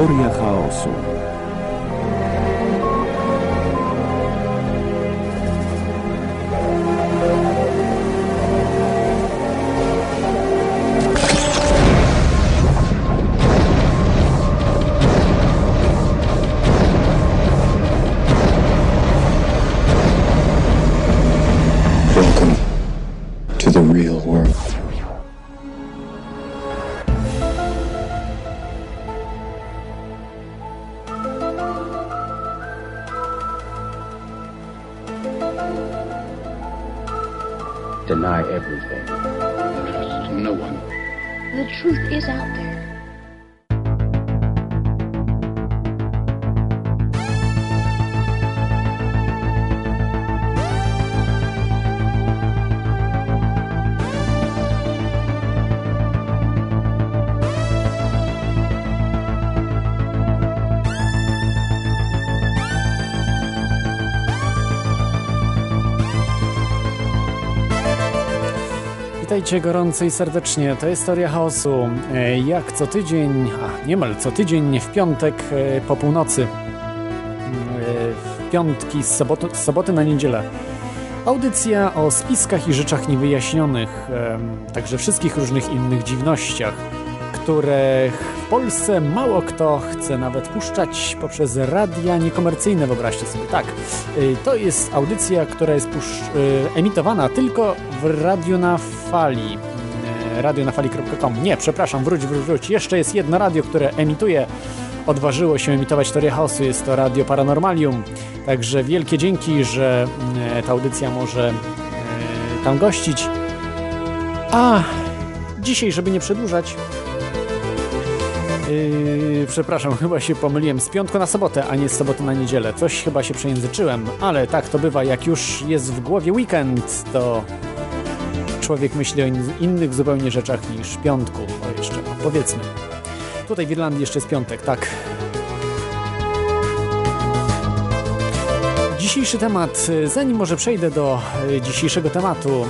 Teoria chaosu. Welcome to the real world. Deny everything. Trust no one. The truth is out there. Witajcie gorąco i serdecznie, to jest Teoria Chaosu. Jak co tydzień, niemal co tydzień w piątek po północy, w piątki z soboty na niedzielę. Audycja o spiskach i rzeczach niewyjaśnionych, także wszystkich różnych innych dziwnościach, które w Polsce mało kto chce nawet puszczać poprzez radia niekomercyjne, wyobraźcie sobie. Tak, to jest audycja, która jest emitowana tylko w Radiu na Fali, radionafali.com. Nie, przepraszam, wróć. Jeszcze jest jedno radio, które emituje, odważyło się emitować Teorię Chaosu, jest to Radio Paranormalium. Także wielkie dzięki, że ta audycja może tam gościć. A dzisiaj, żeby nie przedłużać, przepraszam, chyba się pomyliłem z piątku na sobotę, a nie z soboty na niedzielę. Coś chyba się przejęzyczyłem, ale tak to bywa, jak już jest w głowie weekend, to człowiek myśli o innych zupełnie rzeczach niż piątku. O, jeszcze powiedzmy. Tutaj w Irlandii jeszcze jest piątek, tak. Dzisiejszy temat, zanim może przejdę do dzisiejszego tematu,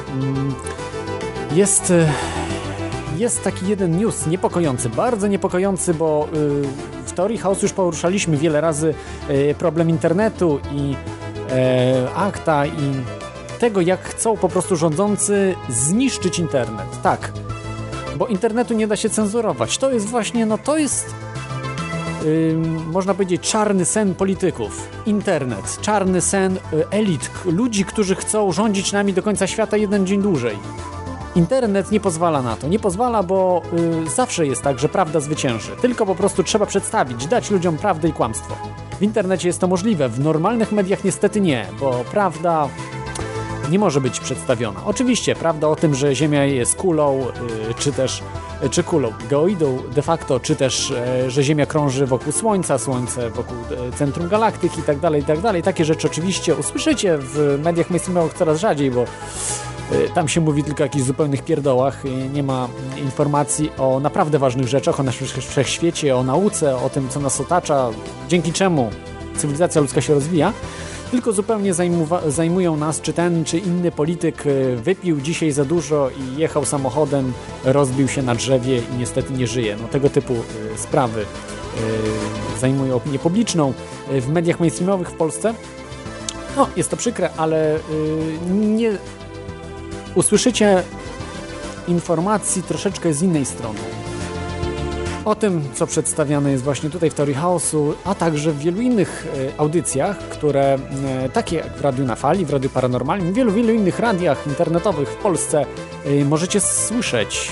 jest taki jeden news niepokojący, bardzo niepokojący, bo w Teorii Chaosu już poruszaliśmy wiele razy problem internetu i akta i tego, jak chcą po prostu rządzący zniszczyć internet. Tak, bo internetu nie da się cenzurować. To jest właśnie, to jest można powiedzieć czarny sen polityków. Internet, czarny sen elit, ludzi, którzy chcą rządzić nami do końca świata jeden dzień dłużej. Internet nie pozwala na to. Nie pozwala, bo zawsze jest tak, że prawda zwycięży. Tylko po prostu trzeba przedstawić, dać ludziom prawdę i kłamstwo. W internecie jest to możliwe, w normalnych mediach niestety nie, bo prawda nie może być przedstawiona. Oczywiście prawda o tym, że Ziemia jest kulą, czy kulą geoidą de facto, czy też, że Ziemia krąży wokół Słońca, Słońce wokół centrum galaktyki i tak dalej. Takie rzeczy oczywiście usłyszycie w mediach mainstreamowych coraz rzadziej, bo tam się mówi tylko o jakichś zupełnych pierdołach, nie ma informacji o naprawdę ważnych rzeczach, o naszym wszechświecie, o nauce, o tym, co nas otacza, dzięki czemu cywilizacja ludzka się rozwija, tylko zupełnie zajmują nas, czy ten, czy inny polityk wypił dzisiaj za dużo i jechał samochodem, rozbił się na drzewie i niestety nie żyje. Tego typu sprawy zajmują opinię publiczną w mediach mainstreamowych w Polsce. Jest to przykre, ale nie usłyszycie informacji troszeczkę z innej strony. O tym, co przedstawiane jest właśnie tutaj w Teorii Chaosu, a także w wielu innych audycjach, które, takie jak w Radiu na Fali, w Radiu Paranormalnym, w wielu innych radiach internetowych w Polsce możecie słyszeć.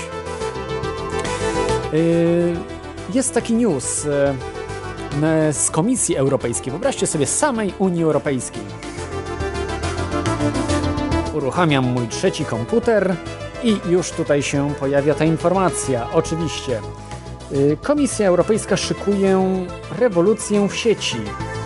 Jest taki news z Komisji Europejskiej. Wyobraźcie sobie, z samej Unii Europejskiej. Uruchamiam mój trzeci komputer i już tutaj się pojawia ta informacja. Oczywiście Komisja Europejska szykuje rewolucję w sieci.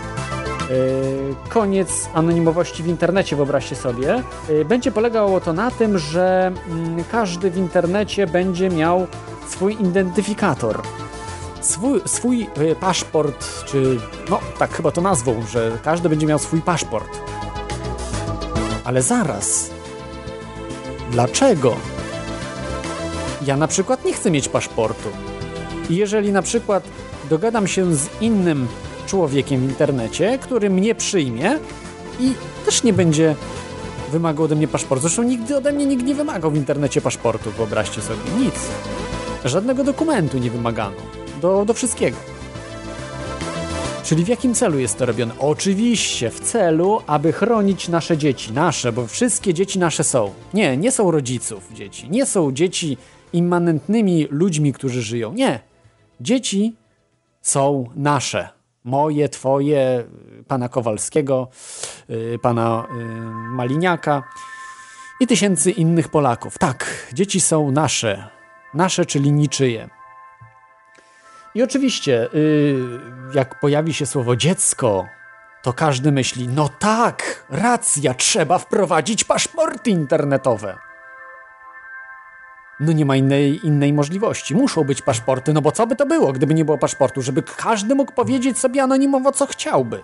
Koniec anonimowości w internecie, wyobraźcie sobie. Będzie polegało to na tym, że każdy w internecie będzie miał swój identyfikator. Swój paszport, czy tak chyba to nazwą, że każdy będzie miał swój paszport. Ale zaraz. Dlaczego? Ja na przykład nie chcę mieć paszportu. I jeżeli na przykład dogadam się z innym człowiekiem w internecie, który mnie przyjmie i też nie będzie wymagał ode mnie paszportu. Zresztą nigdy ode mnie nikt nie wymagał w internecie paszportu, wyobraźcie sobie. Nic. Żadnego dokumentu nie wymagano. Do wszystkiego. Czyli w jakim celu jest to robione? Oczywiście w celu, aby chronić nasze dzieci. Nasze, bo wszystkie dzieci nasze są. Nie są rodziców dzieci. Nie są dzieci immanentnymi ludźmi, którzy żyją. Nie. Dzieci są nasze. Moje, twoje, pana Kowalskiego, pana Maliniaka i tysięcy innych Polaków. Tak, dzieci są nasze. Nasze, czyli niczyje. I oczywiście, jak pojawi się słowo dziecko, to każdy myśli, no tak, racja, trzeba wprowadzić paszporty internetowe. No nie ma innej możliwości. Muszą być paszporty, no bo co by to było, gdyby nie było paszportu? Żeby każdy mógł powiedzieć sobie anonimowo, co chciałby.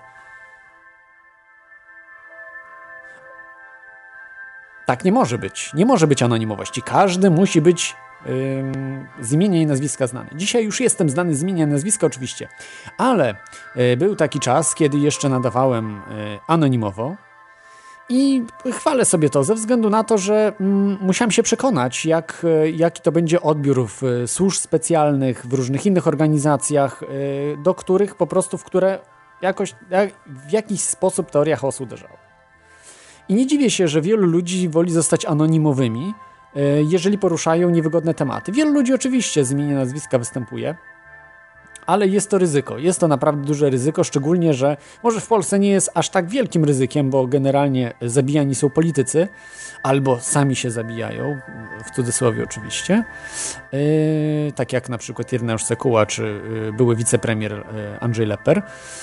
Tak nie może być. Nie może być anonimowości. Każdy musi być z imienia i nazwiska znany. Dzisiaj już jestem znany z imienia i nazwiska oczywiście, ale był taki czas, kiedy jeszcze nadawałem anonimowo i chwalę sobie to ze względu na to, że musiałem się przekonać, jaki to będzie odbiór w służb specjalnych, w różnych innych organizacjach, do których po prostu, w które w jakiś sposób teoria chaosu uderzała. I nie dziwię się, że wielu ludzi woli zostać anonimowymi, jeżeli poruszają niewygodne tematy. Wielu ludzi oczywiście z imienia nazwiska występuje, ale jest to ryzyko. Jest to naprawdę duże ryzyko, szczególnie, że może w Polsce nie jest aż tak wielkim ryzykiem, bo generalnie zabijani są politycy, albo sami się zabijają, w cudzysłowie oczywiście, tak jak na przykład Ireneusz Sekuła, czy były wicepremier Andrzej Lepper,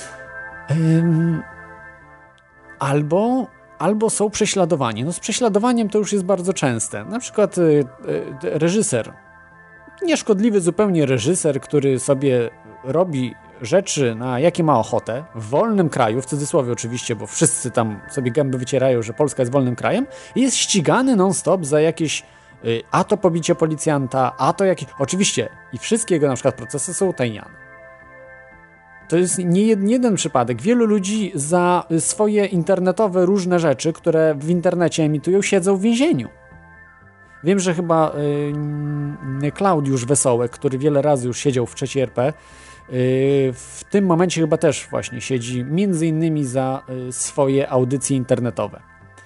albo są prześladowani. No z prześladowaniem to już jest bardzo częste. Na przykład reżyser, nieszkodliwy zupełnie reżyser, który sobie robi rzeczy, na jakie ma ochotę, w wolnym kraju, w cudzysłowie oczywiście, bo wszyscy tam sobie gęby wycierają, że Polska jest wolnym krajem, jest ścigany non-stop za jakieś a to pobicie policjanta, a to jakieś... Oczywiście i wszystkie jego na przykład procesy są utajniane. To jest nie jeden przypadek. Wielu ludzi za swoje internetowe różne rzeczy, które w internecie emitują, siedzą w więzieniu. Wiem, że chyba Klaudiusz Wesołek, który wiele razy już siedział w III RP, w tym momencie chyba też właśnie siedzi między innymi za swoje audycje internetowe,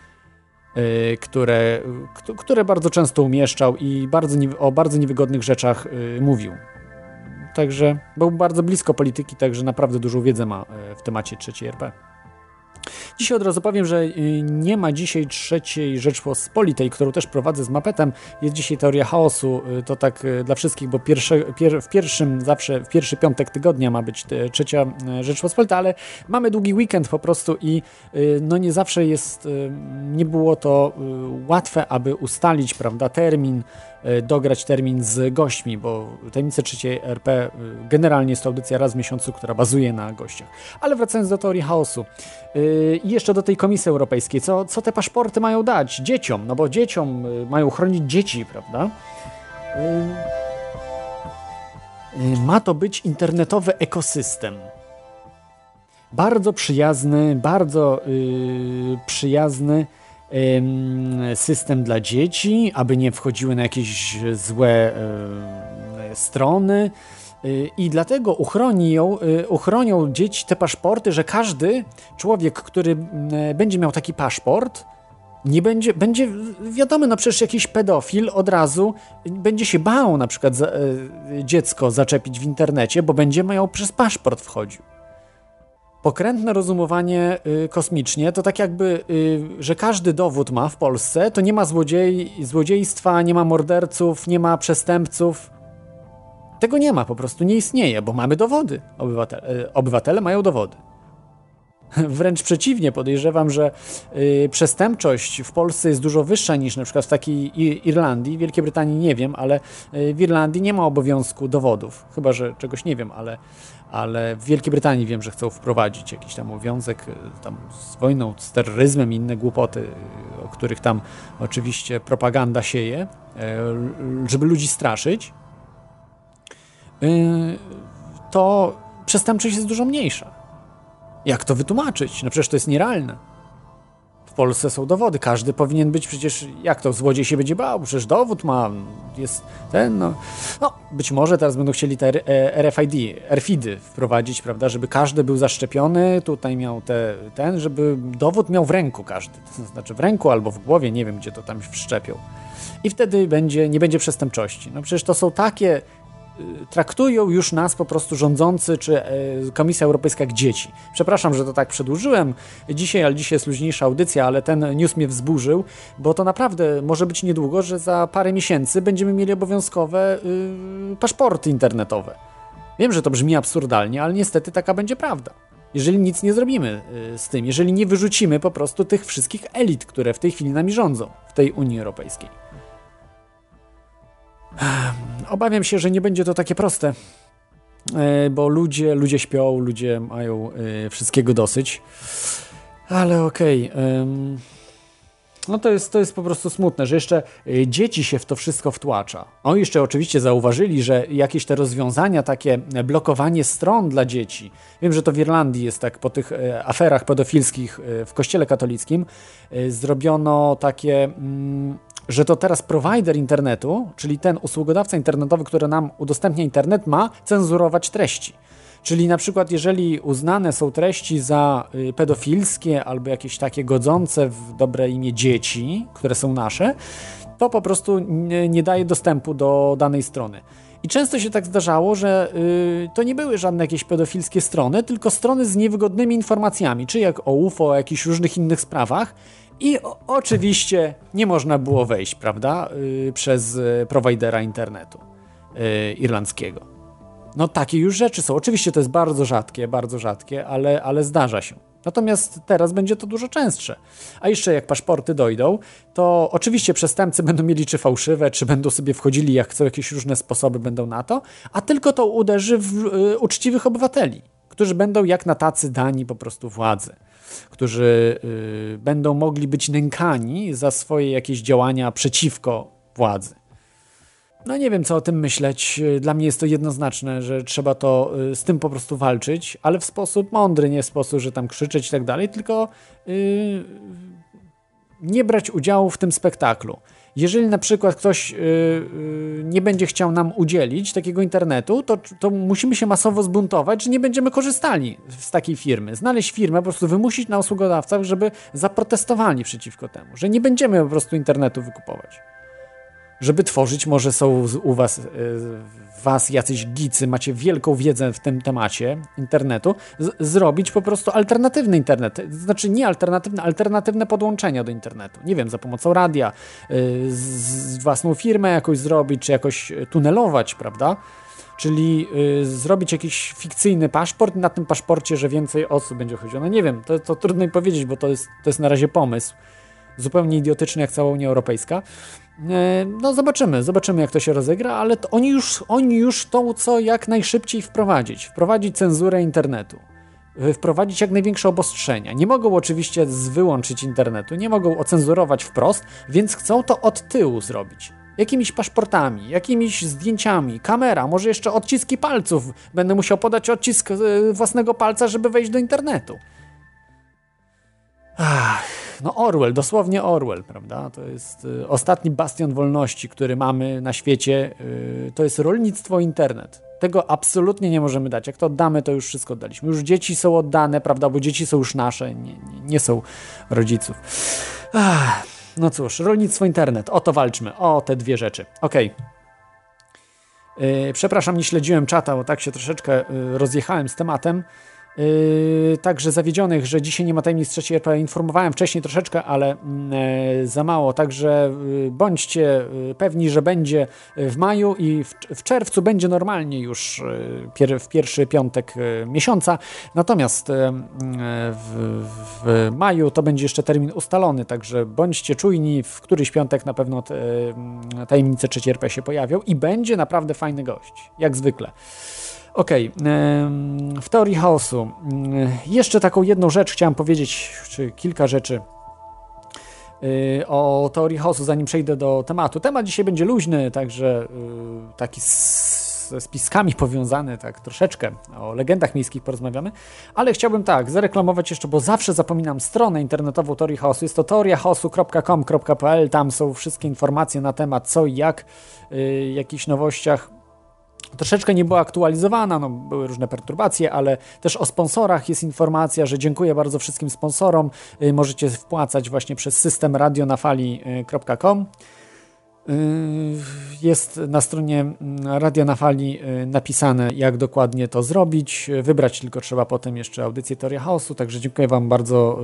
które bardzo często umieszczał i o bardzo niewygodnych rzeczach mówił. Także był bardzo blisko polityki, także naprawdę dużą wiedzę ma w temacie III RP. Dzisiaj od razu powiem, że nie ma dzisiaj III Rzeczpospolitej, którą też prowadzę z Mapetem. Jest dzisiaj teoria chaosu, to tak dla wszystkich, bo w pierwszy piątek tygodnia ma być III Rzeczpospolita, ale mamy długi weekend po prostu i no nie zawsze nie było to łatwe, aby ustalić, prawda, termin, dograć termin z gośćmi, bo Tajemnice III RP generalnie jest to audycja raz w miesiącu, która bazuje na gościach. Ale wracając do teorii chaosu i jeszcze do tej Komisji Europejskiej, co te paszporty mają dać dzieciom, no bo dzieciom mają chronić dzieci, prawda? Ma to być internetowy ekosystem. Bardzo przyjazny system dla dzieci, aby nie wchodziły na jakieś złe strony i dlatego uchronią dzieci te paszporty, że każdy człowiek, który będzie miał taki paszport, nie będzie wiadomo, no przecież jakiś pedofil od razu będzie się bał na przykład dziecko zaczepić w internecie, bo będzie miał przez paszport wchodził. Pokrętne rozumowanie kosmicznie to tak jakby, że każdy dowód ma w Polsce, to nie ma złodziejstwa, nie ma morderców, nie ma przestępców. Tego nie ma, po prostu nie istnieje, bo mamy dowody. Obywatele mają dowody. Wręcz przeciwnie, podejrzewam, że przestępczość w Polsce jest dużo wyższa niż na przykład w takiej Irlandii. W Wielkiej Brytanii nie wiem, ale w Irlandii nie ma obowiązku dowodów. Chyba że czegoś nie wiem, ale w Wielkiej Brytanii wiem, że chcą wprowadzić jakiś tam obowiązek tam z wojną, z terroryzmem i inne głupoty, o których tam oczywiście propaganda sieje, żeby ludzi straszyć. to przestępczość jest dużo mniejsza. Jak to wytłumaczyć? No przecież to jest nierealne. W Polsce są dowody, każdy powinien być przecież, jak to, złodziej się będzie bał, przecież dowód ma, jest ten, no być może teraz będą chcieli te RFID-y wprowadzić, prawda, żeby każdy był zaszczepiony, tutaj miał żeby dowód miał w ręku każdy, to znaczy w ręku albo w głowie, nie wiem, gdzie to tam wszczepią. I wtedy nie będzie przestępczości. No przecież to są takie, traktują już nas po prostu rządzący czy Komisja Europejska jak dzieci. Przepraszam, że to tak przedłużyłem dzisiaj, ale dzisiaj jest luźniejsza audycja, ale ten news mnie wzburzył, bo to naprawdę może być niedługo, że za parę miesięcy będziemy mieli obowiązkowe paszporty internetowe. Wiem, że to brzmi absurdalnie, ale niestety taka będzie prawda. Jeżeli nic nie zrobimy z tym, jeżeli nie wyrzucimy po prostu tych wszystkich elit, które w tej chwili nami rządzą w tej Unii Europejskiej. Obawiam się, że nie będzie to takie proste, bo ludzie śpią, ludzie mają wszystkiego dosyć, ale okej. No to jest po prostu smutne, że jeszcze dzieci się w to wszystko wtłacza. Oni jeszcze oczywiście zauważyli, że jakieś te rozwiązania, takie blokowanie stron dla dzieci. Wiem, że to w Irlandii jest tak po tych aferach pedofilskich w kościele katolickim zrobiono takie... że to teraz prowajder internetu, czyli ten usługodawca internetowy, który nam udostępnia internet, ma cenzurować treści. Czyli na przykład jeżeli uznane są treści za pedofilskie albo jakieś takie godzące w dobre imię dzieci, które są nasze, to po prostu nie daje dostępu do danej strony. I często się tak zdarzało, że to nie były żadne jakieś pedofilskie strony, tylko strony z niewygodnymi informacjami, czy jak o UFO, o jakichś różnych innych sprawach. I oczywiście nie można było wejść, prawda, przez prowajdera internetu irlandzkiego. No takie już rzeczy są. Oczywiście to jest bardzo rzadkie, ale zdarza się. Natomiast teraz będzie to dużo częstsze. A jeszcze jak paszporty dojdą, to oczywiście przestępcy będą mieli czy fałszywe, czy będą sobie wchodzili jak chcą, jakieś różne sposoby będą na to, a tylko to uderzy w uczciwych obywateli, którzy będą jak na tacy dani po prostu władzy, którzy będą mogli być nękani za swoje jakieś działania przeciwko władzy. No nie wiem, co o tym myśleć. Dla mnie jest to jednoznaczne, że trzeba to z tym po prostu walczyć, ale w sposób mądry, nie w sposób, że tam krzyczeć i tak dalej, tylko nie brać udziału w tym spektaklu. Jeżeli na przykład ktoś nie będzie chciał nam udzielić takiego internetu, to musimy się masowo zbuntować, że nie będziemy korzystali z takiej firmy. Znaleźć firmę, po prostu wymusić na usługodawcach, żeby zaprotestowali przeciwko temu, że nie będziemy po prostu internetu wykupować. Żeby tworzyć, może są u was jacyś gicy, macie wielką wiedzę w tym temacie internetu, zrobić po prostu alternatywny internet, znaczy nie alternatywne, alternatywne podłączenia do internetu. Nie wiem, za pomocą radia, z własną firmę jakoś zrobić, czy jakoś tunelować, prawda? Czyli zrobić jakiś fikcyjny paszport i na tym paszporcie, że więcej osób będzie chodziło. No nie wiem, to trudno mi powiedzieć, bo to jest na razie pomysł. Zupełnie idiotyczny jak cała Unia Europejska. No zobaczymy jak to się rozegra, ale to oni już to co jak najszybciej wprowadzić cenzurę internetu, wprowadzić jak największe obostrzenia. Nie mogą oczywiście wyłączyć internetu, nie mogą ocenzurować wprost, więc chcą to od tyłu zrobić. Jakimiś paszportami, jakimiś zdjęciami, kamera, może jeszcze odciski palców. Będę musiał podać odcisk własnego palca, żeby wejść do internetu. No Orwell, dosłownie Orwell, prawda? To jest ostatni bastion wolności, który mamy na świecie. To jest rolnictwo, internet. Tego absolutnie nie możemy dać. Jak to oddamy, to już wszystko oddaliśmy. Już dzieci są oddane, prawda? Bo dzieci są już nasze, nie są rodziców. No cóż, rolnictwo, internet. O to walczmy. O te dwie rzeczy. Okej. Przepraszam, nie śledziłem czata, bo tak się troszeczkę rozjechałem z tematem. Także zawiedzionych, że dzisiaj nie ma tajemnic trzeciej RP. Informowałem wcześniej troszeczkę, ale za mało. Także bądźcie pewni, że będzie w maju i w czerwcu będzie normalnie już w pierwszy piątek miesiąca. Natomiast w maju to będzie jeszcze termin ustalony, także bądźcie czujni, w któryś piątek na pewno tajemnice trzeciej RP się pojawią i będzie naprawdę fajny gość, jak zwykle. Okej, w teorii chaosu jeszcze taką jedną rzecz chciałem powiedzieć, czy kilka rzeczy o teorii chaosu, zanim przejdę do tematu. Temat dzisiaj będzie luźny, także taki ze spiskami powiązany, tak troszeczkę o legendach miejskich porozmawiamy, ale chciałbym zareklamować jeszcze, bo zawsze zapominam stronę internetową Teorii Chaosu. Jest to teoriachaosu.com.pl, tam są wszystkie informacje na temat co i jak, jakichś nowościach. Troszeczkę nie była aktualizowana, były różne perturbacje, ale też o sponsorach jest informacja, że dziękuję bardzo wszystkim sponsorom. Możecie wpłacać właśnie przez system radionafali.com. Jest na stronie Radia na Fali napisane, jak dokładnie to zrobić. Wybrać tylko trzeba potem jeszcze audycję Teoria Chaosu, także dziękuję Wam bardzo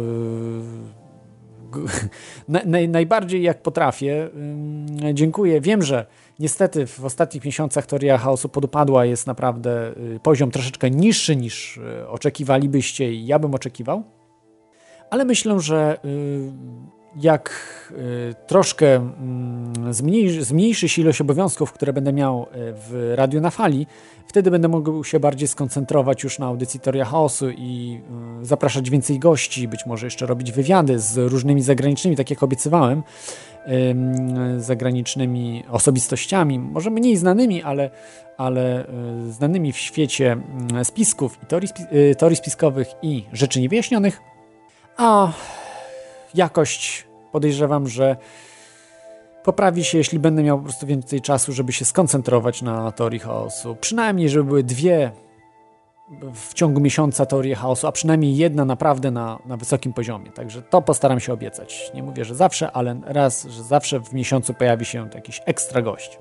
najbardziej jak potrafię. Dziękuję. Wiem, że niestety w ostatnich miesiącach Teoria Chaosu podupadła, jest naprawdę poziom troszeczkę niższy niż oczekiwalibyście i ja bym oczekiwał, ale myślę, że jak troszkę zmniejszy się ilość obowiązków, które będę miał w Radiu na Fali, wtedy będę mógł się bardziej skoncentrować już na audycji Teoria Chaosu i zapraszać więcej gości, być może jeszcze robić wywiady z różnymi zagranicznymi, tak jak obiecywałem, zagranicznymi osobistościami, może mniej znanymi, ale znanymi w świecie spisków i teorii spiskowych i rzeczy niewyjaśnionych, a jakość podejrzewam, że poprawi się, jeśli będę miał po prostu więcej czasu, żeby się skoncentrować na Teorii Chaosu. Przynajmniej, żeby były 2 w ciągu miesiąca Teorie Chaosu, a przynajmniej 1 naprawdę na wysokim poziomie. Także to postaram się obiecać. Nie mówię, że zawsze, ale że zawsze w miesiącu pojawi się jakiś ekstra gość.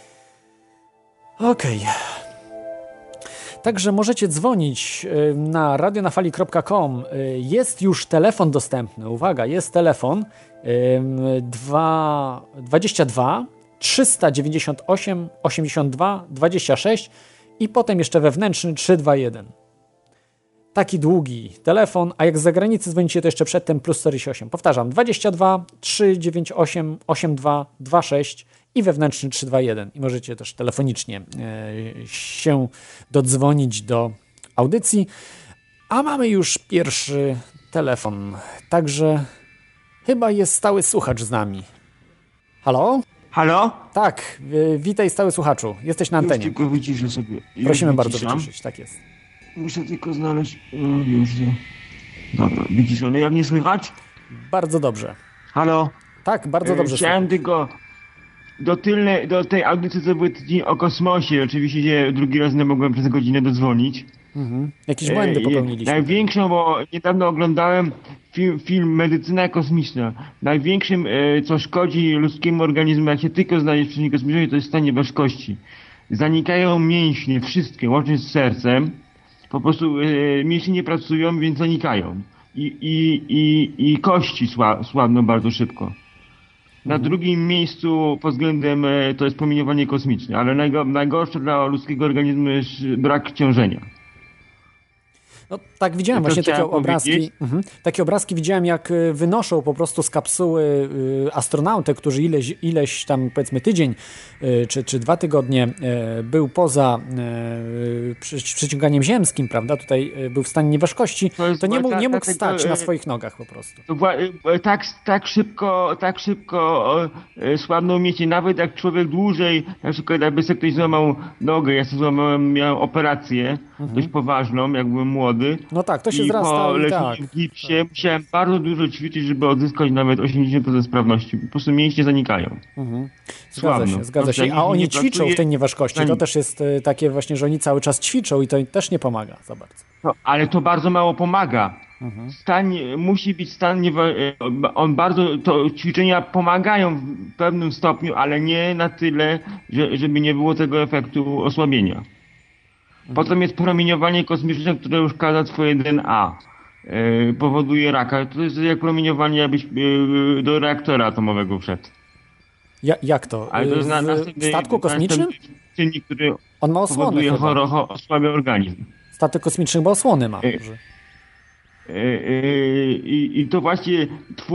Okej. Także możecie dzwonić na radionafali.com. Jest już telefon dostępny. Uwaga, jest telefon 22 398 82 26 i potem jeszcze wewnętrzny 321. Taki długi telefon, a jak z zagranicy dzwonicie, to jeszcze przedtem plus 48. Powtarzam, 22 398 82 26 i wewnętrzny 321. I możecie też telefonicznie się dodzwonić do audycji. A mamy już pierwszy telefon. Także chyba jest stały słuchacz z nami. Halo? Halo? Tak, witaj stały słuchaczu. Jesteś na antenie. Już tylko wyciszę sobie. Prosimy bardzo wyciszyć, tak jest. Muszę tylko znaleźć... już. Dobra, wyciszony. Jak nie słychać? Bardzo dobrze. Halo? Tak, bardzo dobrze. Chciałem tylko do tej audycji, co był tydzień o kosmosie. Oczywiście się drugi raz nie mogłem przez godzinę dodzwonić. Jakieś błędy popełniliśmy. Największą, bo niedawno oglądałem film Medycyna kosmiczna. Największym, co szkodzi ludzkiemu organizmowi, jak się tylko znajdzie w przestrzeni kosmicznej, to jest stanie ważkości. Zanikają mięśnie, wszystkie, łącznie z sercem. Po prostu mięśnie nie pracują, więc zanikają. I kości słabną bardzo szybko. Na drugim miejscu pod względem to jest promieniowanie kosmiczne, ale najgorsze dla ludzkiego organizmu jest brak ciążenia. No tak, widziałem właśnie takie obrazki. Takie obrazki widziałem, jak wynoszą po prostu z kapsuły astronautę, który ileś tam, powiedzmy, tydzień czy 2 tygodnie był poza przyciąganiem ziemskim, prawda? Tutaj był w stanie nieważkości, to nie mógł stać na swoich nogach po prostu. Tak szybko słabną mięśnie. Nawet jak człowiek dłużej, na przykład jakby sobie ktoś złamał nogę, ja sobie miałem operację dość poważną, jak byłem młody. No tak, to się zrasta. Po leczeniu w gipsie musiałem bardzo dużo ćwiczyć, żeby odzyskać nawet 80% sprawności. Po prostu mięśnie zanikają. Zgadza się. A oni ćwiczą w tej nieważkości. To też jest takie właśnie, że oni cały czas ćwiczą i to też nie pomaga za bardzo. No, ale to bardzo mało pomaga. Musi być stan to ćwiczenia pomagają w pewnym stopniu, ale nie na tyle, żeby nie było tego efektu osłabienia. Potem jest promieniowanie kosmiczne, które uszkadza twoje DNA. Powoduje raka. To jest jak promieniowanie, jakbyś do reaktora atomowego wszedł. Jak to? Ale to jest w statku kosmicznym? Czynnik, który on ma osłonę powoduje osłabia organizm. Statek kosmiczny chyba osłony ma. I to właśnie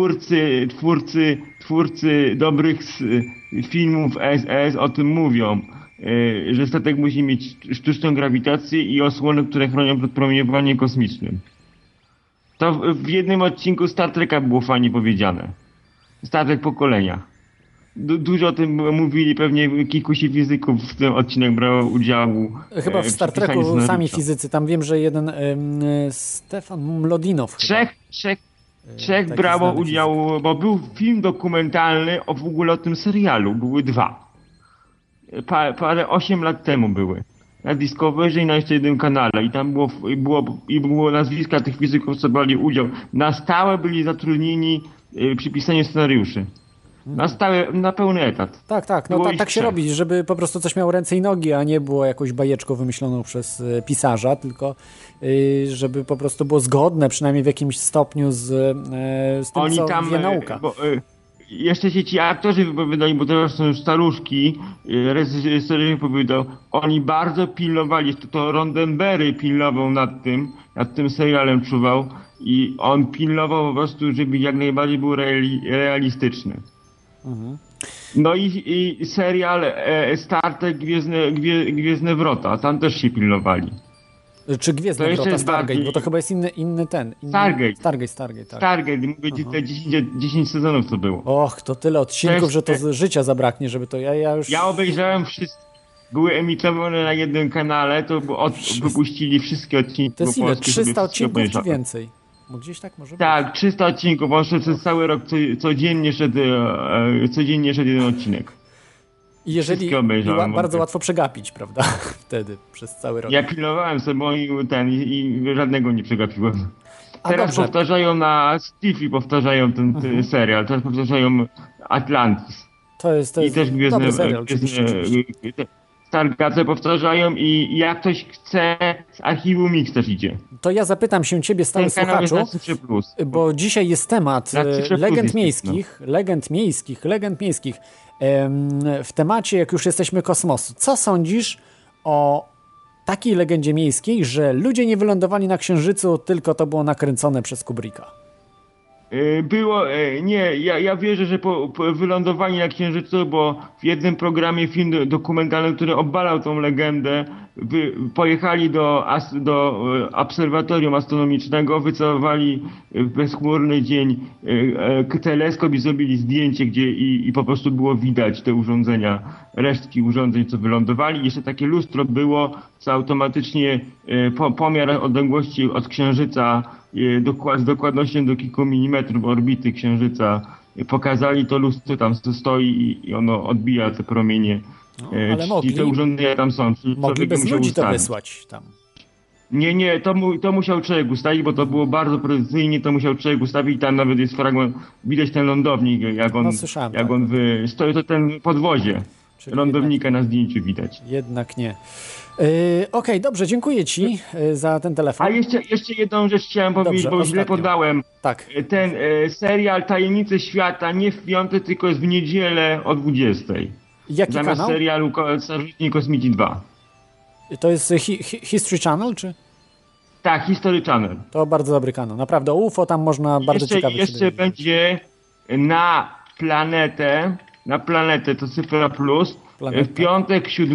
twórcy dobrych filmów SS o tym mówią, że statek musi mieć sztuczną grawitację i osłony, które chronią przed promieniowaniem kosmicznym. To w jednym odcinku Star Treka było fajnie powiedziane. Star Trek pokolenia. Dużo o tym mówili, pewnie kilkuset fizyków w tym odcinek brało udziału. Chyba w Star Treku sami fizycy, tam wiem, że jeden Stefan Mlodinow. Trzech brało udział, bo był film dokumentalny w ogóle o tym serialu, były 2. 8 lat temu były. Na Discovery i na jeszcze jednym kanale i tam było nazwiska tych fizyków, co brali udział. Na stałe byli zatrudnieni przy pisaniu scenariuszy. Na stałe, na pełny etat. Tak, no tak się robi, żeby po prostu coś miało ręce i nogi, a nie było jakąś bajeczką wymyśloną przez pisarza, tylko żeby po prostu było zgodne, przynajmniej w jakimś stopniu z tym, Oni co tam, wie nauka. Jeszcze się ci aktorzy wypowiadali, bo teraz są już staruszki, reżyser wypowiadał, oni bardzo pilnowali, to Roddenberry pilnował nad tym serialem czuwał i on pilnował po prostu, żeby jak najbardziej był realistyczny. Mhm. No i serial Star Trek Gwiezdne Wrota, tam też się pilnowali. Czy Gwiezdne Wrota, Stargate, bo to chyba jest inny ten. Stargate, tak. Stargate, mówię ci, te 10 sezonów to było. Och, to tyle odcinków, że to życia zabraknie, żeby to ja już... Ja obejrzałem wszystkie. Były emitowane na jednym kanale, to wypuścili wszystkie odcinki. To jest ile? 300 odcinków czy więcej? Bo gdzieś tak może być. Tak, 300 odcinków. On szedł przez cały rok, codziennie szedł jeden odcinek. I jeżeli bardzo łatwo przegapić, prawda? Wtedy, przez cały rok. Ja pilnowałem sobie i żadnego nie przegapiłem. Teraz powtarzają na Stiffy, powtarzają ten serial. Teraz powtarzają Atlantis. To jest i też dobry serial, oczywiście. Stargate powtarzają i jak ktoś chce, z archiwum Mix też idzie. To ja zapytam się ciebie, stały słuchaczu, bo dzisiaj jest temat legend miejskich. W temacie, jak już jesteśmy kosmosu. Co sądzisz o takiej legendzie miejskiej, że ludzie nie wylądowali na Księżycu, tylko to było nakręcone przez Kubricka? Ja wierzę, że po wylądowaniu na Księżycu, bo w jednym programie film dokumentalny, który obalał tą legendę, pojechali do obserwatorium astronomicznego, wycelowali w bezchmurny dzień teleskop i zrobili zdjęcie, gdzie i po prostu było widać te urządzenia, resztki urządzeń, co wylądowali. Jeszcze takie lustro było, co automatycznie pomiar odległości od Księżyca z dokładnością do kilku milimetrów orbity Księżyca pokazali to lustro, tam stoi i ono odbija te promienie. Ale te urządzenia tam są. Mogli bez ludzi to wysłać tam. Nie, to musiał człowiek ustawić, bo to było bardzo precyzyjnie, to musiał człowiek ustawić, tam nawet jest fragment, widać ten lądownik, jak on stoi, to ten podwozie. Czyli lądownika na zdjęciu widać. Jednak nie. Okej, dobrze, dziękuję ci za ten telefon. A jeszcze jedną rzecz chciałem powiedzieć, bo źle podałem. Tak. Ten serial Tajemnice Świata nie w piątek, tylko jest w niedzielę o 20. Jaki zamiast kanał? Serialu Starożytni Kosmici 2. To jest History Channel, czy? Tak, History Channel. To bardzo dobry kanał. Naprawdę, UFO tam można bardzo ciekawie jeszcze będzie na planetę to cyfra plus. W piątek 7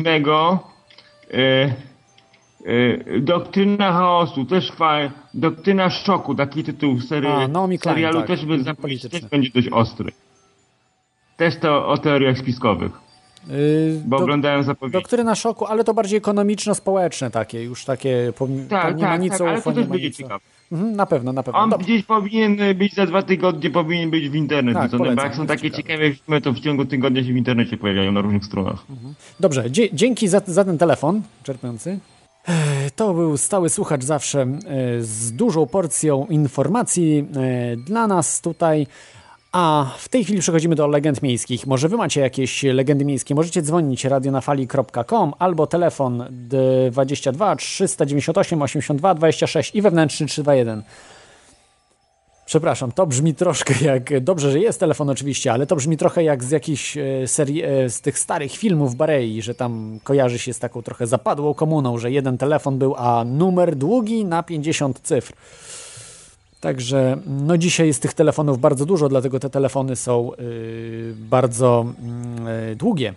Doktryna Chaosu, też Doktryna Szoku, taki tytuł serialu, tak, też będzie dość ostry. Też to o teoriach spiskowych. Bo oglądałem zapowiedzi. Doktryna Szoku, ale to bardziej ekonomiczno-społeczne takie, już takie nie ma nic ale to też będzie ciekawe. Na pewno. On gdzieś powinien być za 2 tygodnie, powinien być w internecie. Tak, bo jak są takie ciekawe filmy, to w ciągu tygodnia się w internecie pojawiają na różnych stronach. Dobrze, dzięki za ten telefon czerpiący. To był stały słuchacz zawsze z dużą porcją informacji dla nas tutaj. A w tej chwili przechodzimy do legend miejskich. Może wy macie jakieś legendy miejskie, możecie dzwonić radionafali.com albo telefon 22 398 82 26 i wewnętrzny 321. Przepraszam, to brzmi troszkę jak... Dobrze, że jest telefon oczywiście, ale to brzmi trochę jak z jakiejś serii, z tych starych filmów Barei, że tam kojarzy się z taką trochę zapadłą komuną, że jeden telefon był, a numer długi na 50 cyfr. Także no dzisiaj jest tych telefonów bardzo dużo, dlatego te telefony są bardzo długie.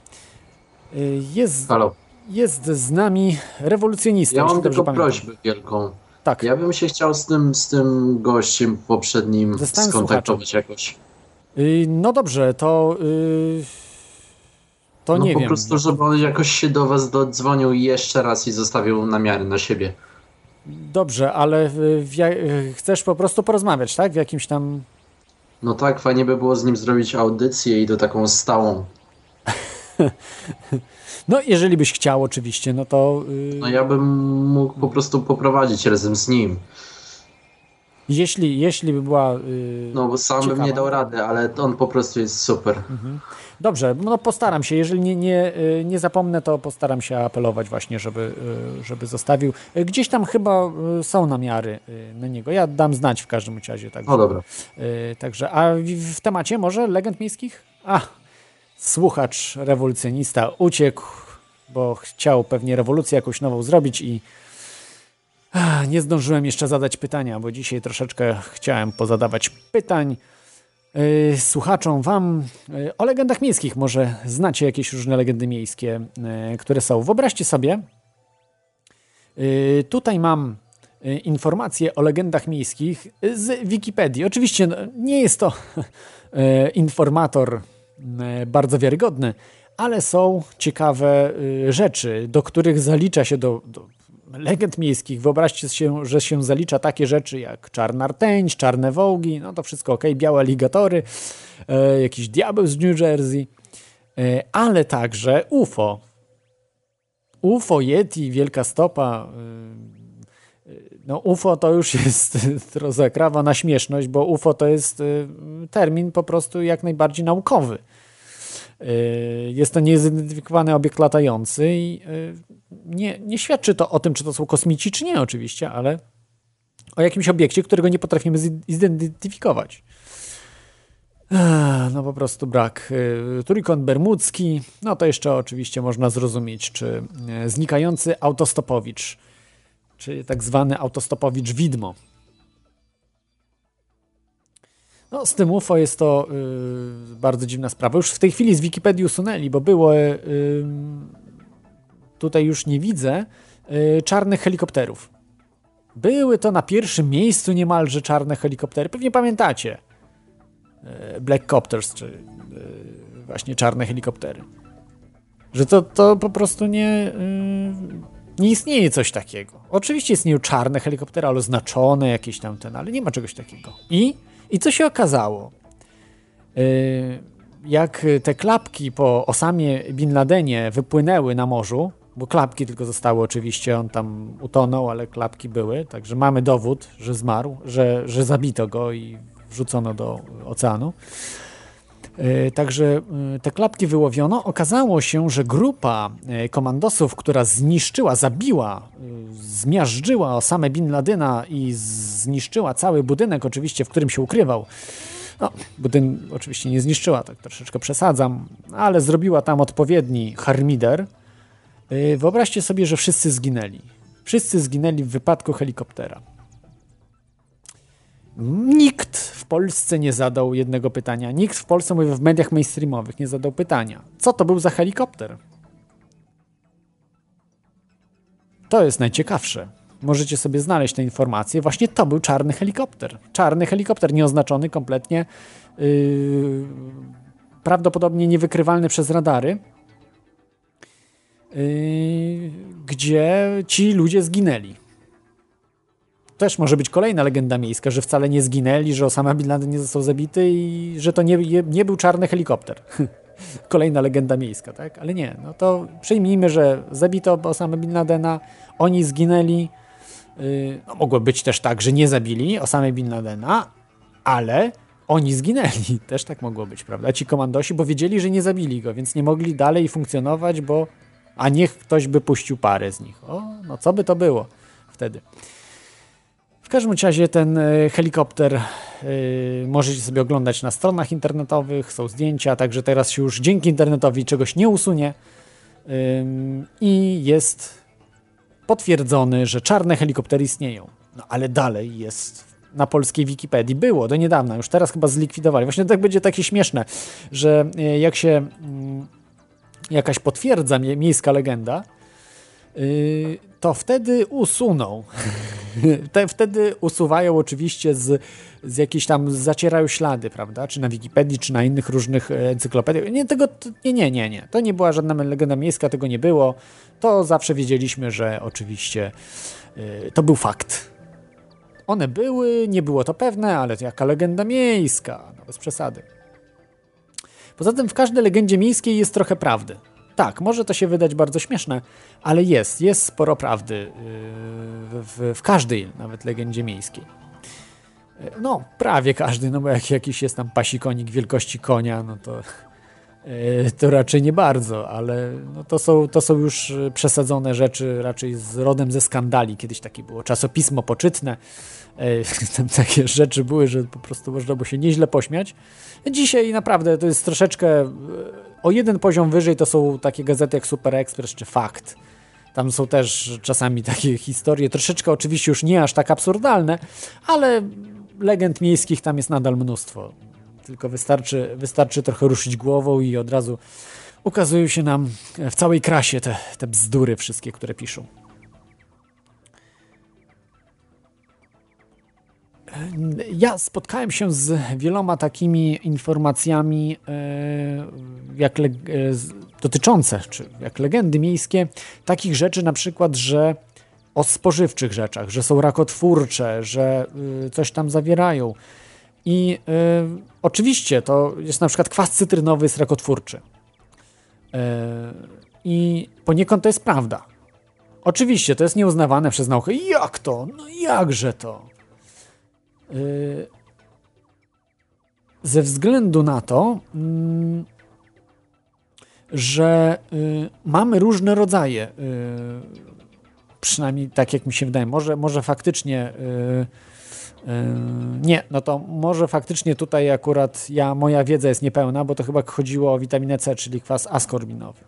Jest z nami rewolucjonista. Ja mam tylko prośbę wielką. Tak. Ja bym się chciał z tym gościem poprzednim skontaktować jakoś. No dobrze, to to No nie po wiem. prostu, żeby on jakoś się do was dodzwonił jeszcze raz i zostawił namiary na siebie. Dobrze, ale chcesz po prostu porozmawiać, tak? W jakimś tam... No tak, fajnie by było z nim zrobić audycję i to taką stałą. No, jeżeli byś chciał oczywiście, no to... No ja bym mógł po prostu poprowadzić razem z nim. Jeśli by była... No bo sam bym nie dał rady, ale on po prostu jest super. Dobrze, no postaram się. Jeżeli nie zapomnę, to postaram się apelować właśnie, żeby zostawił. Gdzieś tam chyba są namiary na niego. Ja dam znać w każdym razie. Także, No dobra. Także, a w temacie może legend miejskich? Słuchacz rewolucjonista uciekł, bo chciał pewnie rewolucję jakąś nową zrobić i nie zdążyłem jeszcze zadać pytania, bo dzisiaj troszeczkę chciałem pozadawać pytań słuchaczom wam o legendach miejskich. Może znacie jakieś różne legendy miejskie, które są. Wyobraźcie sobie, tutaj mam informacje o legendach miejskich z Wikipedii. Oczywiście nie jest to informator bardzo wiarygodny, ale są ciekawe rzeczy, do których zalicza się do legend miejskich. Wyobraźcie się, że się zalicza takie rzeczy jak czarna rtęć, czarne wołgi, no to wszystko ok, białe aligatory, jakiś diabeł z New Jersey, ale także UFO. UFO, Yeti, Wielka Stopa. No UFO to już jest zakrawa na śmieszność, bo UFO to jest termin po prostu jak najbardziej naukowy. Jest to niezidentyfikowany obiekt latający i nie świadczy to o tym, czy to są kosmici, czy nie oczywiście, ale o jakimś obiekcie, którego nie potrafimy zidentyfikować. No po prostu brak. Trójkąt bermudzki, no to jeszcze oczywiście można zrozumieć, czy znikający autostopowicz, czy tak zwany autostopowicz widmo. No, z tym UFO jest to bardzo dziwna sprawa. Już w tej chwili z Wikipedii usunęli, bo było tutaj już nie widzę czarnych helikopterów. Były to na pierwszym miejscu niemalże czarne helikoptery. Pewnie pamiętacie Black Copters, czy właśnie czarne helikoptery. Że to po prostu nie istnieje coś takiego. Oczywiście istnieją czarne helikoptery, ale oznaczone jakieś tam ale nie ma czegoś takiego. I co się okazało? Jak te klapki po Osamie Bin Ladenie wypłynęły na morzu, bo klapki tylko zostały oczywiście, on tam utonął, ale klapki były, także mamy dowód, że zmarł, że zabito go i wrzucono do oceanu. Także te klapki wyłowiono. Okazało się, że grupa komandosów, która zabiła, zmiażdżyła Osamę Bin Ladena i zniszczyła cały budynek, oczywiście, w którym się ukrywał. No, budynek oczywiście nie zniszczyła, tak troszeczkę przesadzam, ale zrobiła tam odpowiedni harmider. Wyobraźcie sobie, że wszyscy zginęli. Wszyscy zginęli w wypadku helikoptera. Nikt w Polsce nie zadał jednego pytania. Nikt w Polsce, mówię w mediach mainstreamowych, nie zadał pytania. Co to był za helikopter? To jest najciekawsze. Możecie sobie znaleźć te informacje. Właśnie to był czarny helikopter. Czarny helikopter, nieoznaczony kompletnie. Prawdopodobnie niewykrywalny przez radary. Gdzie ci ludzie zginęli. Też może być kolejna legenda miejska, że wcale nie zginęli, że Osama Bin Laden nie został zabity i że to nie był czarny helikopter. Kolejna legenda miejska, tak? Ale nie, no to przyjmijmy, że zabito Osama Bin Ladena, oni zginęli. No, mogło być też tak, że nie zabili Osama Bin Ladena, ale oni zginęli. Też tak mogło być, prawda? Ci komandosi, bo wiedzieli, że nie zabili go, więc nie mogli dalej funkcjonować, a niech ktoś by puścił parę z nich. O, no co by to było wtedy? W każdym razie ten helikopter możecie sobie oglądać na stronach internetowych, są zdjęcia, także teraz się już dzięki internetowi czegoś nie usunie i jest potwierdzony, że czarne helikoptery istnieją. No ale dalej jest na polskiej Wikipedii. Było do niedawna, już teraz chyba zlikwidowali. Właśnie tak będzie takie śmieszne, że jak się jakaś potwierdza miejska legenda, to wtedy usuną Wtedy usuwają oczywiście z jakiejś tam, zacierają ślady, prawda? Czy na Wikipedii, czy na innych różnych encyklopediach. Nie. To nie była żadna legenda miejska, tego nie było. To zawsze wiedzieliśmy, że oczywiście to był fakt. One były, nie było to pewne, ale to jaka legenda miejska, no bez przesady. Poza tym w każdej legendzie miejskiej jest trochę prawdy. Tak, może to się wydać bardzo śmieszne, ale jest sporo prawdy w każdej nawet legendzie miejskiej. No, prawie każdy, no bo jak jakiś jest tam pasikonik wielkości konia, no to raczej nie bardzo, ale no to są już przesadzone rzeczy, raczej rodem ze skandali. Kiedyś takie było czasopismo poczytne, tam takie rzeczy były, że po prostu można było się nieźle pośmiać. Dzisiaj naprawdę to jest troszeczkę o jeden poziom wyżej, to są takie gazety jak Super Express czy Fakt. Tam są też czasami takie historie, troszeczkę oczywiście już nie aż tak absurdalne, ale legend miejskich tam jest nadal mnóstwo. Tylko wystarczy trochę ruszyć głową i od razu ukazują się nam w całej krasie te bzdury wszystkie, które piszą. Ja spotkałem się z wieloma takimi informacjami dotyczące, czy jak legendy miejskie, takich rzeczy na przykład, że o spożywczych rzeczach, że są rakotwórcze, że coś tam zawierają. I oczywiście to jest na przykład kwas cytrynowy jest rakotwórczy. I poniekąd to jest prawda. Oczywiście to jest nieuznawane przez naukę. Jak to? No jakże to? Ze względu na to, że mamy różne rodzaje, przynajmniej tak jak mi się wydaje, może faktycznie nie, no to może faktycznie tutaj akurat moja wiedza jest niepełna, bo to chyba chodziło o witaminę C, czyli kwas askorbinowy.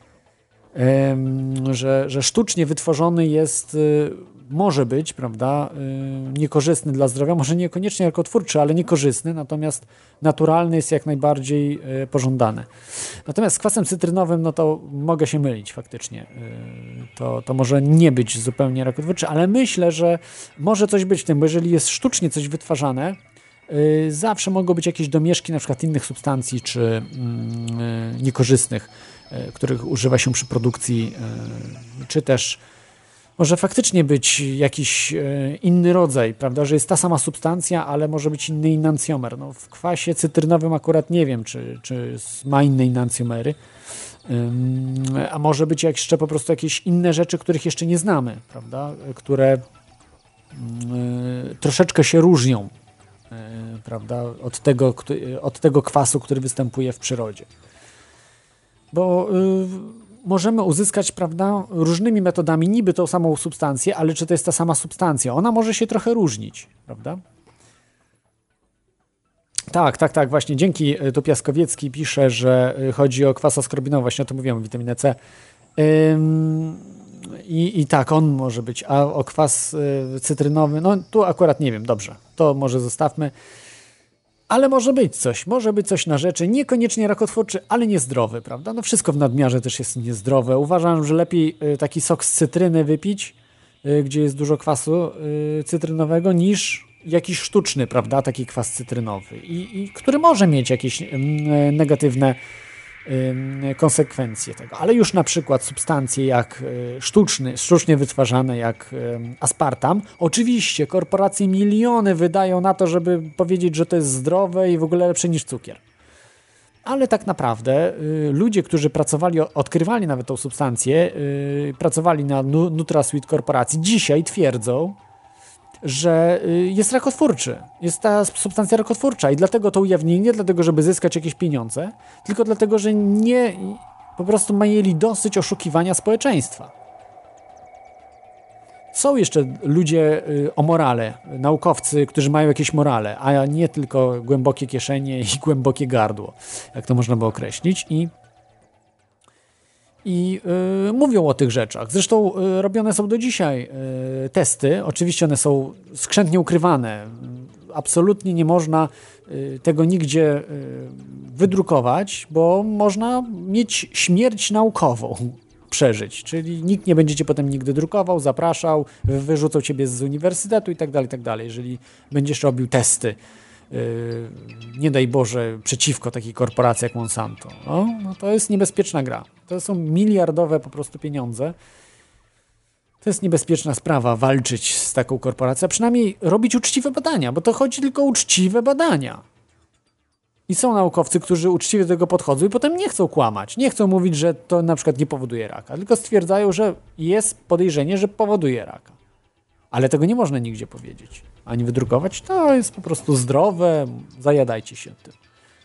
Że sztucznie wytworzony jest, może być, prawda, niekorzystny dla zdrowia, może niekoniecznie rakotwórczy, ale niekorzystny, natomiast naturalny jest jak najbardziej pożądany. Natomiast z kwasem cytrynowym, no to mogę się mylić faktycznie. To może nie być zupełnie rakotwórczy, ale myślę, że może coś być w tym, bo jeżeli jest sztucznie coś wytwarzane, zawsze mogą być jakieś domieszki na przykład innych substancji czy niekorzystnych, których używa się przy produkcji, czy też może faktycznie być jakiś inny rodzaj, prawda, że jest ta sama substancja, ale może być inny enancjomer. No, w kwasie cytrynowym akurat nie wiem, czy ma inne enancjomery, a może być jeszcze po prostu jakieś inne rzeczy, których jeszcze nie znamy, prawda, które troszeczkę się różnią, prawda, od tego kwasu, który występuje w przyrodzie. Bo możemy uzyskać, prawda, różnymi metodami niby tą samą substancję, ale czy to jest ta sama substancja? Ona może się trochę różnić, prawda? Tak, właśnie. Dzięki. Tu Piaskowiecki pisze, że chodzi o kwas askorbinowy, właśnie o tym mówiłem, o witaminę C. I tak, on może być. A o kwas cytrynowy, no tu akurat nie wiem, dobrze. To może zostawmy. Ale może być coś na rzeczy, niekoniecznie rakotwórczy, ale niezdrowy, prawda? No wszystko w nadmiarze też jest niezdrowe. Uważam, że lepiej taki sok z cytryny wypić, gdzie jest dużo kwasu cytrynowego, niż jakiś sztuczny, prawda? Taki kwas cytrynowy, i który może mieć jakieś negatywne konsekwencje tego. Ale już na przykład substancje jak sztucznie wytwarzane, jak aspartam. Oczywiście korporacje miliony wydają na to, żeby powiedzieć, że to jest zdrowe i w ogóle lepsze niż cukier. Ale tak naprawdę ludzie, którzy odkrywali nawet tą substancję, pracowali na NutraSweet korporacji, dzisiaj twierdzą, że jest rakotwórczy. Jest ta substancja rakotwórcza i dlatego to ujawnili, nie dlatego, żeby zyskać jakieś pieniądze, tylko dlatego, że po prostu mieli dosyć oszukiwania społeczeństwa. Są jeszcze ludzie o morale, naukowcy, którzy mają jakieś morale, a nie tylko głębokie kieszenie i głębokie gardło, jak to można by określić. I mówią o tych rzeczach. Zresztą robione są do dzisiaj testy. Oczywiście one są skrzętnie ukrywane. Absolutnie nie można tego nigdzie wydrukować, bo można mieć śmierć naukową. przeżyć. Czyli nikt nie będzie cię potem nigdy drukował, zapraszał, wyrzucał ciebie z uniwersytetu i tak dalej. Jeżeli będziesz robił testy, nie daj Boże, przeciwko takiej korporacji jak Monsanto. No to jest niebezpieczna gra. To są miliardowe po prostu pieniądze. To jest niebezpieczna sprawa walczyć z taką korporacją, a przynajmniej robić uczciwe badania, bo to chodzi tylko o uczciwe badania. I są naukowcy, którzy uczciwie do tego podchodzą i potem nie chcą kłamać. Nie chcą mówić, że to na przykład nie powoduje raka, tylko stwierdzają, że jest podejrzenie, że powoduje raka. Ale tego nie można nigdzie powiedzieć. Ani wydrukować. To jest po prostu zdrowe. Zajadajcie się tym.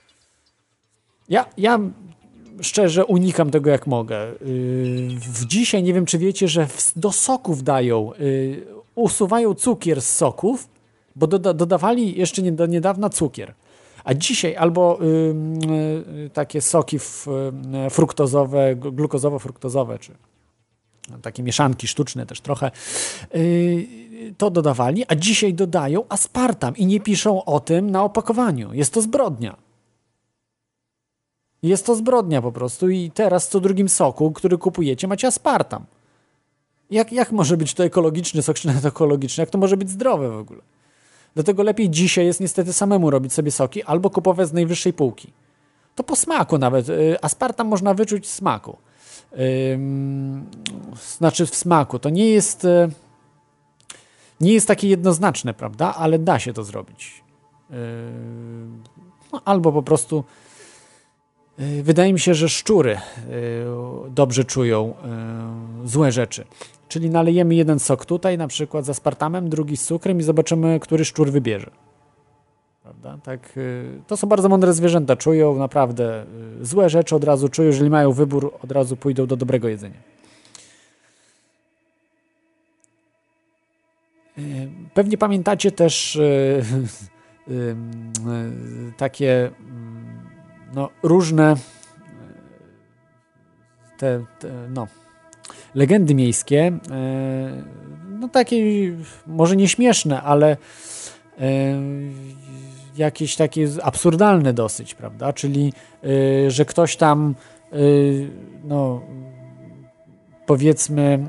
Ja szczerze unikam tego jak mogę. Dzisiaj nie wiem, czy wiecie, że do soków dają, usuwają cukier z soków, bo dodawali jeszcze do niedawna cukier. A dzisiaj albo takie soki fruktozowe, glukozowo-fruktozowe, czy takie mieszanki sztuczne też trochę, to dodawali, a dzisiaj dodają aspartam i nie piszą o tym na opakowaniu. Jest to zbrodnia. Jest to zbrodnia po prostu i teraz co drugim soku, który kupujecie, macie aspartam. Jak może być to ekologiczny sok, czy nawet ekologiczny? Jak to może być zdrowe w ogóle? Dlatego lepiej dzisiaj jest niestety samemu robić sobie soki albo kupować z najwyższej półki. To po smaku nawet. Aspartam można wyczuć w smaku. Znaczy w smaku. To nie jest takie jednoznaczne, prawda? Ale da się to zrobić. Albo po prostu wydaje mi się, że szczury dobrze czują złe rzeczy. Czyli nalejemy jeden sok tutaj, na przykład z aspartamem, drugi z cukrem i zobaczymy, który szczur wybierze. Prawda? Tak, to są bardzo mądre zwierzęta, czują naprawdę złe rzeczy, od razu czują, jeżeli mają wybór, od razu pójdą do dobrego jedzenia. Pewnie pamiętacie też takie różne legendy miejskie, takie może nieśmieszne, ale jakieś takie absurdalne dosyć, prawda? Czyli, że ktoś tam powiedzmy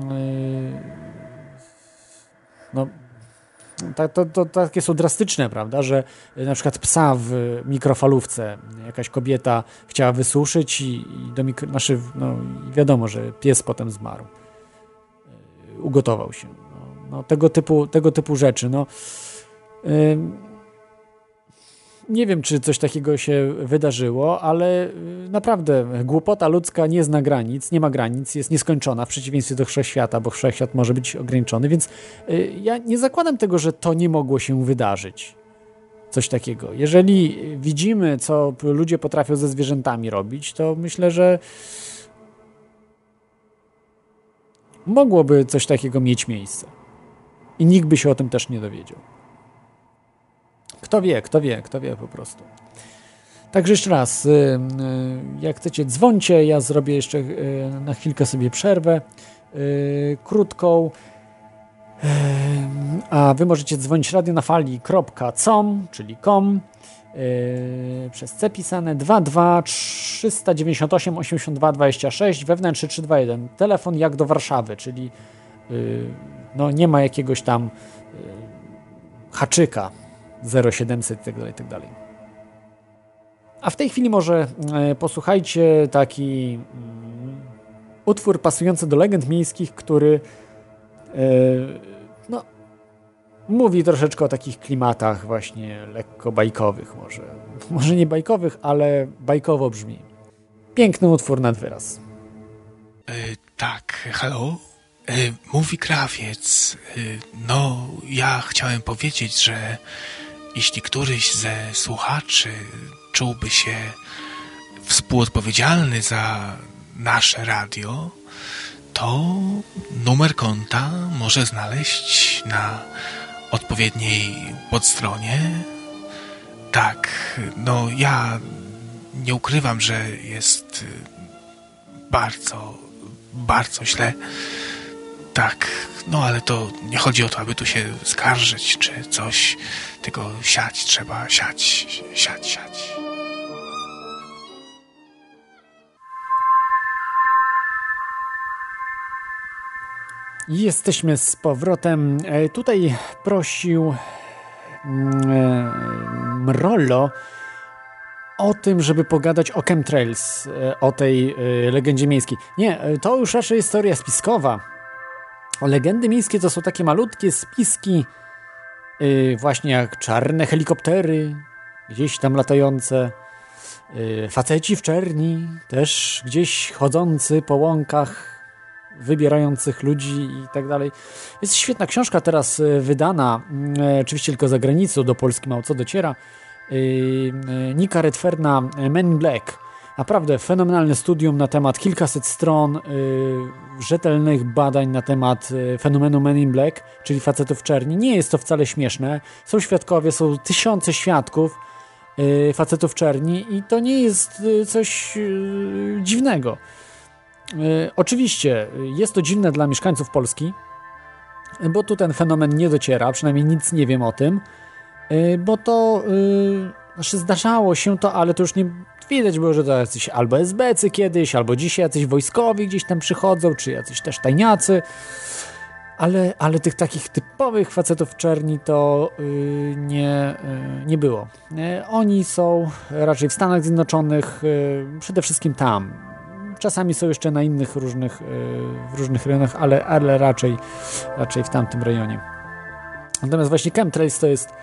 to takie są drastyczne, prawda, że na przykład psa w mikrofalówce jakaś kobieta chciała wysuszyć i wiadomo, że pies potem zmarł. Ugotował się. Tego typu rzeczy. Nie wiem, czy coś takiego się wydarzyło, ale naprawdę głupota ludzka nie zna granic, nie ma granic, jest nieskończona w przeciwieństwie do wszechświata, bo wszechświat może być ograniczony, więc ja nie zakładam tego, że to nie mogło się wydarzyć. Coś takiego. Jeżeli widzimy, co ludzie potrafią ze zwierzętami robić, to myślę, że mogłoby coś takiego mieć miejsce. I nikt by się o tym też nie dowiedział. Kto wie po prostu. Także jeszcze raz, jak chcecie, dzwońcie, ja zrobię jeszcze na chwilkę sobie przerwę krótką, a wy możecie dzwonić radionafali.com, czyli com, przez C pisane 22 398 82 26, wewnętrzny 321, telefon jak do Warszawy, czyli nie ma jakiegoś tam haczyka 0700 itd. A w tej chwili może posłuchajcie taki utwór pasujący do legend miejskich, który mówi troszeczkę o takich klimatach właśnie lekko bajkowych może nie bajkowych, ale bajkowo brzmi. Piękny utwór nad wyraz. Tak, halo? Mówi krawiec. Ja chciałem powiedzieć, że jeśli któryś ze słuchaczy czułby się współodpowiedzialny za nasze radio, to numer konta może znaleźć na odpowiedniej podstronie. Tak, ja nie ukrywam, że jest bardzo, bardzo źle. Tak, ale to nie chodzi o to, aby tu się skarżyć czy coś, tylko siać trzeba, siać. Jesteśmy z powrotem. Tutaj prosił Mrollo o tym, żeby pogadać o chemtrails, o tej legendzie miejskiej. Nie, to już raczej jest teoria spiskowa. Legendy miejskie to są takie malutkie spiski, właśnie jak czarne helikoptery, gdzieś tam latające, faceci w czerni, też gdzieś chodzący po łąkach, wybierających ludzi i tak dalej. Jest świetna książka teraz wydana, oczywiście tylko za granicą, do Polski mało co dociera, Nicka Redferna, Men in Black. Naprawdę fenomenalne studium na temat kilkaset stron rzetelnych badań na temat fenomenu Men in Black, czyli facetów w czerni. Nie jest to wcale śmieszne. Są świadkowie, są tysiące świadków facetów w czerni i to nie jest coś dziwnego. Oczywiście jest to dziwne dla mieszkańców Polski, bo tu ten fenomen nie dociera, przynajmniej nic nie wiem o tym, bo to znaczy zdarzało się to, ale to już nie widać było, że to jacyś albo SB-cy kiedyś, albo dzisiaj jacyś wojskowi gdzieś tam przychodzą, czy jacyś też tajniacy, ale tych takich typowych facetów w czerni to nie było. Oni są raczej w Stanach Zjednoczonych, przede wszystkim tam. Czasami są jeszcze na innych w różnych rejonach, ale raczej w tamtym rejonie. Natomiast właśnie chemtrails to jest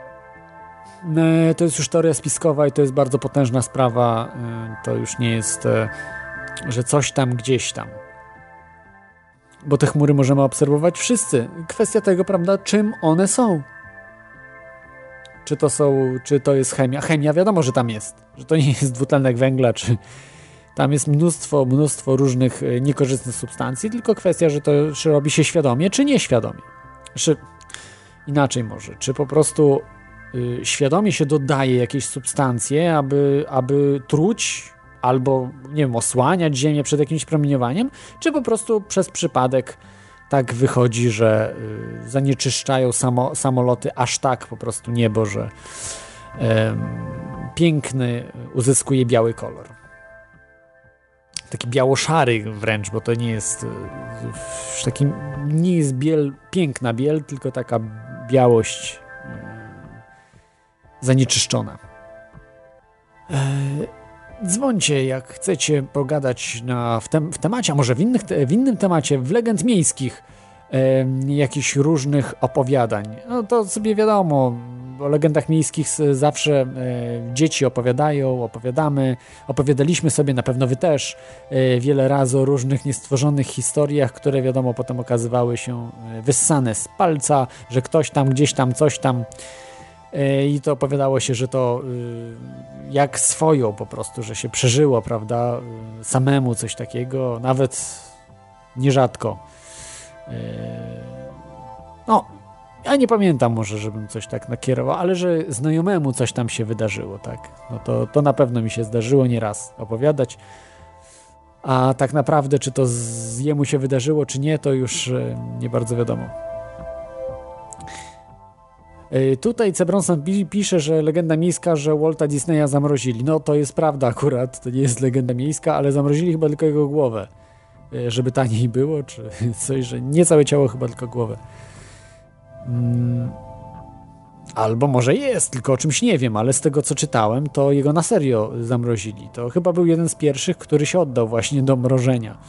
już teoria spiskowa i to jest bardzo potężna sprawa. To już nie jest, że coś tam gdzieś tam. Bo te chmury możemy obserwować wszyscy. Kwestia tego, prawda, czym one są. Czy to jest chemia? Chemia wiadomo, że tam jest. Że to nie jest dwutlenek węgla, czy tam jest mnóstwo różnych niekorzystnych substancji, tylko kwestia, że to czy robi się świadomie, czy nieświadomie. Znaczy, inaczej może. Czy po prostu świadomie się dodaje jakieś substancje, aby truć albo, nie wiem, osłaniać Ziemię przed jakimś promieniowaniem, czy po prostu przez przypadek tak wychodzi, że zanieczyszczają samoloty aż tak po prostu niebo, że piękny uzyskuje biały kolor. Taki biało-szary wręcz, bo to nie jest nie jest piękna biel, tylko taka białość zanieczyszczona. Dzwońcie, jak chcecie pogadać w temacie, a może w innym temacie, w legend miejskich, jakichś różnych opowiadań. No to sobie wiadomo, o legendach miejskich zawsze dzieci opowiadaliśmy sobie, na pewno wy też, wiele razy o różnych niestworzonych historiach, które wiadomo potem okazywały się wyssane z palca, że ktoś tam, gdzieś tam, coś tam i to opowiadało się, że to jak swoją po prostu, że się przeżyło, prawda, samemu coś takiego, nawet nierzadko. No, ja nie pamiętam może, żebym coś tak nakierował, ale że znajomemu coś tam się wydarzyło, tak. No to na pewno mi się zdarzyło nieraz opowiadać. A tak naprawdę, czy to jemu się wydarzyło, czy nie, to już nie bardzo wiadomo. Tutaj C. Bronson pisze, że legenda miejska, że Walta Disneya zamrozili. No to jest prawda akurat, to nie jest legenda miejska, ale zamrozili chyba tylko jego głowę. Żeby taniej było, czy coś, że nie całe ciało, chyba tylko głowę. Albo może jest, tylko o czymś nie wiem, ale z tego co czytałem, to jego na serio zamrozili. To chyba był jeden z pierwszych, który się oddał właśnie do mrożenia.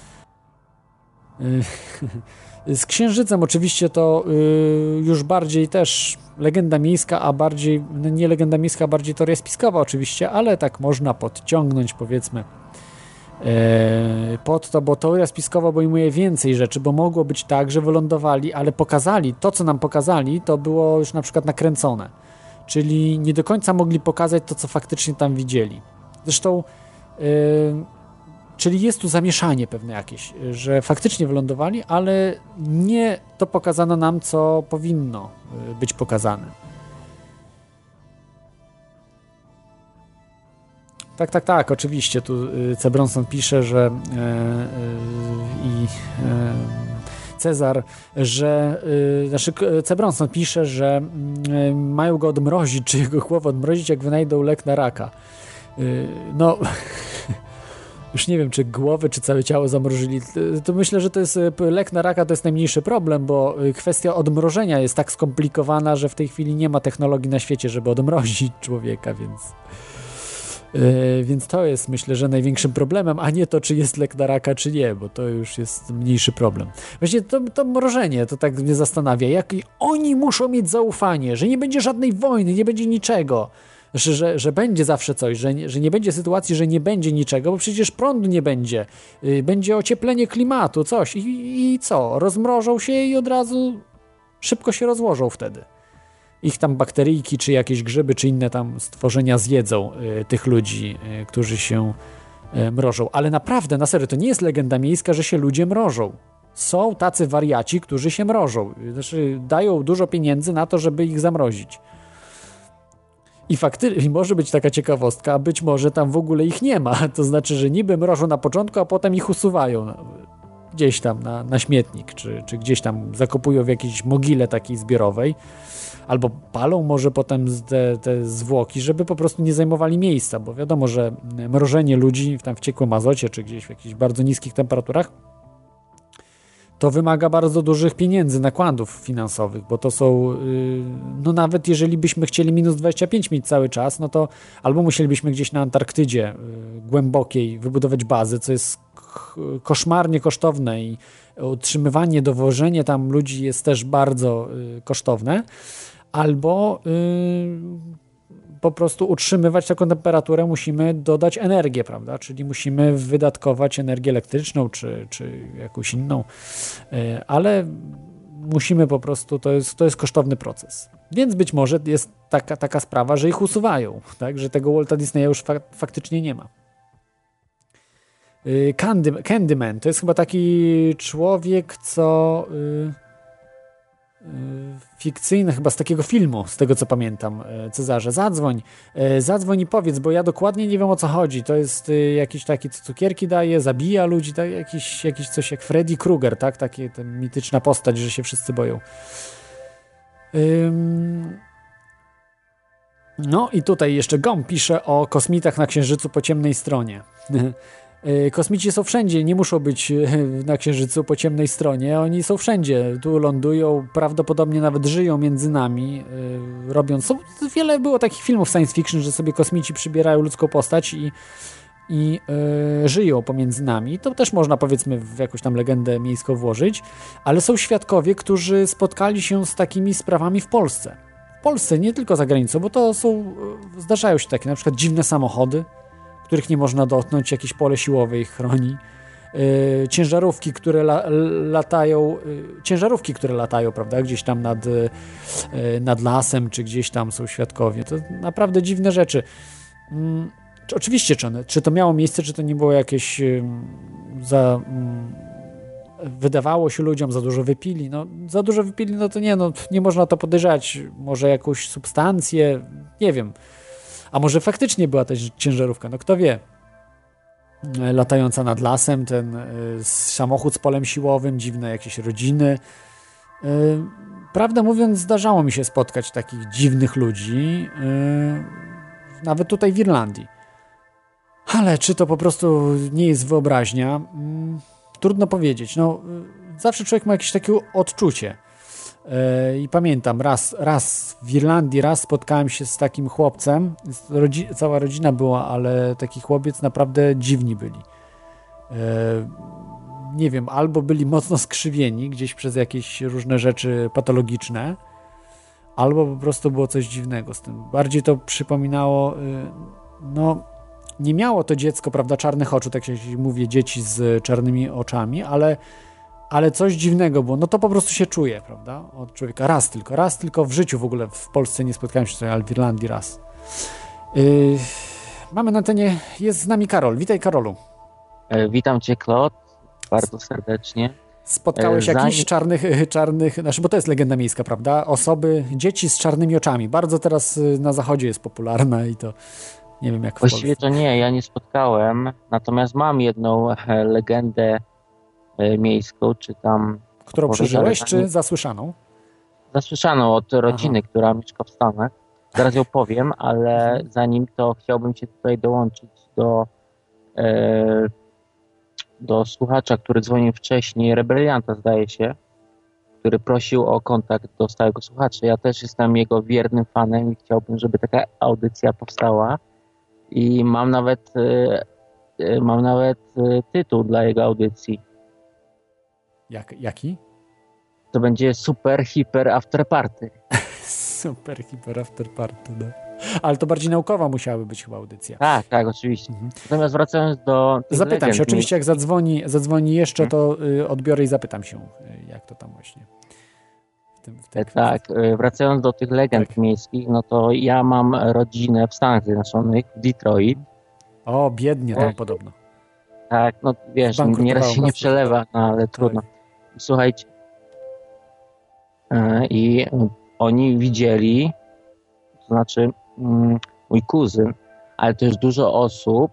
Z Księżycem oczywiście to już bardziej też legenda miejska, a bardziej, no nie legenda miejska, a bardziej teoria spiskowa oczywiście, ale tak można podciągnąć, powiedzmy, pod to, bo teoria spiskowa obejmuje więcej rzeczy, bo mogło być tak, że wylądowali, ale pokazali, to co nam pokazali, to było już na przykład nakręcone, czyli nie do końca mogli pokazać to, co faktycznie tam widzieli. Zresztą czyli jest tu zamieszanie pewne jakieś, że faktycznie wylądowali, ale nie to pokazano nam, co powinno być pokazane. Tak, oczywiście. Tu C. Bronson pisze, że Cezar, że znaczy C. Bronson pisze, że mają go odmrozić, czy jego głowę odmrozić, jak wynajdą lek na raka. No już nie wiem, czy głowy, czy całe ciało zamrożyli. To myślę, że to jest lek na raka, to jest najmniejszy problem, bo kwestia odmrożenia jest tak skomplikowana, że w tej chwili nie ma technologii na świecie, żeby odmrozić człowieka, więc to jest, myślę, że największym problemem, a nie to, czy jest lek na raka, czy nie, bo to już jest mniejszy problem. Właśnie to mrożenie, to tak mnie zastanawia, jak oni muszą mieć zaufanie, że nie będzie żadnej wojny, nie będzie niczego, że będzie zawsze coś, że nie będzie sytuacji, że nie będzie niczego, bo przecież prądu nie będzie, będzie ocieplenie klimatu, coś i co? Rozmrożą się i od razu szybko się rozłożą wtedy. Ich tam bakteryjki, czy jakieś grzyby, czy inne tam stworzenia zjedzą tych ludzi, którzy się mrożą. Ale naprawdę, na serio, to nie jest legenda miejska, że się ludzie mrożą. Są tacy wariaci, którzy się mrożą. Znaczy, dają dużo pieniędzy na to, żeby ich zamrozić. I faktycznie może być taka ciekawostka, a być może tam w ogóle ich nie ma. To znaczy, że niby mrożą na początku, a potem ich usuwają gdzieś tam na śmietnik, czy gdzieś tam zakopują w jakiejś mogile takiej zbiorowej. Albo palą może potem te zwłoki, żeby po prostu nie zajmowali miejsca, bo wiadomo, że mrożenie ludzi tam w ciekłym azocie, czy gdzieś w jakichś bardzo niskich temperaturach, to wymaga bardzo dużych pieniędzy, nakładów finansowych, bo to są, no nawet jeżeli byśmy chcieli minus 25 mieć cały czas, no to albo musielibyśmy gdzieś na Antarktydzie głębokiej wybudować bazę, co jest koszmarnie kosztowne i utrzymywanie, dowożenie tam ludzi jest też bardzo kosztowne, albo po prostu utrzymywać taką temperaturę musimy dodać energię, prawda? Czyli musimy wydatkować energię elektryczną czy jakąś inną, ale musimy po prostu, to jest kosztowny proces. Więc być może jest taka sprawa, że ich usuwają, tak? Że tego Walta Disneya już faktycznie nie ma. Candyman to jest chyba taki człowiek, co fikcyjny, chyba z takiego filmu, z tego co pamiętam, Cezarze. Zadzwoń i powiedz, bo ja dokładnie nie wiem, o co chodzi. To jest jakiś taki, co cukierki daje, zabija ludzi, tak? Jakiś coś jak Freddy Krueger, tak? Taka mityczna postać, że się wszyscy boją. No i tutaj jeszcze Gom pisze o kosmitach na Księżycu po ciemnej stronie. Kosmici są wszędzie, nie muszą być na Księżycu po ciemnej stronie, oni są wszędzie, tu lądują, prawdopodobnie nawet żyją między nami, wiele było takich filmów science fiction, że sobie kosmici przybierają ludzką postać i żyją pomiędzy nami. To też można, powiedzmy, w jakąś tam legendę miejską włożyć, ale są świadkowie, którzy spotkali się z takimi sprawami w Polsce. W Polsce, nie tylko za granicą, bo to zdarzają się takie, na przykład dziwne samochody, których nie można dotknąć, jakieś pole siłowe ich chroni. Ciężarówki, które latają, prawda, gdzieś tam nad lasem, czy gdzieś tam są świadkowie. To naprawdę dziwne rzeczy. Oczywiście, czy to miało miejsce, czy to nie było jakieś wydawało się ludziom, za dużo wypili. No, za dużo wypili, no to nie można to podejrzewać. Może jakąś substancję, nie wiem. A może faktycznie była ta ciężarówka, no kto wie. Latająca nad lasem, ten samochód z polem siłowym, dziwne jakieś rodziny. Prawdę mówiąc, zdarzało mi się spotkać takich dziwnych ludzi, nawet tutaj w Irlandii. Ale czy to po prostu nie jest wyobraźnia? Trudno powiedzieć. No, zawsze człowiek ma jakieś takie odczucie. I pamiętam, raz w Irlandii, spotkałem się z takim chłopcem, cała rodzina była, ale taki chłopiec naprawdę dziwni byli. Nie wiem, albo byli mocno skrzywieni gdzieś przez jakieś różne rzeczy patologiczne, albo po prostu było coś dziwnego z tym. Bardziej to przypominało, nie miało to dziecko, prawda, czarnych oczu, tak jak mówię, dzieci z czarnymi oczami, ale coś dziwnego było, no to po prostu się czuje, prawda, od człowieka. Raz tylko w życiu w ogóle w Polsce nie spotkałem się tutaj, ale w Irlandii raz. Mamy na antenie, jest z nami Karol. Witaj, Karolu. Witam Cię, Claude, bardzo serdecznie. Spotkałeś jakichś czarnych, znaczy, bo to jest legenda miejska, prawda, dzieci z czarnymi oczami. Bardzo teraz na zachodzie jest popularna i to nie wiem jak w Polsce. Właściwie to nie, ja nie spotkałem, natomiast mam jedną legendę miejską, czy tam... Którą przeżyłeś, czy zasłyszaną? Zasłyszaną od rodziny, która mieszka w Stanach. Zaraz ją powiem, ale zanim to chciałbym Cię tutaj dołączyć do do słuchacza, który dzwonił wcześniej, Rebelianta zdaje się, który prosił o kontakt do stałego słuchacza. Ja też jestem jego wiernym fanem i chciałbym, żeby taka audycja powstała. I mam nawet tytuł dla jego audycji. Jaki? To będzie Super Hiper After Party. Super Hiper After Party, no. Ale to bardziej naukowa musiałaby być chyba audycja. Tak, oczywiście. Natomiast wracając do... Zapytam się, oczywiście jak zadzwoni jeszcze, to odbiorę i zapytam się, jak to tam właśnie. Wracając do tych legend miejskich, no to ja mam rodzinę w Stanach Zjednoczonych, w Detroit. O, biednie tam podobno. Tak, no wiesz, nieraz się nie przelewa, no, ale trudno. Słuchajcie, i oni widzieli, to znaczy mój kuzyn, ale też dużo osób,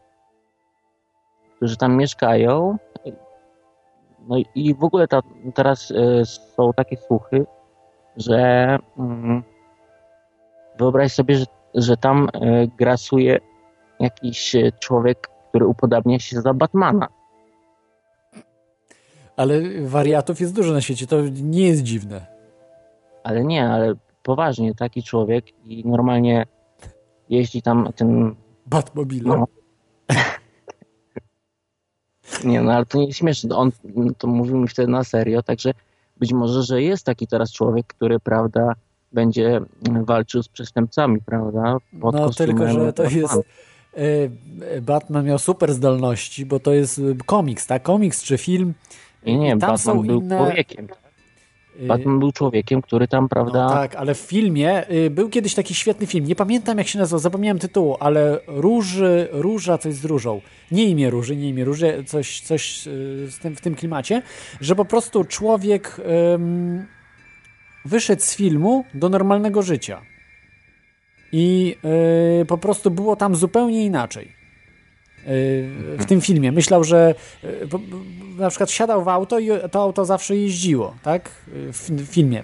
którzy tam mieszkają. No i w ogóle teraz są takie słuchy, że wyobraź sobie, że tam grasuje jakiś człowiek, który upodabnia się za Batmana. Ale wariatów jest dużo na świecie, to nie jest dziwne. Ale poważnie, taki człowiek i normalnie jeździ tam tym... Batmobilem. No. Nie, no ale to nie jest śmieszne. On to mówił mi wtedy na serio, także być może, że jest taki teraz człowiek, który, prawda, będzie walczył z przestępcami, prawda? No tylko, że to jest... Batman miał super zdolności, bo to jest komiks, tak? Komiks czy film. Nie, Batman był człowiekiem. Batman był człowiekiem, który tam, prawda... No tak, ale w filmie był kiedyś taki świetny film, nie pamiętam jak się nazywał, zapomniałem tytułu, ale Róża, coś z różą. Nie imię róży, coś w tym klimacie, że po prostu człowiek wyszedł z filmu do normalnego życia. I po prostu było tam zupełnie inaczej. W tym filmie. Myślał, że na przykład siadał w auto i to auto zawsze jeździło, tak? W filmie.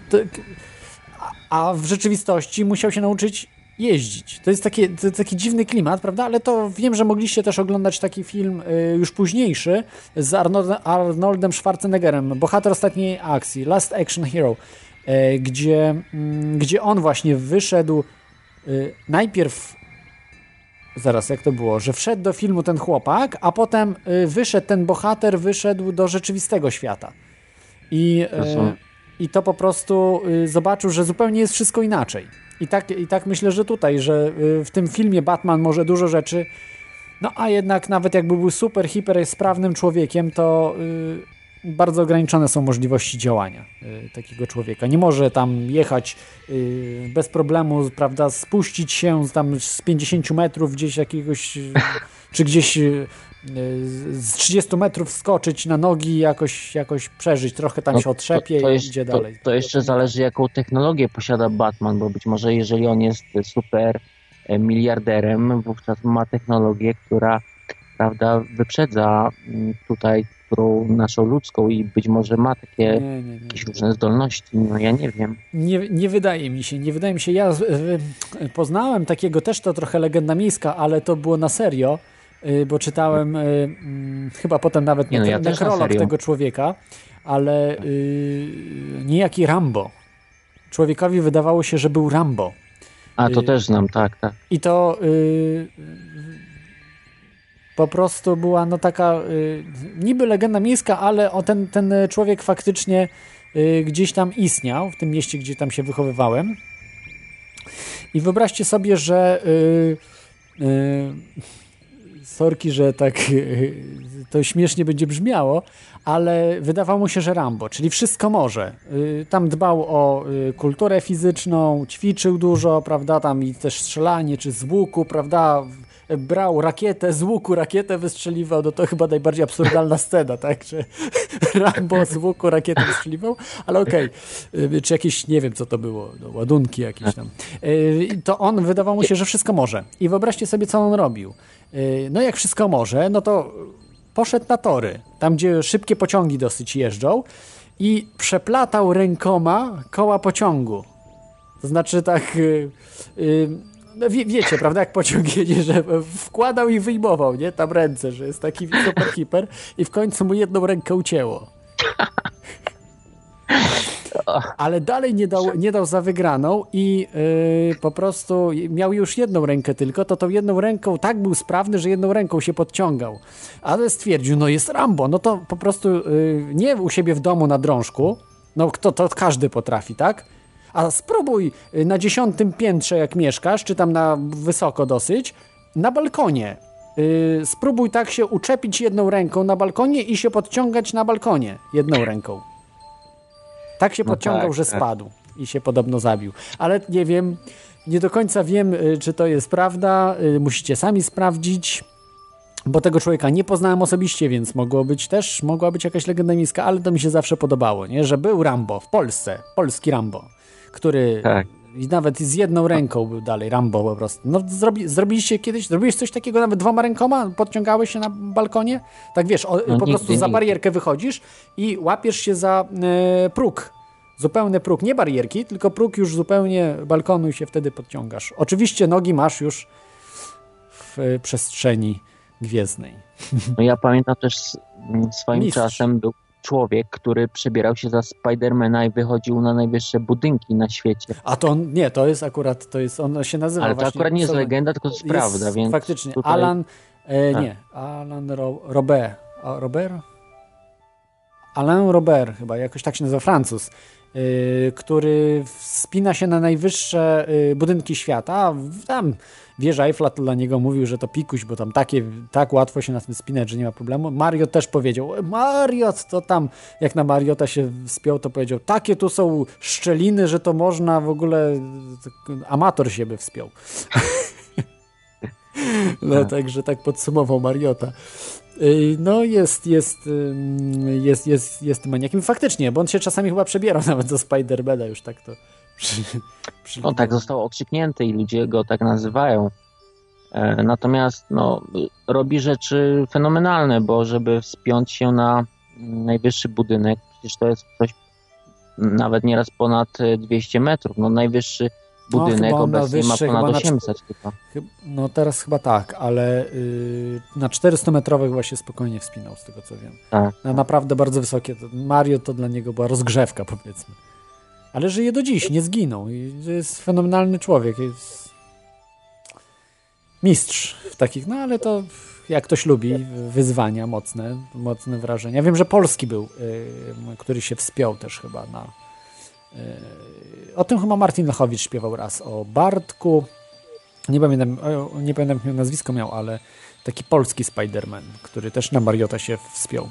A w rzeczywistości musiał się nauczyć jeździć. To jest taki dziwny klimat, prawda? Ale to wiem, że mogliście też oglądać taki film już późniejszy z Arnoldem Schwarzeneggerem, Bohater ostatniej akcji, Last Action Hero, gdzie on właśnie wyszedł najpierw, zaraz, jak to było, że wszedł do filmu ten chłopak, a potem ten bohater wyszedł do rzeczywistego świata. I to po prostu zobaczył, że zupełnie jest wszystko inaczej. I tak myślę, że tutaj, że w tym filmie Batman może dużo rzeczy, no a jednak nawet jakby był super, hiper sprawnym człowiekiem, to bardzo ograniczone są możliwości działania takiego człowieka. Nie może tam jechać bez problemu, prawda, spuścić się tam z 50 metrów gdzieś jakiegoś, czy gdzieś z 30 metrów skoczyć na nogi i jakoś przeżyć. Trochę tam się otrzepie i idzie dalej. To jeszcze zależy, jaką technologię posiada Batman, bo być może jeżeli on jest super miliarderem, wówczas ma technologię, która, prawda, wyprzedza tutaj naszą ludzką i być może ma takie jakieś różne zdolności. No ja nie wiem. Nie wydaje mi się. Ja poznałem takiego, też to trochę legenda miejska, ale to było na serio, bo czytałem chyba potem nawet nekrolog tego człowieka, ale niejaki Rambo. Człowiekowi wydawało się, że był Rambo. A to też znam, tak. I to po prostu była taka niby legenda miejska, ale ten człowiek faktycznie gdzieś tam istniał, w tym mieście, gdzie tam się wychowywałem. I wyobraźcie sobie, że sorki, że tak to śmiesznie będzie brzmiało, ale wydawało mu się, że Rambo, czyli wszystko może. Tam dbał o kulturę fizyczną, ćwiczył dużo, prawda, tam i też strzelanie, czy z łuku, prawda, brał rakietę, z łuku rakietę wystrzeliwał, no to chyba najbardziej absurdalna scena, tak, że Rambo z łuku rakietę wystrzeliwał, ale okej. Czy jakieś, nie wiem co to było, no, ładunki jakieś tam. To on, wydawało mu się, że wszystko może. I wyobraźcie sobie, co on robił. No jak wszystko może, no to poszedł na tory, tam gdzie szybkie pociągi dosyć jeżdżą i przeplatał rękoma koła pociągu. To znaczy tak No wiecie, prawda, jak pociąg jedzie, że wkładał i wyjmował, nie? Tam ręce, że jest taki super hiper i w końcu mu jedną rękę ucięło. Ale dalej nie dał za wygraną i po prostu miał już jedną rękę tylko, to tą jedną ręką tak był sprawny, że jedną ręką się podciągał. Ale stwierdził, no jest Rambo, no to po prostu nie u siebie w domu na drążku, no to każdy potrafi, tak? A spróbuj na 10. piętrze, jak mieszkasz, czy tam na wysoko dosyć, na balkonie. Spróbuj tak się uczepić jedną ręką na balkonie i się podciągać na balkonie jedną ręką. Tak się podciągał, że spadł i się podobno zabił. Ale nie wiem, nie do końca wiem, czy to jest prawda. Musicie sami sprawdzić, bo tego człowieka nie poznałem osobiście, więc mogła być jakaś legenda miejska, ale to mi się zawsze podobało, nie? Że był Rambo w Polsce, polski Rambo, który nawet z jedną ręką był dalej Rambo po prostu. No zrobiliście kiedyś, zrobiłeś coś takiego nawet 2 rękoma? Podciągałeś się na balkonie? Tak wiesz, po prostu za barierkę wychodzisz i łapiesz się za próg. Zupełny próg, nie barierki, tylko próg już zupełnie balkonu i się wtedy podciągasz. Oczywiście nogi masz już w przestrzeni gwiezdnej. No ja pamiętam też swoim czasem był człowiek, który przebierał się za Spidermana i wychodził na najwyższe budynki na świecie. A to on, nie, to jest akurat, on się nazywa ale to właśnie, akurat nie jest legenda, tylko to jest prawda, więc faktycznie, tutaj... Alan Robert? Alain Robert chyba, jakoś tak się nazywa, Francuz, który wspina się na najwyższe budynki świata. Tam wieża Eiffla to dla niego mówił, że to pikuś, bo tam tak łatwo się na tym wspinać, że nie ma problemu. Mariot też powiedział, Mariot to tam, jak na Mariota się wspiął, to powiedział, takie tu są szczeliny, że to można w ogóle, amator się by wspiął. No także tak podsumował Mariota. No jest maniakiem. Faktycznie, bo on się czasami chyba przebierał nawet do Spidermana już tak to. No tak został okrzyknięty i ludzie go tak nazywają. Natomiast robi rzeczy fenomenalne, bo żeby wspiąć się na najwyższy budynek, przecież to jest coś nawet nieraz ponad 200 metrów. No najwyższy budynek obecnie ma ponad 800 chyba. No teraz chyba tak, ale na 400-metrowych właśnie spokojnie wspinał, z tego co wiem. Tak. Na naprawdę bardzo wysokie. Mario to dla niego była rozgrzewka, powiedzmy. Ale żyje do dziś, nie zginął. I jest fenomenalny człowiek. Jest mistrz w takich, no ale to jak ktoś lubi wyzwania mocne wrażenia. Wiem, że polski był, który się wspiął też chyba na... O tym chyba Martin Lechowicz śpiewał raz, o Bartku. Nie pamiętam jak nazwisko miał, ale taki polski Spider-Man, który też na Mariota się wspiął.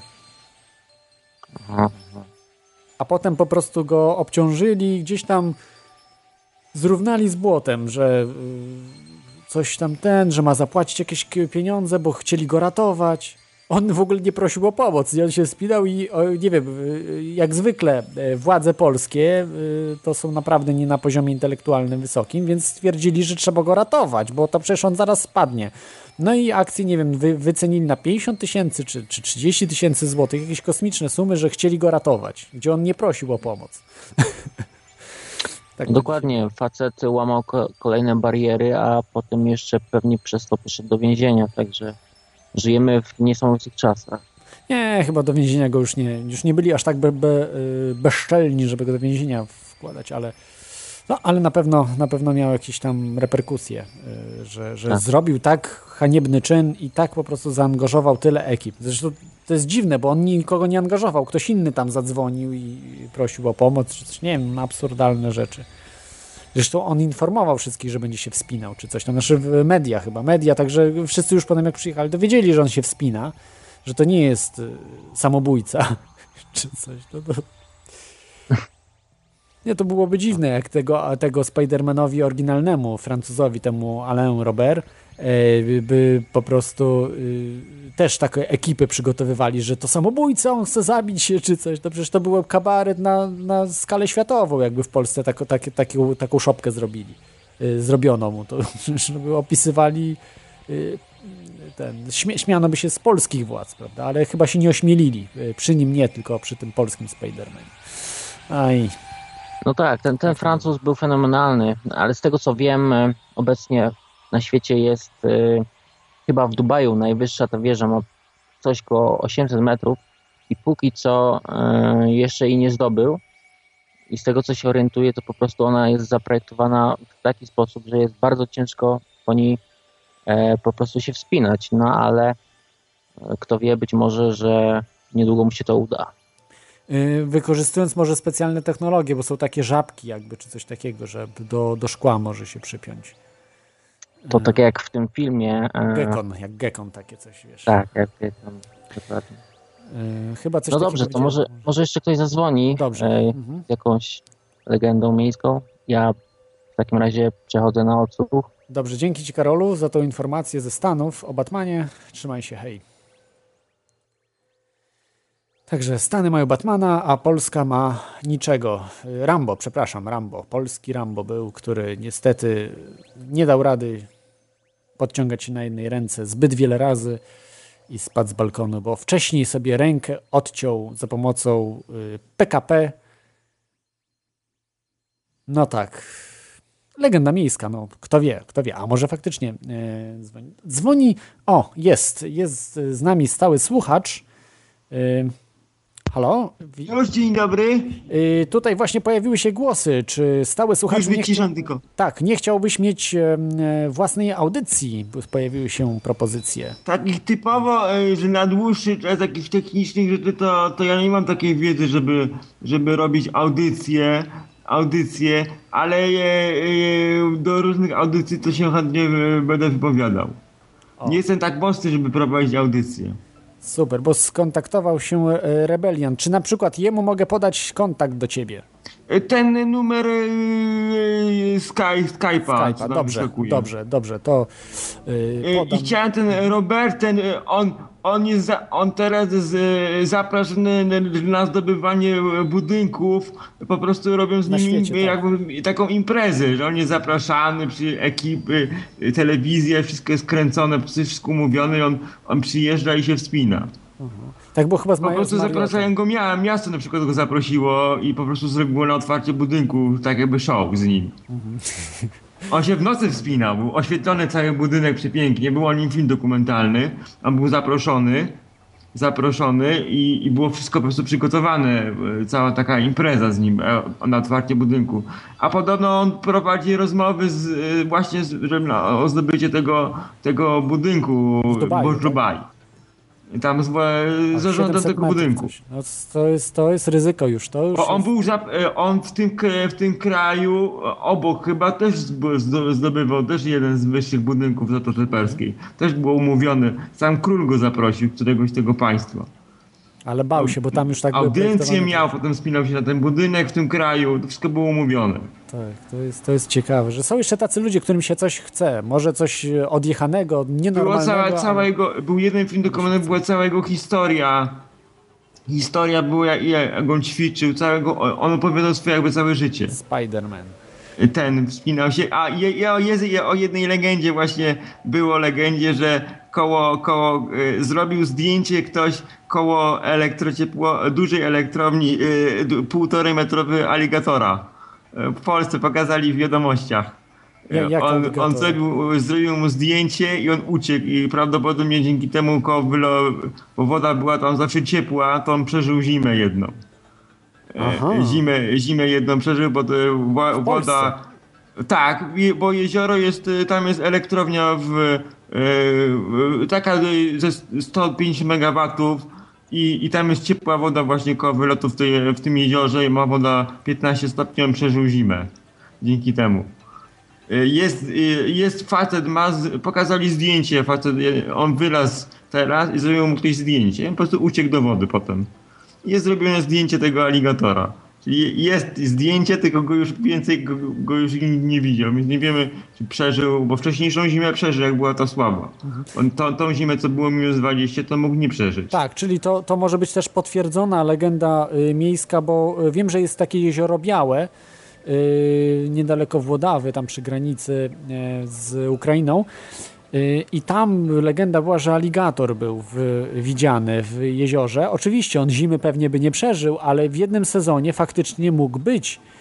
A potem po prostu go obciążyli, gdzieś tam zrównali z błotem, że coś tam że ma zapłacić jakieś pieniądze, bo chcieli go ratować. On w ogóle nie prosił o pomoc, on się spinał i nie wiem, jak zwykle władze polskie to są naprawdę nie na poziomie intelektualnym wysokim, więc stwierdzili, że trzeba go ratować, bo to przecież on zaraz spadnie. No i akcję, nie wiem, wycenili na 50 000 czy 30 000 złotych, jakieś kosmiczne sumy, że chcieli go ratować, gdzie on nie prosił o pomoc. Tak dokładnie, facet łamał kolejne bariery, a potem jeszcze pewnie przez to poszedł do więzienia, także żyjemy w niesamowitych czasach. Nie, chyba do więzienia go już nie byli aż tak bezczelni, żeby go do więzienia wkładać, ale na pewno miał jakieś tam reperkusje, że zrobił tak haniebny czyn i tak po prostu zaangażował tyle ekip. Zresztą to jest dziwne, bo on nikogo nie angażował, ktoś inny tam zadzwonił i prosił o pomoc, czy coś, nie wiem, absurdalne rzeczy. Zresztą on informował wszystkich, że będzie się wspinał, czy coś tam, w media, także wszyscy już potem jak przyjechali, dowiedzieli, że on się wspina, że to nie jest samobójca, czy coś. Nie, to byłoby dziwne, jak tego Spider-Manowi oryginalnemu, Francuzowi, temu Alain Robert, by po prostu też takie ekipy przygotowywali, że to samobójca, on chce zabić się, czy coś. To przecież to był kabaret na skalę światową, jakby w Polsce taką szopkę zrobiono mu. To żeby opisywali śmiano by się z polskich władz, prawda? Ale chyba się nie ośmielili. Przy nim nie, tylko przy tym polskim Spider-Manie. Aj. No tak, ten Francuz był fenomenalny, ale z tego co wiem, obecnie na świecie jest chyba w Dubaju najwyższa ta wieża, ma coś koło 800 metrów i póki co jeszcze jej nie zdobył. I z tego co się orientuję, to po prostu ona jest zaprojektowana w taki sposób, że jest bardzo ciężko po niej po prostu się wspinać. No ale kto wie, być może, że niedługo mu się to uda. Wykorzystując może specjalne technologie, bo są takie żabki jakby, czy coś takiego, że do szkła może się przypiąć. To tak jak w tym filmie. Jak Gekon, takie coś, wiesz. Tak, jak Gekon, dokładnie. Chyba coś no dobrze, to może jeszcze ktoś zadzwoni z jakąś legendą miejską. Ja w takim razie przechodzę na odsłuch. Dobrze, dzięki Ci, Karolu, za tą informację ze Stanów o Batmanie. Trzymaj się, hej. Także Stany mają Batmana, a Polska ma niczego. Rambo. Polski Rambo był, który niestety nie dał rady podciągać się na jednej ręce zbyt wiele razy i spadł z balkonu, bo wcześniej sobie rękę odciął za pomocą PKP. No tak. Legenda miejska, no kto wie. A może faktycznie dzwoni. O, jest z nami stały słuchacz. Halo? Już, dzień dobry. Tutaj właśnie pojawiły się głosy. Czy stały słuchacz Już wyciszam tylko. Tak, nie chciałbyś mieć własnej audycji, bo pojawiły się propozycje. Takich typowo, że na dłuższy czas takich technicznych rzeczy, to ja nie mam takiej wiedzy, żeby robić audycje, ale do różnych audycji to się chętnie będę wypowiadał. Nie jestem tak mocny, żeby prowadzić audycję. Super, bo skontaktował się Rebelian. Czy na przykład jemu mogę podać kontakt do ciebie? Ten numer Skype'a. Dobrze, to I chciałem on teraz jest zapraszany na zdobywanie budynków, po prostu robią z nimi jakby taką imprezę, że on jest zapraszany przy ekipy, telewizję, wszystko jest kręcone, wszystko umówione i on przyjeżdża i się wspina. Tak, bo chyba po prostu zapraszają go, miasto na przykład go zaprosiło i po prostu zrobiło na otwarcie budynku tak jakby show z nim. On się w nocy wspinał, był oświetlony cały budynek przepięknie, był o nim film dokumentalny, on był zaproszony i było wszystko po prostu przygotowane, cała taka impreza z nim na otwarcie budynku. A podobno on prowadzi rozmowy o zdobycie tego budynku w Dubaju. Tam zarządem tego budynku. No, to jest ryzyko już. On w tym kraju obok chyba też zdobywał jeden z wyższych budynków w Zatoce Perskiej. Też było umówione. Sam król go zaprosił, któregoś tego państwa. Ale bał się, bo tam już tak audiencję miał, potem spinał się na ten budynek w tym kraju. To wszystko było umówione. Tak, to jest ciekawe, że są jeszcze tacy ludzie, którym się coś chce. Może coś odjechanego, nienormalnego. Był jeden film dokumentalny, była cała jego historia. Historia była, jak on ćwiczył, on opowiadał swoje jakby całe życie. Spider-Man. Ten wspinał się. O jednej legendzie właśnie było legendzie, że zrobił zdjęcie ktoś koło dużej elektrowni 1,5 metrowy aligatora. W Polsce pokazali w wiadomościach. On zrobił mu zdjęcie i on uciekł i prawdopodobnie dzięki temu bo woda była tam zawsze ciepła, to on przeżył zimę jedną. Zimę jedną przeżył, bo woda... Tak, bo jezioro tam jest elektrownia taka ze 150 megawatów i tam jest ciepła woda właśnie koło wylotu w tym jeziorze i ma woda 15 stopni, on przeżył zimę dzięki temu. Jest facet, pokazali zdjęcie, on wylazł teraz i zrobił mu ktoś zdjęcie, on po prostu uciekł do wody potem. Jest zrobione zdjęcie tego aligatora. Czyli jest zdjęcie, tylko go już nie widział, więc nie wiemy, czy przeżył, bo wcześniejszą zimę przeżył, jak była ta słaba. Tą zimę, co było minus 20, to mógł nie przeżyć. Tak, czyli to może być też potwierdzona legenda miejska, bo wiem, że jest takie jezioro Białe, niedaleko Włodawy, tam przy granicy z Ukrainą. I tam legenda była, że aligator był widziany w jeziorze. Oczywiście on zimy pewnie by nie przeżył, ale w jednym sezonie faktycznie mógł być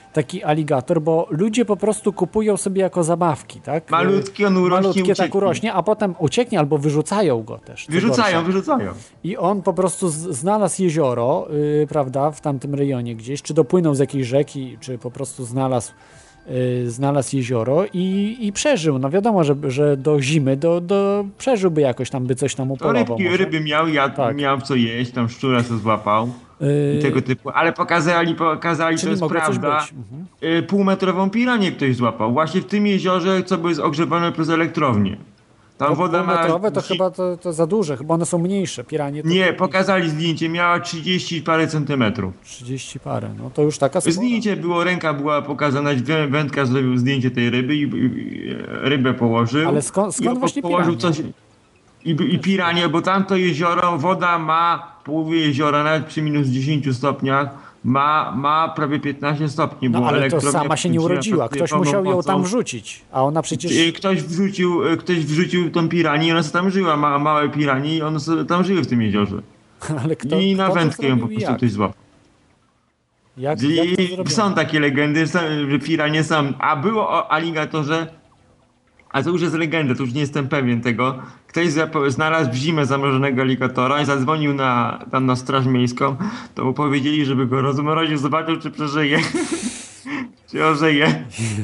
taki aligator, bo ludzie po prostu kupują sobie jako zabawki, tak? Malutki, on urośnie, Malutkie tak ucieknie. urośnie, a potem ucieknie albo wyrzucają go też. co gorsza. Wyrzucają. I on po prostu znalazł jezioro, prawda, w tamtym rejonie gdzieś, czy dopłynął z jakiejś rzeki, czy po prostu znalazł jezioro i przeżył. No wiadomo, że do zimy przeżyłby jakoś tam, by coś tam To upolował. ryby miał, Tak. miał co jeść, tam szczura co złapał. I tego typu. Ale pokazali, to Czyli jest mogło coś prawda. być. Mhm. Półmetrową piranię ktoś złapał. Właśnie w tym jeziorze, co było ogrzewane przez elektrownię. Tam woda ma... Półmetrowe to chyba to za duże, chyba one są mniejsze. Piranie to Nie, pokazali zdjęcie, miała 30 parę centymetrów. 30 parę, no to już taka spora. Zdjęcie było, ręka była pokazana, wędka zrobił zdjęcie tej ryby i rybę położył. Ale skąd I właśnie położył piranie? coś. I piranie, bo tamto jezioro, woda ma połowie jeziora, nawet przy minus 10 stopniach, ma prawie 15 stopni. No bo ale to elektrownia sama się nie wróciła urodziła. pod Ktoś wielką musiał ją mocą. tam wrzucić, a ona przecież... Ktoś wrzucił tą piranię i ona sobie tam żyła, małe piranie i one sobie tam żyły w tym jeziorze. Ale I na to wędkę ją po zrobił i prostu jak? ktoś złapał. Jak to I zrobiono? są takie legendy, że piranie są. A było o aligatorze, a to już jest legenda, to już nie jestem pewien tego. Ktoś znalazł w zimę zamrożonego aligatora i zadzwonił tam na straż miejską, to mu powiedzieli, żeby go rozmroził, zobaczył, czy przeżyje. Czy ożyje.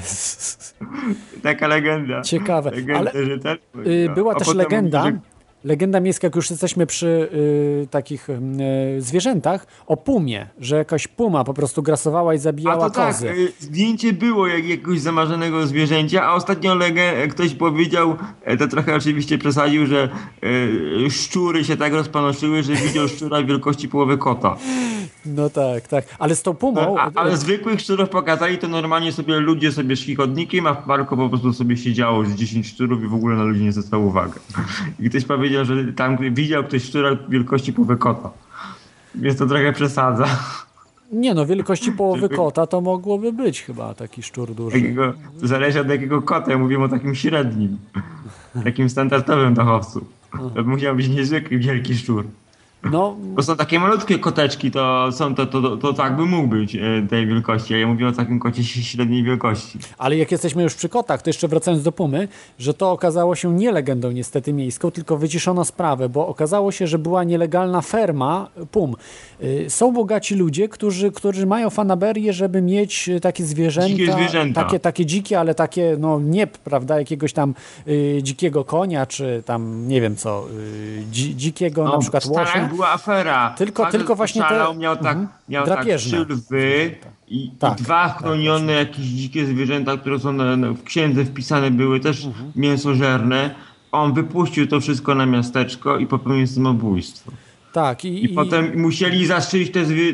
Taka legenda. Ciekawe, Legenda, ale że tak, była a też potem legenda, mówi, że legenda miejska, jak już jesteśmy przy takich zwierzętach, o pumie, że jakaś puma po prostu grasowała i A zabijała to tak, kozy. zdjęcie było jakiegoś zamarzonego zwierzęcia, a ostatnio ktoś powiedział, to trochę oczywiście przesadził, że szczury się tak rozpanoszyły, że widział szczura wielkości połowy kota. No tak, tak. Ale z tą pumą... Ale zwykłych szczurów pokazali, to normalnie sobie ludzie szli chodnikiem, a w parku po prostu sobie siedziało z 10 szczurów i w ogóle na ludzi nie zwracało uwagi. I ktoś powiedział, że tam widział ktoś szczura wielkości połowy kota. Więc to trochę przesadza. Nie no, wielkości połowy kota to mogłoby być chyba taki szczur duży. To zależy od jakiego kota, ja mówię o takim średnim. Takim standardowym dachowcu. To musiał być niezwykły wielki szczur. No, Bo są takie malutkie koteczki, to tak by mógł być tej wielkości, a ja mówię o takim kocie średniej wielkości. ale jak jesteśmy już przy kotach, to jeszcze wracając do pumy, że to okazało się nie legendą niestety miejską, tylko wyciszono sprawę, bo okazało się, że była nielegalna ferma pum. Są bogaci ludzie, którzy mają fanaberię, żeby mieć takie zwierzęta. Dzikie zwierzęta. Takie dzikie, ale takie, no nie, prawda, jakiegoś tam dzikiego konia, czy tam, nie wiem co, dzikiego na przykład w Stanach łosia. była afera. Tylko właśnie te szalał, miał tak drapieżne. 3 lwy i Tak, 2 chronione jakieś dzikie zwierzęta, które są w księdze wpisane były, też mięsożerne. On wypuścił to wszystko na miasteczko i popełnił samobójstwo. Tak, I potem musieli zastrzelić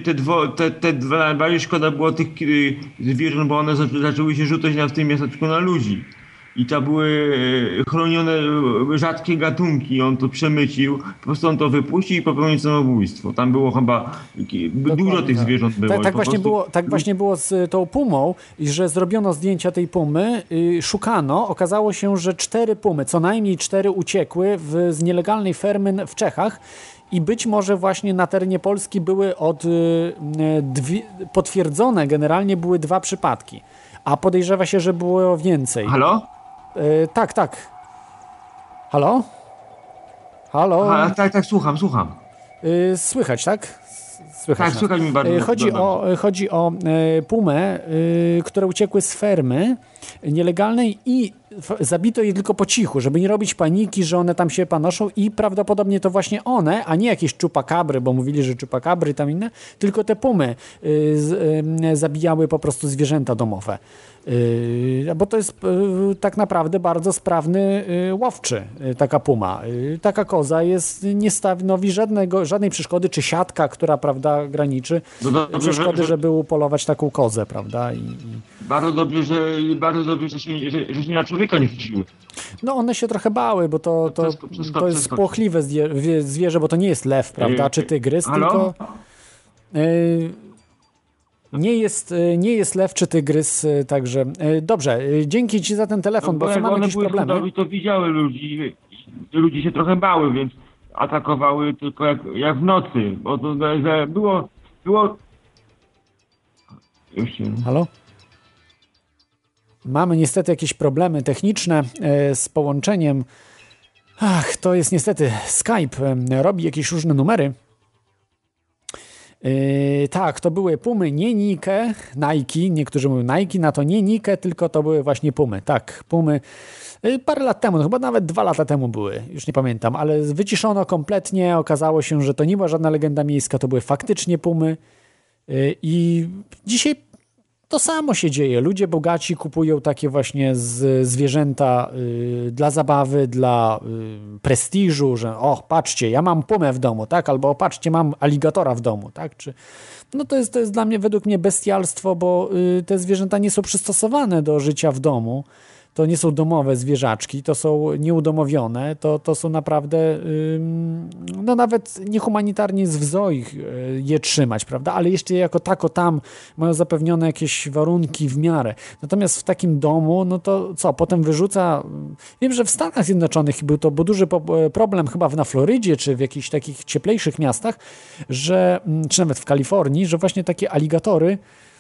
te dwa, najbardziej szkoda było tych zwierząt, bo one zaczęły się rzucać w tym miasteczku na ludzi. I to były chronione rzadkie gatunki, on to przemycił, po prostu on to wypuścił i popełnił samobójstwo. Tam było chyba, dużo tych zwierząt było. Tak właśnie było z tą pumą, i że zrobiono zdjęcia tej pumy, szukano, okazało się, że 4 pumy, co najmniej 4 uciekły z nielegalnej fermy w Czechach. I być może właśnie na terenie Polski były potwierdzone generalnie były 2 przypadki. A podejrzewa się, że było więcej. Halo? Tak. Halo? Halo? Tak, słucham. Słychać, tak? Słychać, Tak, słychać mi bardzo Chodzi o pumę, które uciekły z fermy nielegalnej i zabito je tylko po cichu, żeby nie robić paniki, że one tam się panoszą i prawdopodobnie to właśnie one, a nie jakieś czupakabry, bo mówili, że czupakabry tam inne, tylko te pumy zabijały po prostu zwierzęta domowe. Bo to jest tak naprawdę bardzo sprawny łowczy, taka puma. Taka koza nie stanowi żadnej przeszkody, czy siatka, która, prawda, graniczy, przeszkody, żeby upolować taką kozę, prawda? Bardzo dobrze, że się na człowieka nie rzuciły. No one się trochę bały, bo to jest płochliwe zwierzę, bo to nie jest lew, prawda, czy tygrys, tylko... Nie jest lew czy tygrys, także dobrze, dzięki Ci za ten telefon, bo mamy jakieś problemy. To widziały ludzi, ludzie się trochę bały, więc atakowały tylko jak w nocy, bo to było... Halo? Mamy niestety jakieś problemy techniczne z połączeniem. To jest niestety Skype, robi jakieś różne numery. Tak, to były Pumy, nie Nike, niektórzy mówią Nike, na to nie Nike, tylko to były właśnie Pumy. Tak, Pumy parę lat temu, no chyba nawet 2 lata temu były, już nie pamiętam, ale wyciszono kompletnie, okazało się, że to nie była żadna legenda miejska, to były faktycznie Pumy i dzisiaj to samo się dzieje. Ludzie bogaci kupują takie właśnie zwierzęta dla zabawy, dla prestiżu, że patrzcie, ja mam pumę w domu, tak? Albo patrzcie, mam aligatora w domu, tak? No to jest dla mnie, według mnie bestialstwo, bo te zwierzęta nie są przystosowane do życia w domu. To nie są domowe zwierzaczki, to są nieudomowione, to są naprawdę, no nawet niehumanitarnie jest w zoo je trzymać, prawda? Ale jeszcze jako tako tam mają zapewnione jakieś warunki w miarę. Natomiast w takim domu, no to co, potem wyrzuca, wiem, że w Stanach Zjednoczonych był to duży problem chyba na Florydzie, czy w jakichś takich cieplejszych miastach, czy nawet w Kalifornii, że właśnie takie aligatory,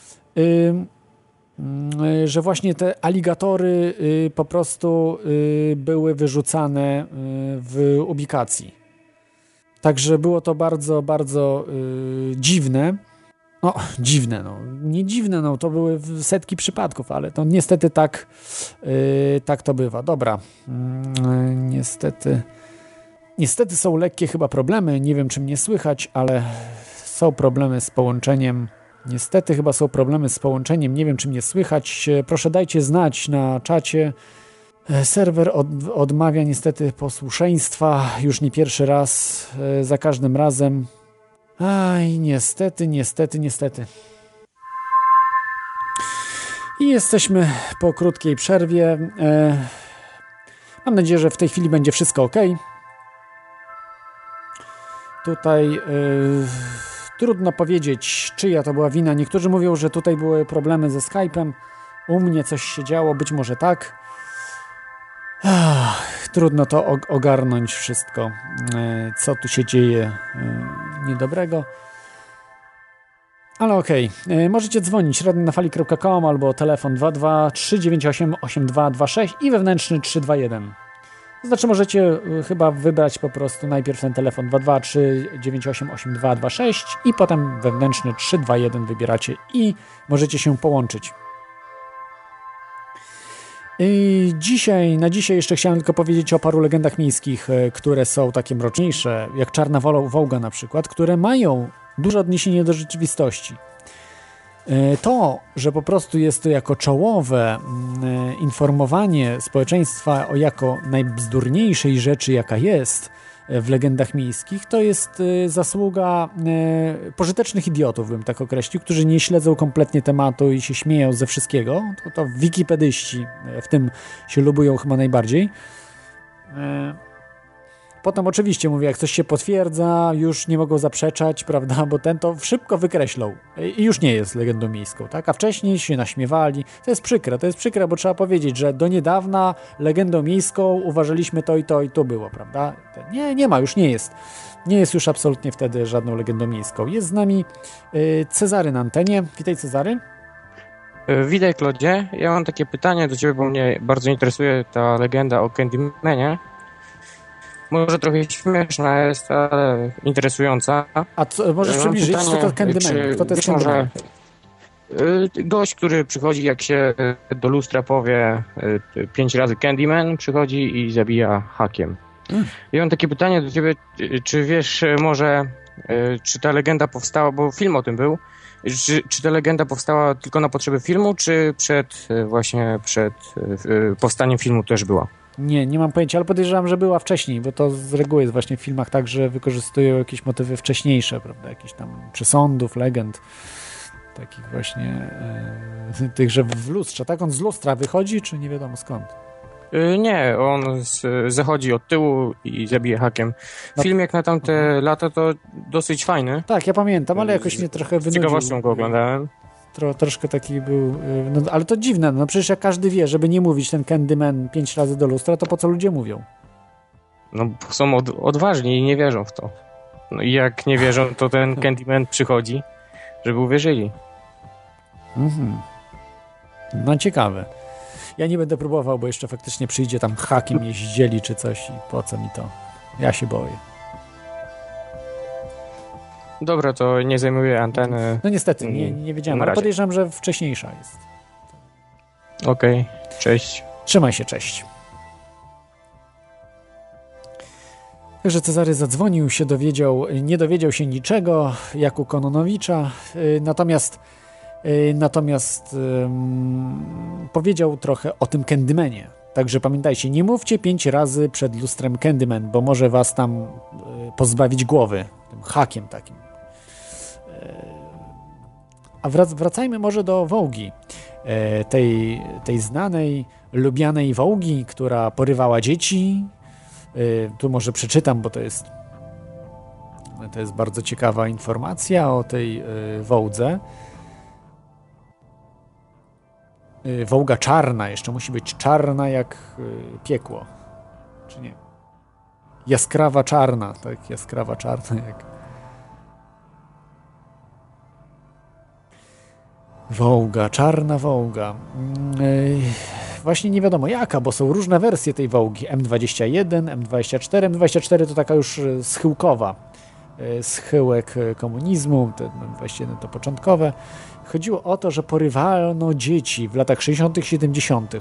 że właśnie te aligatory po prostu były wyrzucane w ubikacji. Także było to bardzo, bardzo dziwne. No, dziwne, no. Nie dziwne, no. To były setki przypadków, ale to niestety tak to bywa. Dobra. Niestety są lekkie chyba problemy. Nie wiem, czy mnie słychać, ale są problemy z połączeniem. Niestety chyba są problemy z połączeniem. Nie wiem, czy mnie słychać. Proszę dajcie znać na czacie. Serwer odmawia niestety posłuszeństwa. Już nie pierwszy raz. Za każdym razem. Aj, niestety. I jesteśmy po krótkiej przerwie. Mam nadzieję, że w tej chwili będzie wszystko ok. Tutaj trudno powiedzieć, czyja to była wina. Niektórzy mówią, że tutaj były problemy ze Skype'em. U mnie coś się działo, być może tak. Trudno to ogarnąć wszystko, co tu się dzieje niedobrego. Ale okej. Możecie dzwonić radionnafali.com albo telefon 22 398 8226 i wewnętrzny 321. To znaczy możecie chyba wybrać po prostu najpierw ten telefon 22 398 8226 i potem wewnętrzny 321 wybieracie i możecie się połączyć. I na dzisiaj jeszcze chciałem tylko powiedzieć o paru legendach miejskich, które są takie mroczniejsze, jak Czarna Wołga na przykład, które mają duże odniesienie do rzeczywistości. To, że po prostu jest to jako czołowe informowanie społeczeństwa o jako najbzdurniejszej rzeczy, jaka jest w legendach miejskich, to jest zasługa pożytecznych idiotów, bym tak określił, którzy nie śledzą kompletnie tematu i się śmieją ze wszystkiego. To wikipedyści w tym się lubują chyba najbardziej. Potem oczywiście mówię, jak coś się potwierdza, już nie mogą zaprzeczać, prawda, bo ten to szybko wykreślą i już nie jest legendą miejską, tak? A wcześniej się naśmiewali. To jest przykre, bo trzeba powiedzieć, że do niedawna legendą miejską uważaliśmy to i to było, prawda? Nie ma, już nie jest. Nie jest już absolutnie wtedy żadną legendą miejską. Jest z nami Cezary na antenie. Witaj, Cezary. Witaj, Klodzie. Ja mam takie pytanie do ciebie, bo mnie bardzo interesuje ta legenda o Candymanie. Może trochę śmieszna jest, ale interesująca. A co, możesz przybliżyć, co to Candyman? Kto to jest Candyman? Gość, który przychodzi, jak się do lustra powie 5 razy Candyman, przychodzi i zabija hakiem. Ja mam takie pytanie do ciebie, czy wiesz może, czy ta legenda powstała, bo film o tym był, czy ta legenda powstała tylko na potrzeby filmu, czy przed powstaniem filmu też była? Nie mam pojęcia, ale podejrzewam, że była wcześniej, bo to z reguły jest właśnie w filmach tak, że wykorzystują jakieś motywy wcześniejsze, prawda, jakieś tam przesądów, legend, takich właśnie tych, że w lustrze, tak? On z lustra wychodzi, czy nie wiadomo skąd? Nie, on zachodzi od tyłu i zabije hakiem. Film jak na tamte lata to dosyć fajny. Tak, ja pamiętam, ale jakoś mnie trochę wynudził. Z ciekawością go oglądałem. Troszkę taki był, no, ale to dziwne, no przecież jak każdy wie, żeby nie mówić ten Candyman 5 razy do lustra, to po co ludzie mówią? No są odważni i nie wierzą w to. No i jak nie wierzą, to ten Candyman przychodzi, żeby uwierzyli. No ciekawe. Ja nie będę próbował, bo jeszcze faktycznie przyjdzie tam hakiem mnie zdzieli czy coś i po co mi to? Ja się boję. Dobra, to nie zajmuję anteny. No niestety, nie wiedziałem, ale podejrzewam, że wcześniejsza jest. Okej, cześć. Trzymaj się, cześć. Także Cezary zadzwonił, nie dowiedział się niczego, jak u Kononowicza, natomiast powiedział trochę o tym Candymanie. Także pamiętajcie, nie mówcie 5 razy przed lustrem Candyman, bo może was tam pozbawić głowy tym hakiem takim. A wracajmy może do Wołgi, tej znanej, lubianej Wołgi, która porywała dzieci. Tu może przeczytam, bo to jest bardzo ciekawa informacja o tej Wołdze. Wołga czarna, jeszcze musi być czarna jak piekło, czy nie? Jaskrawa czarna, tak, jaskrawa czarna jak... Wołga, czarna Wołga. Właśnie nie wiadomo jaka, bo są różne wersje tej Wołgi. M21, M24. M24 to taka już schyłkowa. Schyłek komunizmu, ten M21 to początkowe. Chodziło o to, że porywano dzieci w latach 60., 70.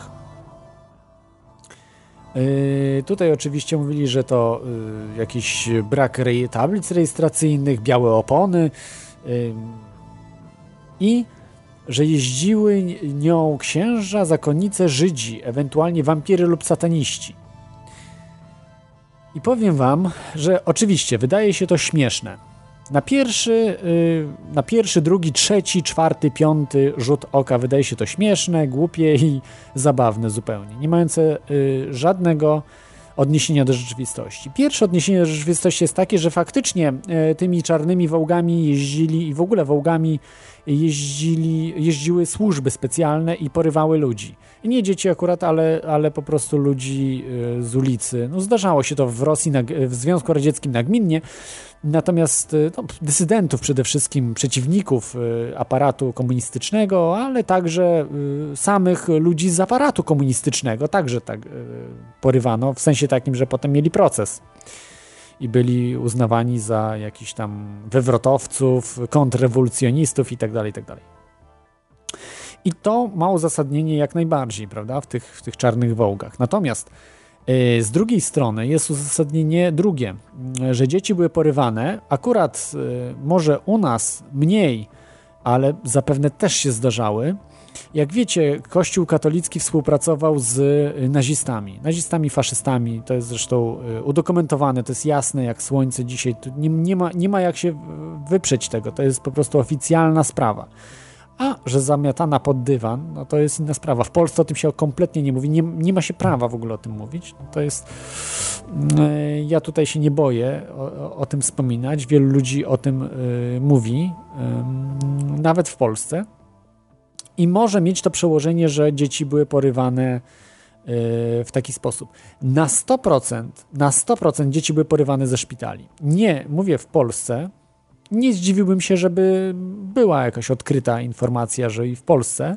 Tutaj oczywiście mówili, że to jakiś brak tablic rejestracyjnych, białe opony i że jeździły nią księża, zakonnice, Żydzi, ewentualnie wampiry lub sataniści. I powiem wam, że oczywiście wydaje się to śmieszne. Na pierwszy, drugi, trzeci, czwarty, piąty rzut oka wydaje się to śmieszne, głupie i zabawne zupełnie, nie mające żadnego odniesienia do rzeczywistości. Pierwsze odniesienie do rzeczywistości jest takie, że faktycznie tymi czarnymi wołgami jeździli i w ogóle wołgami jeździły służby specjalne i porywały ludzi. I nie dzieci akurat, ale po prostu ludzi z ulicy. No, zdarzało się to w Rosji, w Związku Radzieckim nagminnie, natomiast dysydentów przede wszystkim, przeciwników aparatu komunistycznego, ale także samych ludzi z aparatu komunistycznego także tak porywano, w sensie takim, że potem mieli proces i byli uznawani za jakichś tam wywrotowców, kontrrewolucjonistów itd., itd. I to ma uzasadnienie jak najbardziej, prawda, w tych czarnych wołgach. Natomiast z drugiej strony jest uzasadnienie drugie, że dzieci były porywane, akurat może u nas mniej, ale zapewne też się zdarzały. Jak wiecie, Kościół katolicki współpracował z nazistami, faszystami, to jest zresztą udokumentowane, to jest jasne jak słońce dzisiaj, nie ma jak się wyprzeć tego, to jest po prostu oficjalna sprawa. A że zamiatana pod dywan, no to jest inna sprawa. W Polsce o tym się kompletnie nie mówi, nie ma się prawa w ogóle o tym mówić. To jest... Ja tutaj się nie boję o tym wspominać, wielu ludzi o tym mówi, nawet w Polsce. I może mieć to przełożenie, że dzieci były porywane w taki sposób. Na 100% dzieci były porywane ze szpitali. Nie, mówię w Polsce, nie zdziwiłbym się, żeby była jakaś odkryta informacja, że i w Polsce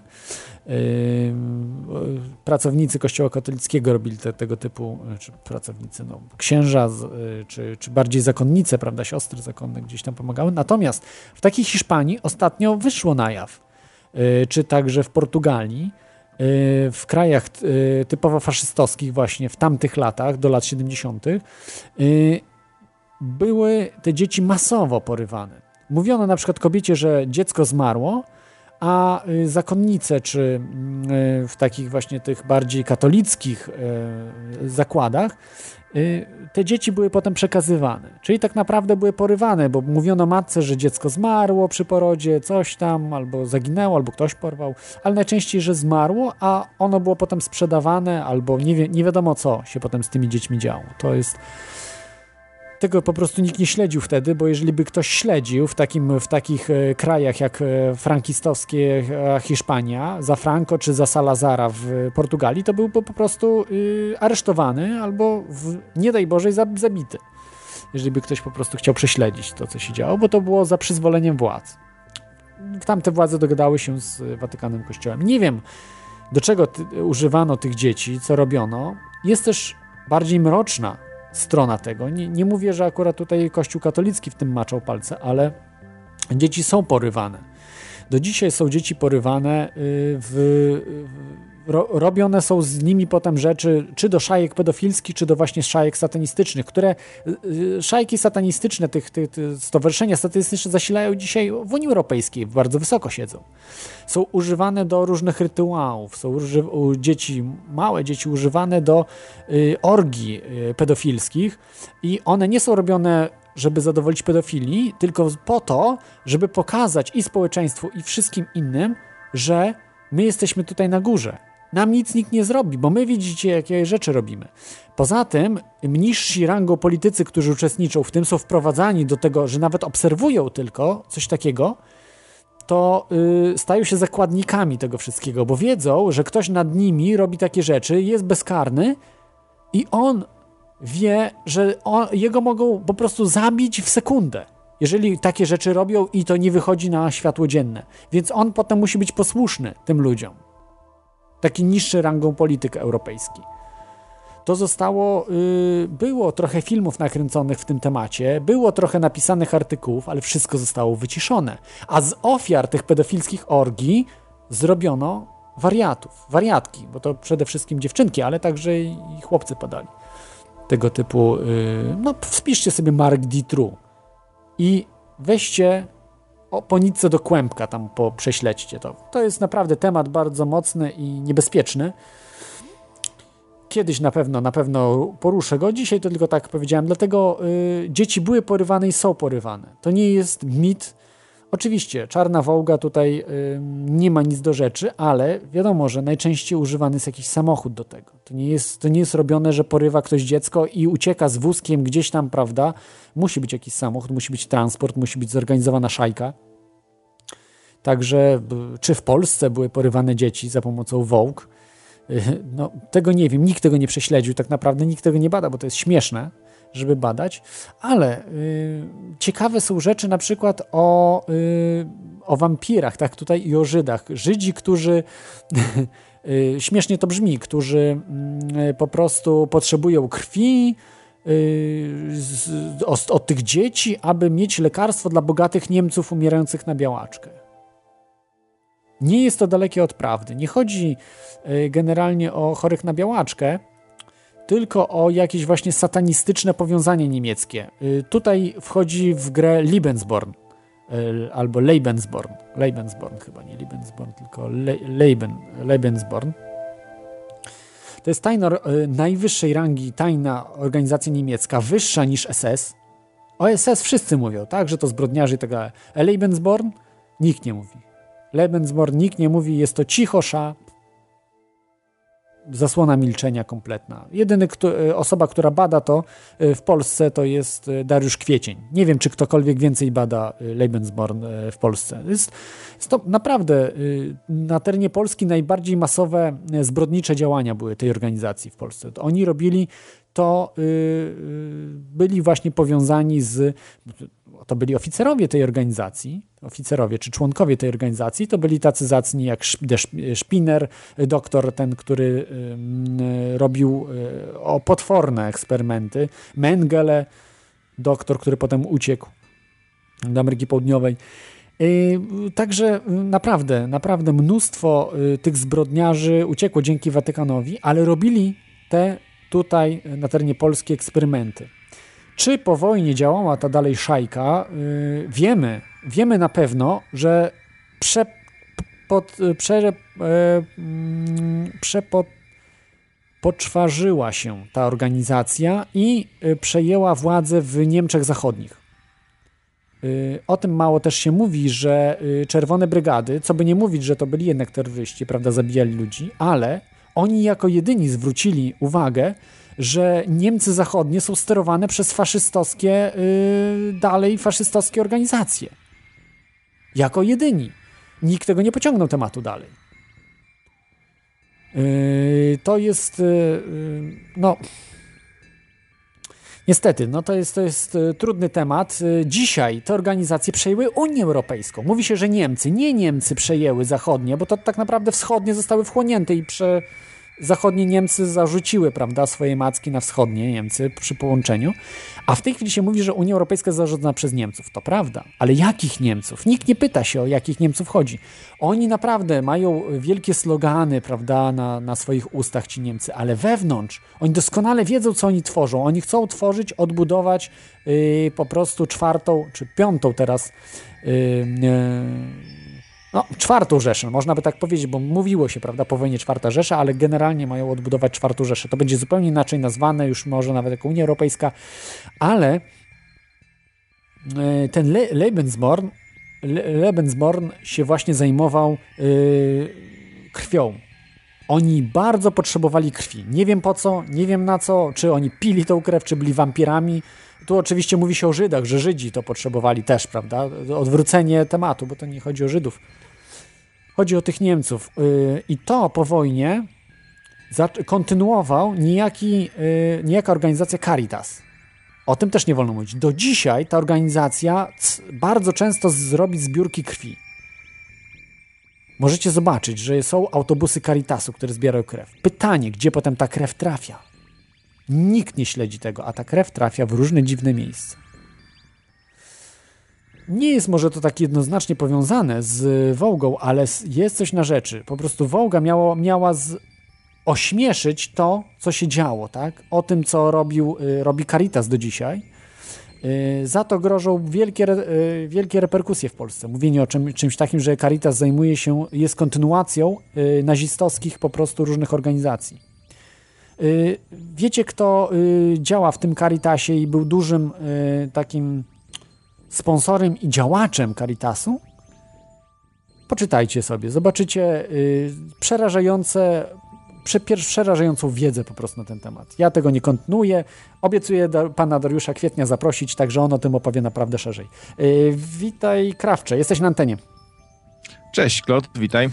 pracownicy Kościoła katolickiego robili tego typu, czy pracownicy, księża, czy bardziej zakonnice, prawda, siostry zakonne gdzieś tam pomagały. Natomiast w takiej Hiszpanii ostatnio wyszło na jaw, czy także w Portugalii, w krajach typowo faszystowskich właśnie w tamtych latach, do lat 70., były te dzieci masowo porywane. Mówiono na przykład kobiecie, że dziecko zmarło, a zakonnice, czy w takich właśnie tych bardziej katolickich zakładach, te dzieci były potem przekazywane. Czyli tak naprawdę były porywane, bo mówiono matce, że dziecko zmarło przy porodzie, coś tam, albo zaginęło, albo ktoś porwał, ale najczęściej, że zmarło, a ono było potem sprzedawane, albo nie wiadomo co się potem z tymi dziećmi działo. To jest... Tego po prostu nikt nie śledził wtedy, bo jeżeli by ktoś śledził w takich krajach jak frankistowskie Hiszpania, za Franco czy za Salazara w Portugalii, to byłby po prostu aresztowany albo nie daj Boże zabity. Jeżeli by ktoś po prostu chciał prześledzić to, co się działo, bo to było za przyzwoleniem władz. Tamte władze dogadały się z Watykanem Kościołem. Nie wiem, do czego używano tych dzieci, co robiono, jest też bardziej mroczna strona tego. Nie mówię, że akurat tutaj Kościół katolicki w tym maczał palce, ale dzieci są porywane. Do dzisiaj są dzieci porywane, robione są z nimi potem rzeczy, czy do szajek pedofilskich, czy do właśnie szajek satanistycznych, które szajki satanistyczne, stowarzyszenia satanistyczne zasilają dzisiaj w Unii Europejskiej, bardzo wysoko siedzą. Są używane do różnych rytuałów, są małe dzieci używane do orgii pedofilskich i one nie są robione, żeby zadowolić pedofili, tylko po to, żeby pokazać i społeczeństwu, i wszystkim innym, że my jesteśmy tutaj na górze. Nam nic nikt nie zrobi, bo my widzicie, jakie rzeczy robimy. Poza tym niżsi rangą politycy, którzy uczestniczą w tym, są wprowadzani do tego, że nawet obserwują tylko coś takiego, to stają się zakładnikami tego wszystkiego, bo wiedzą, że ktoś nad nimi robi takie rzeczy, jest bezkarny i on wie, że jego mogą po prostu zabić w sekundę, jeżeli takie rzeczy robią i to nie wychodzi na światło dzienne. Więc on potem musi być posłuszny tym ludziom. Taki niższy rangą polityk europejski. To zostało, było trochę filmów nakręconych w tym temacie, było trochę napisanych artykułów, ale wszystko zostało wyciszone. A z ofiar tych pedofilskich orgii zrobiono wariatki, bo to przede wszystkim dziewczynki, ale także i chłopcy padali. Tego typu, wpiszcie sobie Mark Dutroux i weźcie po nitce do kłębka, tam prześledźcie to. To jest naprawdę temat bardzo mocny i niebezpieczny. Kiedyś na pewno poruszę go, dzisiaj to tylko tak powiedziałem, dlatego dzieci były porywane i są porywane. To nie jest mit. Oczywiście czarna wołga tutaj nie ma nic do rzeczy, ale wiadomo, że najczęściej używany jest jakiś samochód do tego. To nie jest robione, że porywa ktoś dziecko i ucieka z wózkiem gdzieś tam, prawda? Musi być jakiś samochód, musi być transport, musi być zorganizowana szajka. Także czy w Polsce były porywane dzieci za pomocą wołg? No, tego nie wiem, nikt tego nie prześledził, tak naprawdę nikt tego nie bada, bo to jest śmieszne, żeby badać, ale ciekawe są rzeczy na przykład o wampirach, tak tutaj i o Żydach. Żydzi, którzy śmiesznie to brzmi, którzy po prostu potrzebują krwi od tych dzieci, aby mieć lekarstwo dla bogatych Niemców umierających na białaczkę. Nie jest to dalekie od prawdy. Nie chodzi generalnie o chorych na białaczkę, tylko o jakieś właśnie satanistyczne powiązanie niemieckie. Tutaj wchodzi w grę Lebensborn albo Lebensborn. Lebensborn chyba, nie Lebensborn, tylko Lebensborn. To jest najwyższej rangi tajna organizacja niemiecka, wyższa niż SS. O SS wszyscy mówią, tak, że to zbrodniarzy i tak dalej. Lebensborn nikt nie mówi. Lebensborn nikt nie mówi, jest to cichosza, zasłona milczenia kompletna. Jedyna osoba, która bada to w Polsce, to jest Dariusz Kwiecień. Nie wiem, czy ktokolwiek więcej bada Lebensborn w Polsce. Jest to naprawdę na terenie Polski najbardziej masowe zbrodnicze działania były tej organizacji w Polsce. Oni robili to, byli właśnie powiązani to byli oficerowie tej organizacji, czy członkowie tej organizacji, to byli tacy zacni jak Spinner, doktor ten, który robił potworne eksperymenty, Mengele, doktor, który potem uciekł do Ameryki Południowej. Także naprawdę mnóstwo tych zbrodniarzy uciekło dzięki Watykanowi, ale robili te tutaj na terenie Polski eksperymenty. Czy po wojnie działała ta dalej szajka? Wiemy na pewno, że poczwarzyła się ta organizacja i przejęła władzę w Niemczech Zachodnich. O tym mało też się mówi, że Czerwone Brygady, co by nie mówić, że to byli jednak terroryści, prawda, zabijali ludzi, ale oni jako jedyni zwrócili uwagę, że Niemcy zachodnie są sterowane przez faszystowskie organizacje. Jako jedyni. Nikt tego nie pociągnął tematu dalej. To jest Niestety, no to jest trudny temat. Dzisiaj te organizacje przejęły Unię Europejską. Mówi się, że Niemcy. Nie Niemcy przejęły zachodnie, bo to tak naprawdę wschodnie zostały wchłonięte i zachodnie Niemcy zarzuciły, prawda, swoje macki na wschodnie Niemcy przy połączeniu. A w tej chwili się mówi, że Unia Europejska jest zarządzana przez Niemców. To prawda, ale jakich Niemców? Nikt nie pyta się, o jakich Niemców chodzi. Oni naprawdę mają wielkie slogany, prawda, na swoich ustach, ci Niemcy, ale wewnątrz oni doskonale wiedzą, co oni tworzą. Oni chcą tworzyć, odbudować po prostu czwartą, czy piątą teraz czwartą Rzeszę, można by tak powiedzieć, bo mówiło się, prawda, po wojnie czwarta Rzesza, ale generalnie mają odbudować czwartą Rzeszę. To będzie zupełnie inaczej nazwane, już może nawet jako Unia Europejska, ale ten Lebensborn się właśnie zajmował krwią. Oni bardzo potrzebowali krwi. Nie wiem po co, nie wiem na co, czy oni pili tą krew, czy byli wampirami. Tu oczywiście mówi się o Żydach, że Żydzi to potrzebowali też, prawda? Odwrócenie tematu, bo to nie chodzi o Żydów. Chodzi o tych Niemców. I to po wojnie kontynuował niejaka organizacja Caritas. O tym też nie wolno mówić. Do dzisiaj ta organizacja bardzo często zrobi zbiórki krwi. Możecie zobaczyć, że są autobusy Caritasu, które zbierają krew. Pytanie, gdzie potem ta krew trafia? Nikt nie śledzi tego, a ta krew trafia w różne dziwne miejsca. Nie jest może to tak jednoznacznie powiązane z Wołgą, ale jest coś na rzeczy. Po prostu Wołga miała ośmieszyć to, co się działo, tak? O tym, co robi Caritas do dzisiaj. Za to grożą wielkie reperkusje w Polsce. Mówienie o czymś takim, że Caritas jest kontynuacją nazistowskich po prostu różnych organizacji. Wiecie, kto działa w tym Caritasie i był dużym takim sponsorem i działaczem Caritasu? Poczytajcie sobie, zobaczycie przerażającą wiedzę po prostu na ten temat. Ja tego nie kontynuuję. Obiecuję pana Dariusza Kwietnia zaprosić, także on o tym opowie naprawdę szerzej. Witaj, Krawcze, jesteś na antenie. Cześć, Klot, witaj.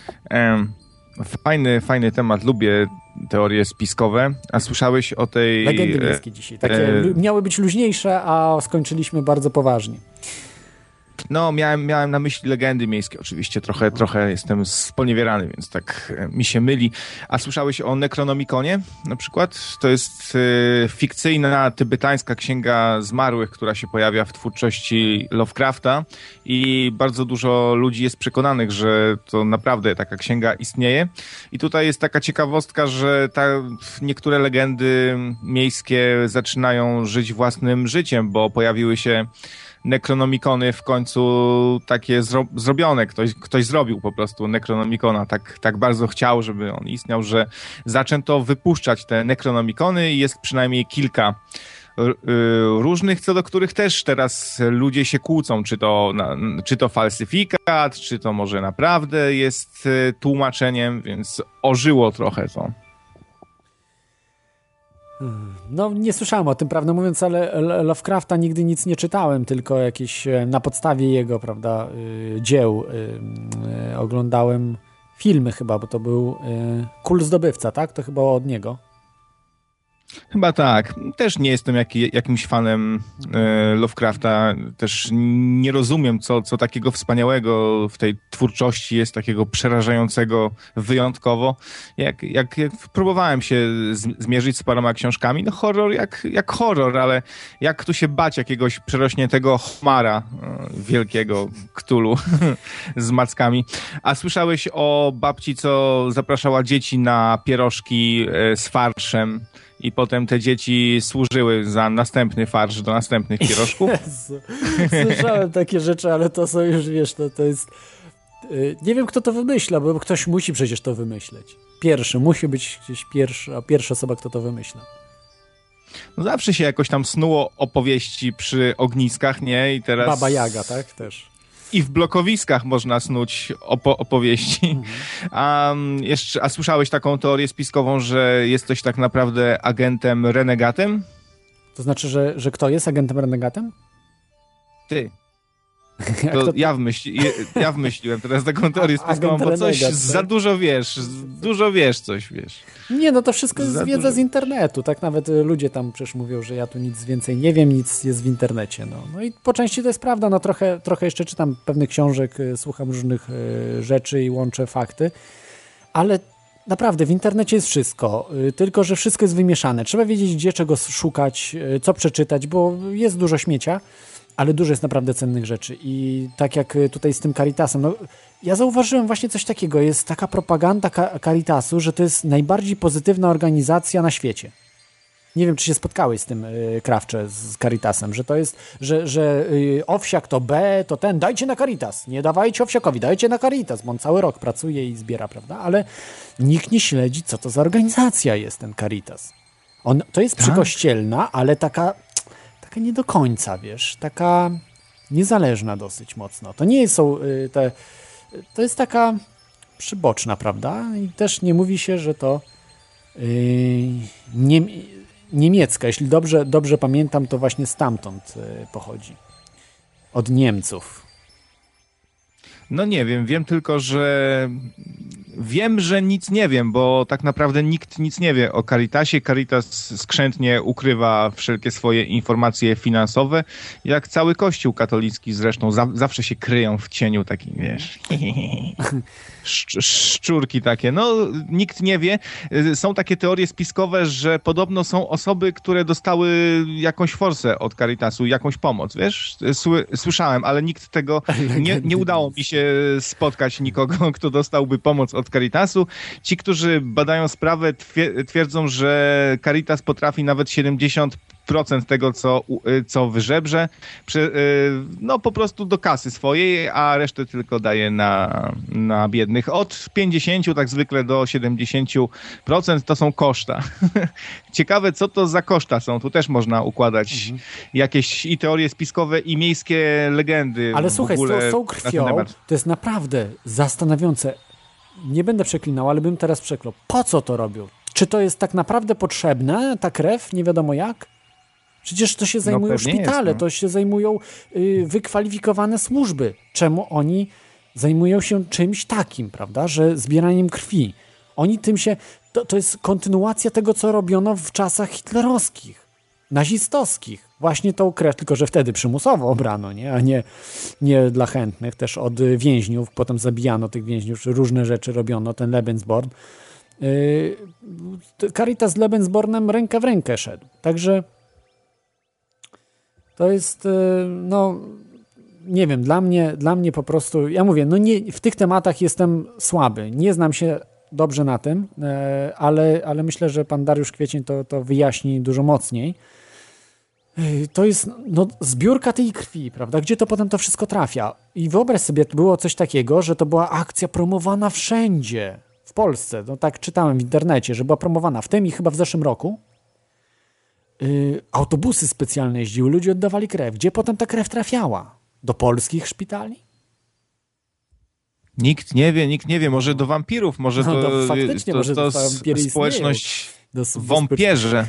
Fajny temat, lubię teorie spiskowe. A słyszałeś o tej... Legendy miejskie dzisiaj. Takie miały być luźniejsze, a skończyliśmy bardzo poważnie. No, miałem na myśli legendy miejskie oczywiście. Trochę jestem sponiewierany, więc tak mi się myli. A słyszałeś o Necronomiconie na przykład? To jest fikcyjna tybetańska księga zmarłych, która się pojawia w twórczości Lovecrafta i bardzo dużo ludzi jest przekonanych, że to naprawdę taka księga istnieje. I tutaj jest taka ciekawostka, że niektóre legendy miejskie zaczynają żyć własnym życiem, bo pojawiły się Necronomicony w końcu takie zrobione. Ktoś zrobił po prostu Necronomicona. Tak bardzo chciał, żeby on istniał, że zaczęto wypuszczać te Necronomicony i jest przynajmniej kilka różnych, co do których też teraz ludzie się kłócą, czy to falsyfikat, czy to może naprawdę jest tłumaczeniem, więc ożyło trochę to. No, nie słyszałem o tym, prawdę mówiąc, ale Lovecrafta nigdy nic nie czytałem, tylko jakieś na podstawie jego, prawda, dzieł oglądałem filmy chyba, bo to był Kult Zdobywca, tak? To chyba od niego. Chyba tak. Też nie jestem jakimś fanem Lovecrafta. Też nie rozumiem, co takiego wspaniałego w tej twórczości jest, takiego przerażającego wyjątkowo. Jak próbowałem się zmierzyć z paroma książkami, no horror jak horror, ale jak tu się bać jakiegoś przerośniętego chmara wielkiego Cthulhu z mackami. A słyszałeś o babci, co zapraszała dzieci na pierożki z farszem i potem te dzieci służyły za następny farsz do następnych pierożków? Jezu. Słyszałem takie rzeczy, ale to są już, wiesz, to jest... Nie wiem, kto to wymyśla, bo ktoś musi przecież to wymyśleć. Musi być gdzieś pierwsza osoba, kto to wymyśla. No zawsze się jakoś tam snuło opowieści przy ogniskach, nie? I teraz... Baba Jaga, tak? Też. I w blokowiskach można snuć opowieści. A słyszałeś taką teorię spiskową, że jesteś tak naprawdę agentem renegatem? To znaczy, że kto jest agentem renegatem? Ty. To ja wymyśliłem teraz taką teorię spiskową, bo coś za dużo wiesz, coś wiesz. Nie, no to wszystko jest wiedza z internetu, tak nawet ludzie tam przecież mówią, że ja tu nic więcej nie wiem, nic jest w internecie, no i po części to jest prawda, no trochę jeszcze czytam pewnych książek, słucham różnych rzeczy i łączę fakty, ale naprawdę w internecie jest wszystko, tylko że wszystko jest wymieszane, trzeba wiedzieć, gdzie czego szukać, co przeczytać, bo jest dużo śmiecia, ale dużo jest naprawdę cennych rzeczy i tak jak tutaj z tym Caritasem, no ja zauważyłem właśnie coś takiego, jest taka propaganda Caritasu, że to jest najbardziej pozytywna organizacja na świecie. Nie wiem, czy się spotkałeś z tym, Krawcze, z Caritasem, że to jest, że owsiak to B, to ten, dajcie na Caritas, nie dawajcie owsiakowi, dajcie na Caritas, bo on cały rok pracuje i zbiera, prawda? Ale nikt nie śledzi, co to za organizacja jest ten Caritas. To jest przykościelna, ale taka nie do końca, wiesz, taka niezależna dosyć mocno. To nie są to jest taka przyboczna, prawda? I też nie mówi się, że to niemiecka. Jeśli dobrze pamiętam, to właśnie stamtąd pochodzi. Od Niemców. No nie wiem tylko, że wiem, że nic nie wiem, bo tak naprawdę nikt nic nie wie o Caritasie. Caritas skrzętnie ukrywa wszelkie swoje informacje finansowe, jak cały Kościół katolicki zresztą zawsze się kryją w cieniu takim, wiesz, szczurki takie. No, nikt nie wie. Są takie teorie spiskowe, że podobno są osoby, które dostały jakąś forsę od Caritasu, jakąś pomoc, wiesz? Słyszałem, ale nikt tego nie udało mi się spotkać nikogo, kto dostałby pomoc od Caritasu. Ci, którzy badają sprawę, twierdzą, że Caritas potrafi nawet 70% tego, co wyżebrze, no po prostu do kasy swojej, a resztę tylko daje na biednych. Od 50 tak zwykle do 70% to są koszta. Ciekawe, co to za koszta są. Tu też można układać jakieś i teorie spiskowe, i miejskie legendy. Ale słuchaj, z tą krwią to jest naprawdę zastanawiające. Nie będę przeklinał, ale bym teraz przeklął. Po co to robią? Czy to jest tak naprawdę potrzebne, ta krew? Nie wiadomo jak? Przecież to się zajmują szpitale, to się zajmują wykwalifikowane służby. Czemu oni zajmują się czymś takim, prawda, że zbieraniem krwi? Oni tym się... To jest kontynuacja tego, co robiono w czasach hitlerowskich, nazistowskich. Właśnie tą krew, tylko że wtedy przymusowo obrano, nie? A nie dla chętnych. Też od więźniów, potem zabijano tych więźniów, różne rzeczy robiono, ten Lebensborn. Caritas z Lebensbornem ręka w rękę szedł. Także to jest, no, nie wiem, dla mnie po prostu, ja mówię, no nie, w tych tematach jestem słaby, nie znam się dobrze na tym, ale myślę, że pan Dariusz Kwiecień to wyjaśni dużo mocniej. To jest no, zbiórka tej krwi, prawda? Gdzie to potem to wszystko trafia? I wyobraź sobie, było coś takiego, że to była akcja promowana wszędzie w Polsce. No tak czytałem w internecie, że była promowana w tym i chyba w zeszłym roku. Autobusy specjalne jeździły, ludzie oddawali krew. Gdzie potem ta krew trafiała? Do polskich szpitali? Nikt nie wie, może do wampirów, może no, to faktycznie, może to społeczność wampierze.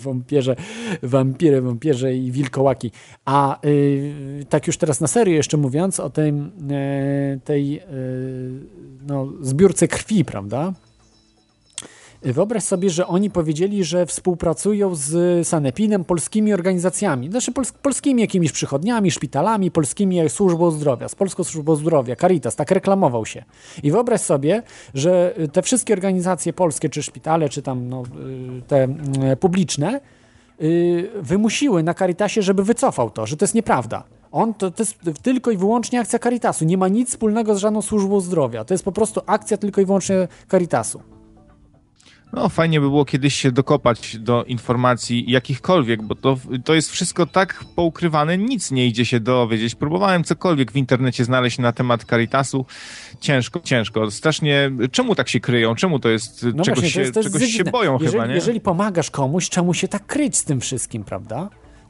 Wampierze i wilkołaki. A tak już teraz na serio jeszcze mówiąc o tej zbiórce krwi, prawda? Wyobraź sobie, że oni powiedzieli, że współpracują z Sanepinem, polskimi organizacjami, znaczy polskimi jakimiś przychodniami, szpitalami, polskimi służbą zdrowia, z Polską Służbą Zdrowia, Caritas, tak reklamował się. I wyobraź sobie, że te wszystkie organizacje polskie, czy szpitale, czy tam te publiczne, wymusiły na Caritasie, żeby wycofał to, że to jest nieprawda. To jest tylko i wyłącznie akcja Caritasu. Nie ma nic wspólnego z żadną służbą zdrowia. To jest po prostu akcja tylko i wyłącznie Caritasu. No, fajnie by było kiedyś się dokopać do informacji jakichkolwiek, bo to jest wszystko tak poukrywane, nic nie idzie się dowiedzieć. Próbowałem cokolwiek w internecie znaleźć na temat Caritasu. Ciężko. Strasznie, czemu tak się kryją? Czemu to jest, no czegoś się boją chyba, nie? Jeżeli pomagasz komuś, czemu się tak kryć z tym wszystkim, prawda?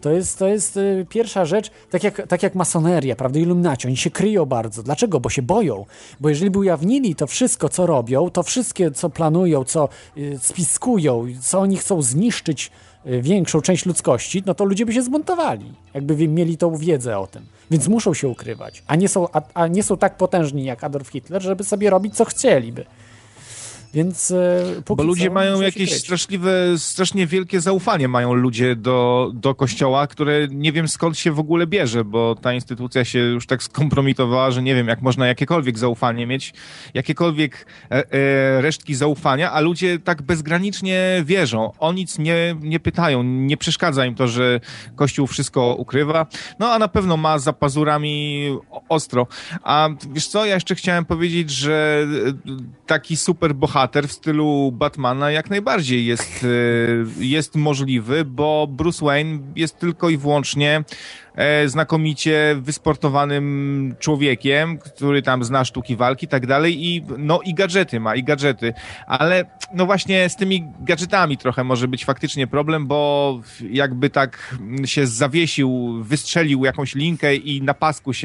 To jest pierwsza rzecz, tak jak masoneria, prawda, Illuminaci, oni się kryją bardzo. Dlaczego? Bo się boją. Bo jeżeli by ujawnili to wszystko, co robią, to wszystkie, co planują, co spiskują, co oni chcą zniszczyć większą część ludzkości, no to ludzie by się zbuntowali, jakby mieli tą wiedzę o tym. Więc muszą się ukrywać, a nie są tak potężni jak Adolf Hitler, żeby sobie robić, co chcieliby. Więc bo ludzie mają jakieś strasznie wielkie zaufanie mają ludzie do Kościoła, które nie wiem skąd się w ogóle bierze, bo ta instytucja się już tak skompromitowała, że nie wiem, jak można jakiekolwiek zaufanie mieć, jakiekolwiek resztki zaufania, a ludzie tak bezgranicznie wierzą. O nic nie pytają, nie przeszkadza im to, że Kościół wszystko ukrywa, no a na pewno ma za pazurami ostro. A wiesz co, ja jeszcze chciałem powiedzieć, że taki super bohater w stylu Batmana jak najbardziej jest możliwy, bo Bruce Wayne jest tylko i wyłącznie znakomicie wysportowanym człowiekiem, który tam zna sztuki walki i tak dalej i gadżety ma, ale no właśnie z tymi gadżetami trochę może być faktycznie problem, bo jakby tak się zawiesił, wystrzelił jakąś linkę i na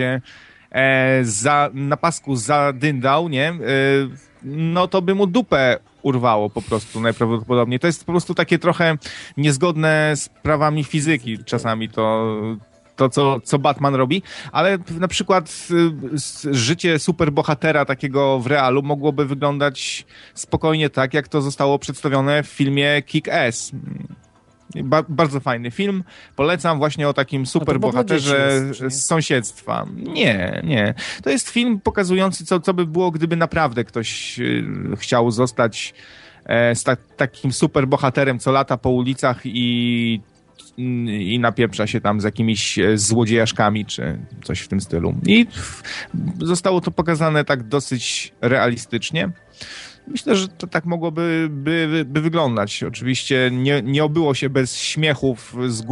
pasku zadyndał, nie? No to by mu dupę urwało po prostu najprawdopodobniej. To jest po prostu takie trochę niezgodne z prawami fizyki czasami co Batman robi, ale na przykład życie superbohatera takiego w realu mogłoby wyglądać spokojnie tak, jak to zostało przedstawione w filmie Kick-Ass. Bardzo fajny film. Polecam właśnie o takim superbohaterze z sąsiedztwa. Nie. To jest film pokazujący, co by było, gdyby naprawdę ktoś chciał zostać takim superbohaterem, co lata po ulicach i napieprza się tam z jakimiś złodziejaszkami, czy coś w tym stylu. I zostało to pokazane tak dosyć realistycznie. Myślę, że to tak mogłoby wyglądać. Oczywiście nie obyło się bez śmiechów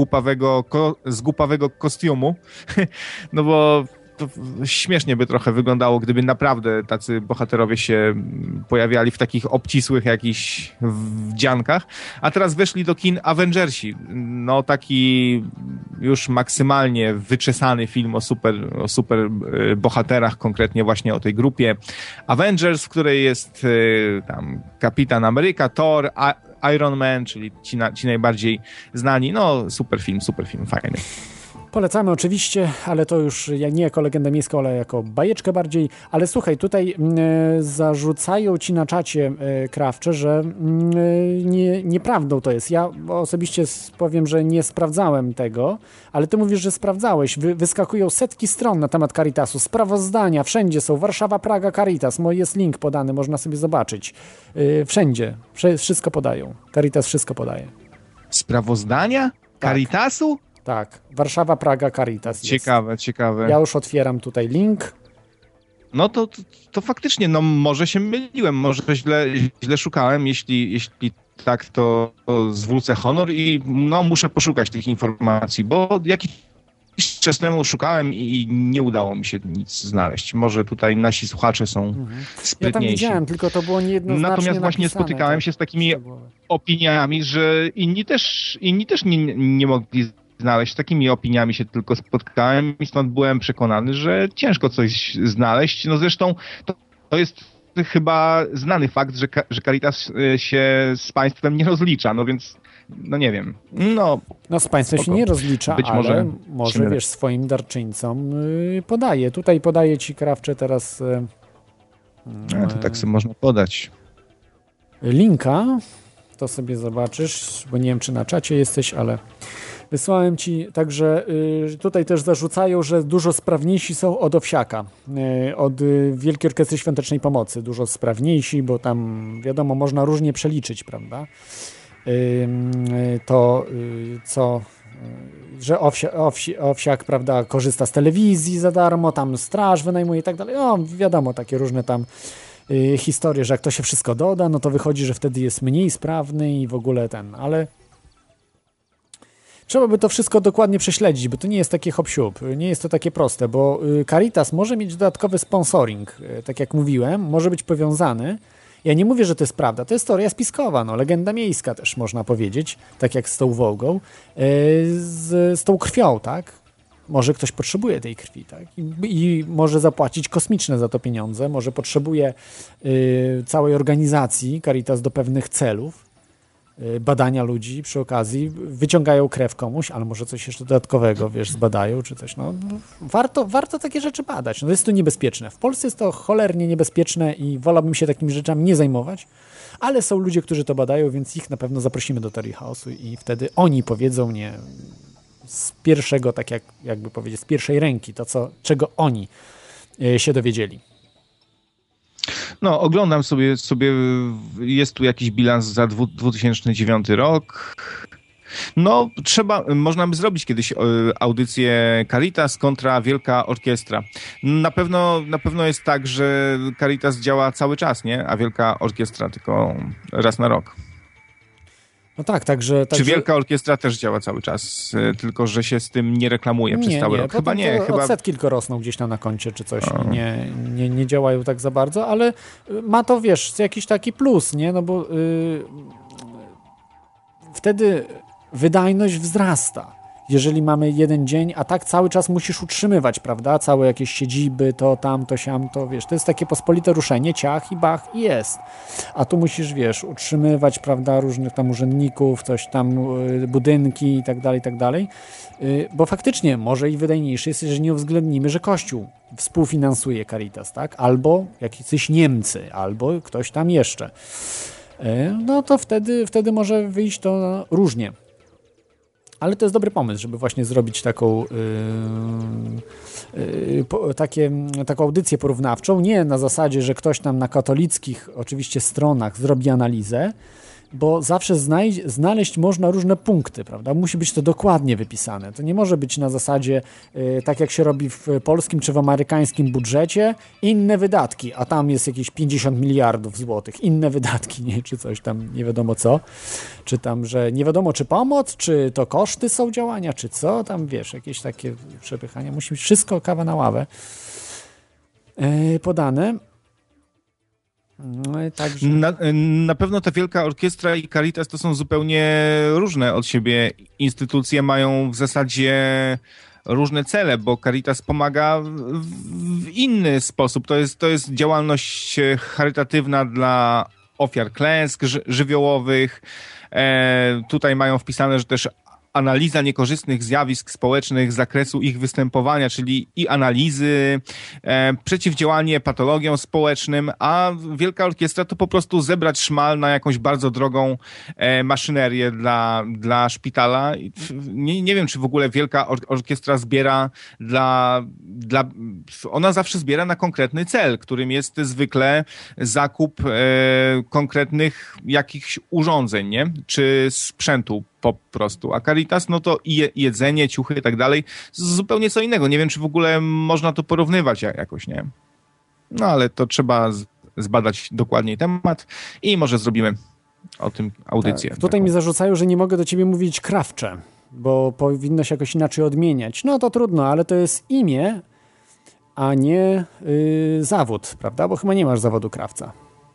z głupawego kostiumu, no bo to śmiesznie by trochę wyglądało, gdyby naprawdę tacy bohaterowie się pojawiali w takich obcisłych jakichś wdziankach. A teraz weszli do kin Avengersi. No taki już maksymalnie wyczesany film o super bohaterach, konkretnie właśnie o tej grupie Avengers, w której jest tam Kapitan Ameryka, Thor, Iron Man, czyli ci najbardziej znani. No super film, fajny. Polecamy oczywiście, ale to już nie jako legendę miejską, ale jako bajeczkę bardziej. Ale słuchaj, tutaj zarzucają ci na czacie, Krawcze, że nieprawdą to jest. Ja osobiście powiem, że nie sprawdzałem tego, ale ty mówisz, że sprawdzałeś. Wyskakują setki stron na temat Caritasu, sprawozdania, wszędzie są. Warszawa, Praga, Caritas. Jest link podany, można sobie zobaczyć. Wszędzie. Wszystko podają. Caritas wszystko podaje. Sprawozdania? Caritasu? Tak, Warszawa, Praga, Caritas jest. Ciekawe. Ja już otwieram tutaj link. No to faktycznie, no może się myliłem, może źle szukałem, jeśli tak, to zwrócę honor i no muszę poszukać tych informacji, bo jakiś czas temu szukałem i nie udało mi się nic znaleźć. Może tutaj nasi słuchacze są sprytniejsi. Ja tam widziałem, tylko to było niejednoznacznie Natomiast właśnie napisane, spotykałem się z takimi opiniami, że inni też nie mogli znaleźć. Takimi opiniami się tylko spotkałem i stąd byłem przekonany, że ciężko coś znaleźć. No zresztą to jest chyba znany fakt, że Caritas się z państwem nie rozlicza, no więc no nie wiem. No z państwem się nie rozlicza, być ale może wiesz, swoim darczyńcom podaje. Tutaj podaje ci, Krawcze, teraz to tak sobie można podać. Linka, to sobie zobaczysz, bo nie wiem, czy na czacie jesteś, ale wysłałem ci, także tutaj też zarzucają, że dużo sprawniejsi są od Owsiaka, od Wielkiej Orkiestry Świątecznej Pomocy. Dużo sprawniejsi, bo tam wiadomo, można różnie przeliczyć, prawda? Że Owsiak, prawda, korzysta z telewizji za darmo, tam straż wynajmuje i tak dalej. No wiadomo, takie różne tam historie, że jak to się wszystko doda, no to wychodzi, że wtedy jest mniej sprawny i w ogóle ale trzeba by to wszystko dokładnie prześledzić, bo to nie jest takie hop-siup, nie jest to takie proste, bo Caritas może mieć dodatkowy sponsoring, tak jak mówiłem, może być powiązany Ja nie mówię, że to jest prawda, to jest teoria spiskowa, no, legenda miejska też można powiedzieć, tak jak z tą Wołgą, z tą krwią, tak? Może ktoś potrzebuje tej krwi, tak? I może zapłacić kosmiczne za to pieniądze, może potrzebuje całej organizacji Caritas do pewnych celów, badania ludzi przy okazji, wyciągają krew komuś, ale może coś jeszcze dodatkowego, wiesz, zbadają czy coś, no warto takie rzeczy badać, no to jest to niebezpieczne. W Polsce jest to cholernie niebezpieczne i wolałbym się takimi rzeczami nie zajmować, ale są ludzie, którzy to badają, więc ich na pewno zaprosimy do Teorii Chaosu i wtedy oni powiedzą nie z pierwszego, tak jakby powiedzieć, z pierwszej ręki, to czego oni się dowiedzieli. No, oglądam sobie, jest tu jakiś bilans za 2009 rok. No, można by zrobić kiedyś audycję Caritas kontra Wielka Orkiestra. Na pewno jest tak, że Caritas działa cały czas, nie? A Wielka Orkiestra tylko raz na rok. No tak, także... Czy Wielka Orkiestra też działa cały czas, tylko że się z tym nie reklamuje przez cały rok? Chyba nie. Chyba odsetki tylko rosną gdzieś tam na koncie czy coś. Nie działają tak za bardzo, ale ma to, wiesz, jakiś taki plus, nie? No bo wtedy wydajność wzrasta. Jeżeli mamy jeden dzień, a tak cały czas musisz utrzymywać, prawda? Całe jakieś siedziby, to tam, to siam, to wiesz, to jest takie pospolite ruszenie, ciach i bach i jest. A tu musisz, wiesz, utrzymywać, prawda, różnych tam urzędników, coś tam, budynki i tak dalej, bo faktycznie może i wydajniejsze jest, jeżeli nie uwzględnimy, że Kościół współfinansuje Caritas, tak? Albo jakiś Niemcy, albo ktoś tam jeszcze. No to wtedy może wyjść to różnie. Ale to jest dobry pomysł, żeby właśnie zrobić taką audycję porównawczą, nie na zasadzie, że ktoś tam na katolickich oczywiście stronach zrobi analizę, bo zawsze znaleźć można różne punkty, prawda? Musi być to dokładnie wypisane. To nie może być na zasadzie, tak jak się robi w polskim czy w amerykańskim budżecie, inne wydatki, a tam jest jakieś 50 miliardów złotych, inne wydatki, nie? Czy coś tam, nie wiadomo co, czy tam, że nie wiadomo czy pomoc, czy to koszty są działania, czy co, tam wiesz, jakieś takie przepychania. Musi być wszystko kawa na ławę podane. No, także... Na pewno ta Wielka Orkiestra i Caritas to są zupełnie różne od siebie instytucje, mają w zasadzie różne cele, bo Caritas pomaga w inny sposób. To jest działalność charytatywna dla ofiar klęsk żywiołowych. Tutaj mają wpisane, że też analiza niekorzystnych zjawisk społecznych z zakresu ich występowania, czyli i analizy, przeciwdziałanie patologiom społecznym, a Wielka Orkiestra to po prostu zebrać szmal na jakąś bardzo drogą maszynerię dla szpitala. Nie wiem, czy w ogóle Wielka Orkiestra zbiera ona zawsze zbiera na konkretny cel, którym jest zwykle zakup konkretnych jakichś urządzeń, nie? Czy sprzętu po prostu. A Caritas, no to i jedzenie, ciuchy i tak dalej, zupełnie co innego. Nie wiem, czy w ogóle można to porównywać jakoś, nie? No, ale to trzeba zbadać dokładniej temat i może zrobimy o tym audycję. Tak. Tutaj mi zarzucają, że nie mogę do ciebie mówić krawcze, bo powinno się jakoś inaczej odmieniać. No to trudno, ale to jest imię, a nie zawód, prawda? Bo chyba nie masz zawodu krawca.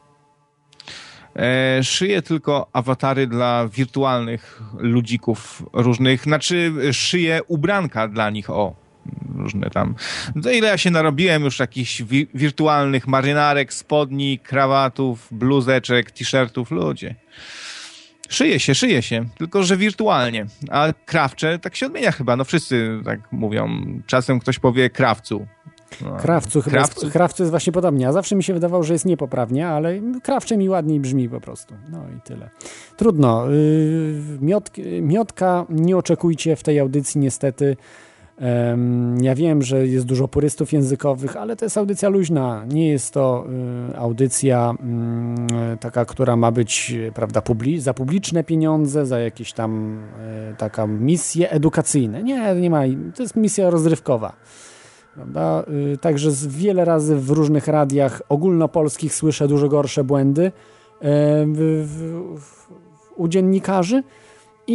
Szyję tylko awatary dla wirtualnych ludzików różnych, znaczy szyję ubranka dla nich, różne tam. To ile ja się narobiłem już jakichś wirtualnych marynarek, spodni, krawatów, bluzeczek, t-shirtów, ludzie. Szyję się, tylko że wirtualnie. A krawcze tak się odmienia chyba, no wszyscy tak mówią. Czasem ktoś powie krawcu. No. Krawcu jest właśnie podobnie, a zawsze mi się wydawało, że jest niepoprawnie, ale krawcze mi ładniej brzmi po prostu. No i tyle. Trudno. Miotka nie oczekujcie w tej audycji niestety. Ja wiem, że jest dużo purystów językowych, ale to jest audycja luźna. Nie jest to audycja taka, która ma być, prawda, za publiczne pieniądze, za jakieś tam taka misje edukacyjne. Nie ma. To jest misja rozrywkowa. Prawda? Także wiele razy w różnych radiach ogólnopolskich słyszę dużo gorsze błędy u dziennikarzy i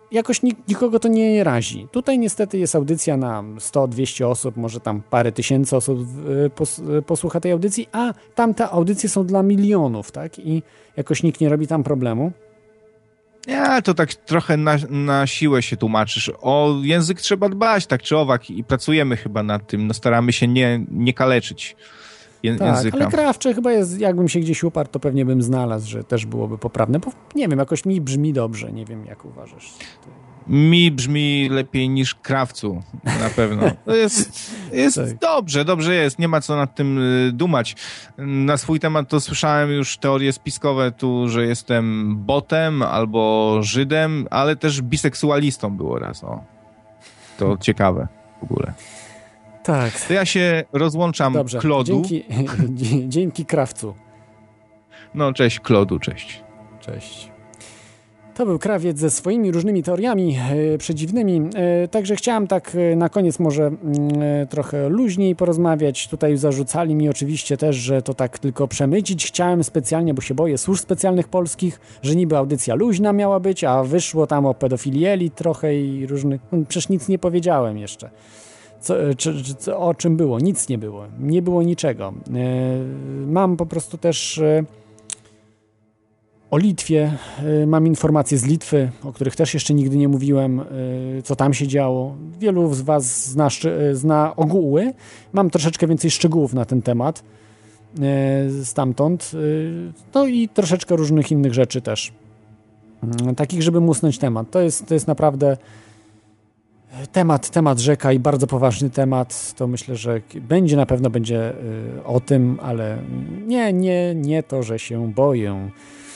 jakoś nikogo to nie razi. Tutaj niestety jest audycja na 100-200 osób, może tam parę tysięcy osób posłucha tej audycji, a tamte audycje są dla milionów, tak? I jakoś nikt nie robi tam problemu. Ja, to tak trochę na siłę się tłumaczysz. O język trzeba dbać, tak czy owak, i pracujemy chyba nad tym. No, staramy się nie kaleczyć języka. Ale Krawcze chyba jest, jakbym się gdzieś uparł, to pewnie bym znalazł, że też byłoby poprawne. Bo nie wiem, jakoś mi brzmi dobrze. Nie wiem, jak uważasz. Mi brzmi lepiej niż Krawcu, na pewno. To jest tak. Dobrze jest, nie ma co nad tym dumać. Na swój temat to słyszałem już teorie spiskowe tu, że jestem botem albo Żydem, ale też biseksualistą było raz, o. To ciekawe w ogóle. Tak. To ja się rozłączam. Dobrze, Klodu. Dzięki Krawcu. No, cześć Klodu, cześć. Cześć. To był Krawiec ze swoimi różnymi teoriami przedziwnymi, także chciałem tak na koniec może trochę luźniej porozmawiać. Tutaj zarzucali mi oczywiście też, że to tak tylko przemycić. Chciałem specjalnie, bo się boję służb specjalnych polskich, że niby audycja luźna miała być, a wyszło tam o pedofilii elit trochę i różnych... Przecież nic nie powiedziałem jeszcze. O czym było? Nic nie było. Nie było niczego. Mam po prostu też... O Litwie, mam informacje z Litwy, o których też jeszcze nigdy nie mówiłem, co tam się działo. Wielu z was zna ogóły. Mam troszeczkę więcej szczegółów na ten temat stamtąd. No i troszeczkę różnych innych rzeczy też. Takich, żeby musnąć temat. To jest naprawdę temat rzeka i bardzo poważny temat. To myślę, że na pewno będzie o tym, ale nie to, że się boję.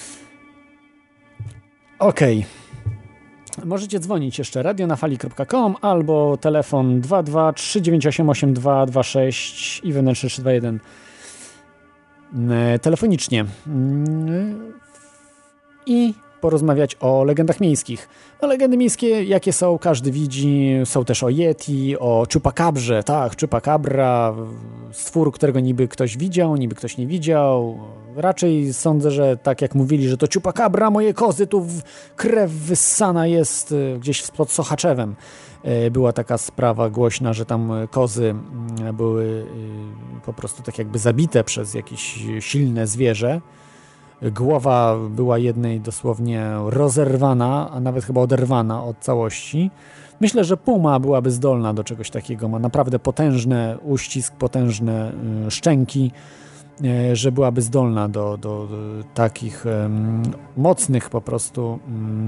Okej. Możecie dzwonić jeszcze radionafali.com albo telefon 22 398 8226 i wewnętrzny 321 telefonicznie i porozmawiać o legendach miejskich. No, legendy miejskie jakie są, każdy widzi. Są też o Yeti, o Chupacabrze. Tak, Chupacabra, stwór, którego niby ktoś widział, niby ktoś nie widział. Raczej sądzę, że tak jak mówili, że to Chupacabra, moje kozy, tu krew wyssana jest gdzieś pod Sochaczewem. Była taka sprawa głośna, że tam kozy były po prostu tak jakby zabite przez jakieś silne zwierzę. Głowa była jednej dosłownie rozerwana, a nawet chyba oderwana od całości. Myślę, że puma byłaby zdolna do czegoś takiego. Ma naprawdę potężny uścisk, potężne szczęki, że byłaby zdolna do takich mocnych po prostu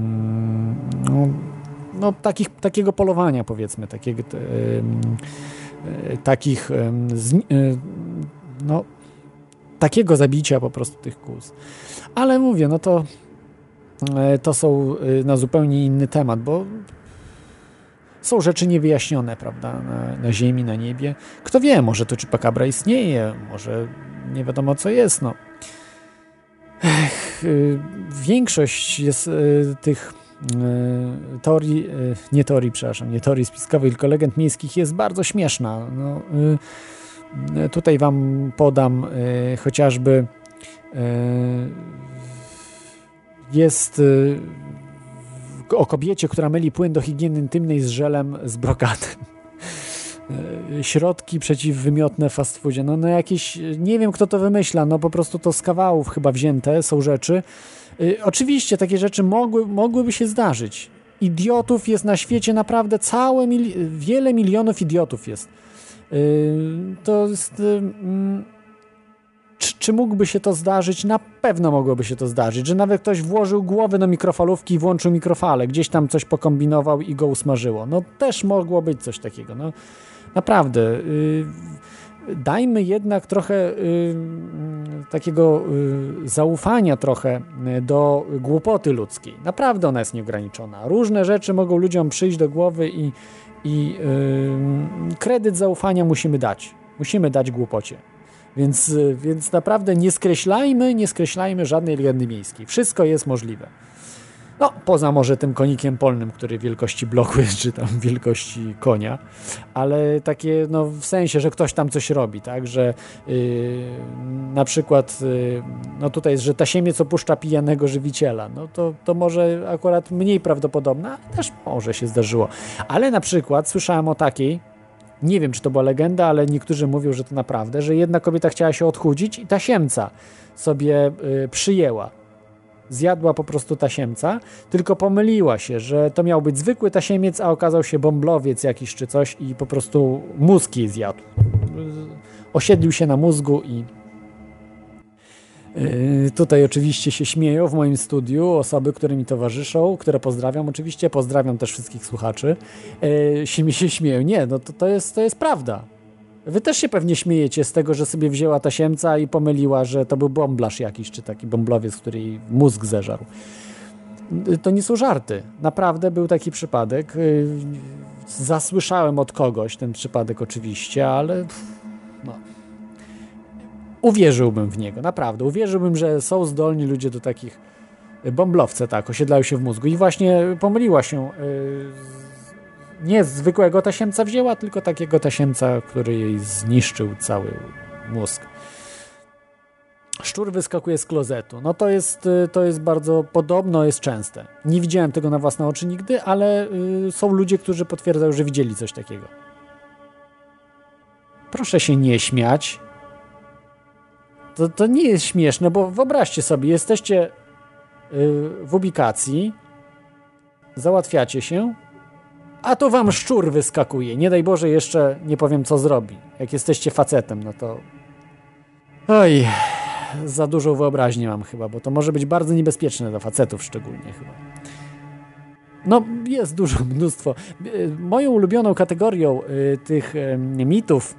takiego polowania, powiedzmy, takiego zabicia po prostu tych kóz. Ale mówię, no to są na zupełnie inny temat, bo są rzeczy niewyjaśnione, prawda, na ziemi, na niebie. Kto wie, może to Chupacabra istnieje, może nie wiadomo co jest, no. Większość jest tych teorii, nie teorii spiskowych, tylko legend miejskich jest bardzo śmieszna. No, tutaj wam podam chociażby jest o kobiecie, która myli płyn do higieny intymnej z żelem z brokatem. Środki przeciwwymiotne w fast foodzie. No jakieś, nie wiem kto to wymyśla, no po prostu to z kawałów chyba wzięte są rzeczy. Oczywiście takie rzeczy mogłyby się zdarzyć. Idiotów jest na świecie naprawdę wiele milionów idiotów jest. To jest... Czy mógłby się to zdarzyć? Na pewno mogłoby się to zdarzyć, że nawet ktoś włożył głowę do mikrofalówki i włączył mikrofalę, gdzieś tam coś pokombinował i go usmażyło. No też mogło być coś takiego. No naprawdę. Dajmy jednak trochę takiego zaufania trochę do głupoty ludzkiej. Naprawdę ona jest nieograniczona. Różne rzeczy mogą ludziom przyjść do głowy i kredyt zaufania musimy dać. Musimy dać głupocie. Więc naprawdę nie skreślajmy żadnej legendy miejskiej. Wszystko jest możliwe. No, poza może tym konikiem polnym, który wielkości bloku jest, czy tam wielkości konia, ale takie, no w sensie, że ktoś tam coś robi, tak, że na przykład, no tutaj jest, że tasiemiec opuszcza pijanego żywiciela, no to może akurat mniej prawdopodobne, ale też może się zdarzyło. Ale na przykład słyszałem o takiej, nie wiem, czy to była legenda, ale niektórzy mówią, że to naprawdę, że jedna kobieta chciała się odchudzić i tasiemca sobie przyjęła. Zjadła po prostu tasiemca, tylko pomyliła się, że to miał być zwykły tasiemiec, a okazał się bąblowiec jakiś czy coś i po prostu mózg jej zjadł. Osiedlił się na mózgu i tutaj oczywiście się śmieją w moim studiu osoby, które mi towarzyszą, które pozdrawiam oczywiście, pozdrawiam też wszystkich słuchaczy. Mi się śmieją. Nie, no to jest prawda. Wy też się pewnie śmiejecie z tego, że sobie wzięła tasiemca i pomyliła, że to był bąblarz jakiś, czy taki bąblowiec, który jej mózg zeżarł. To nie są żarty. Naprawdę był taki przypadek. Zasłyszałem od kogoś ten przypadek oczywiście, ale no. Uwierzyłbym w niego, naprawdę. Uwierzyłbym, że są zdolni ludzie do takich bąblowce, tak, osiedlają się w mózgu. I właśnie pomyliła się. Nie zwykłego tasiemca wzięła, tylko takiego tasiemca, który jej zniszczył cały mózg. Szczur wyskakuje z klozetu. No to jest bardzo podobno, jest częste. Nie widziałem tego na własne oczy nigdy, ale są ludzie, którzy potwierdzają, że widzieli coś takiego. Proszę się nie śmiać. To nie jest śmieszne, bo wyobraźcie sobie, jesteście w ubikacji, załatwiacie się, a to wam szczur wyskakuje. Nie daj Boże, jeszcze nie powiem, co zrobi. Jak jesteście facetem, no to... Oj, za dużą wyobraźnię mam chyba, bo to może być bardzo niebezpieczne dla facetów szczególnie chyba. No, jest dużo, mnóstwo. Moją ulubioną kategorią tych mitów,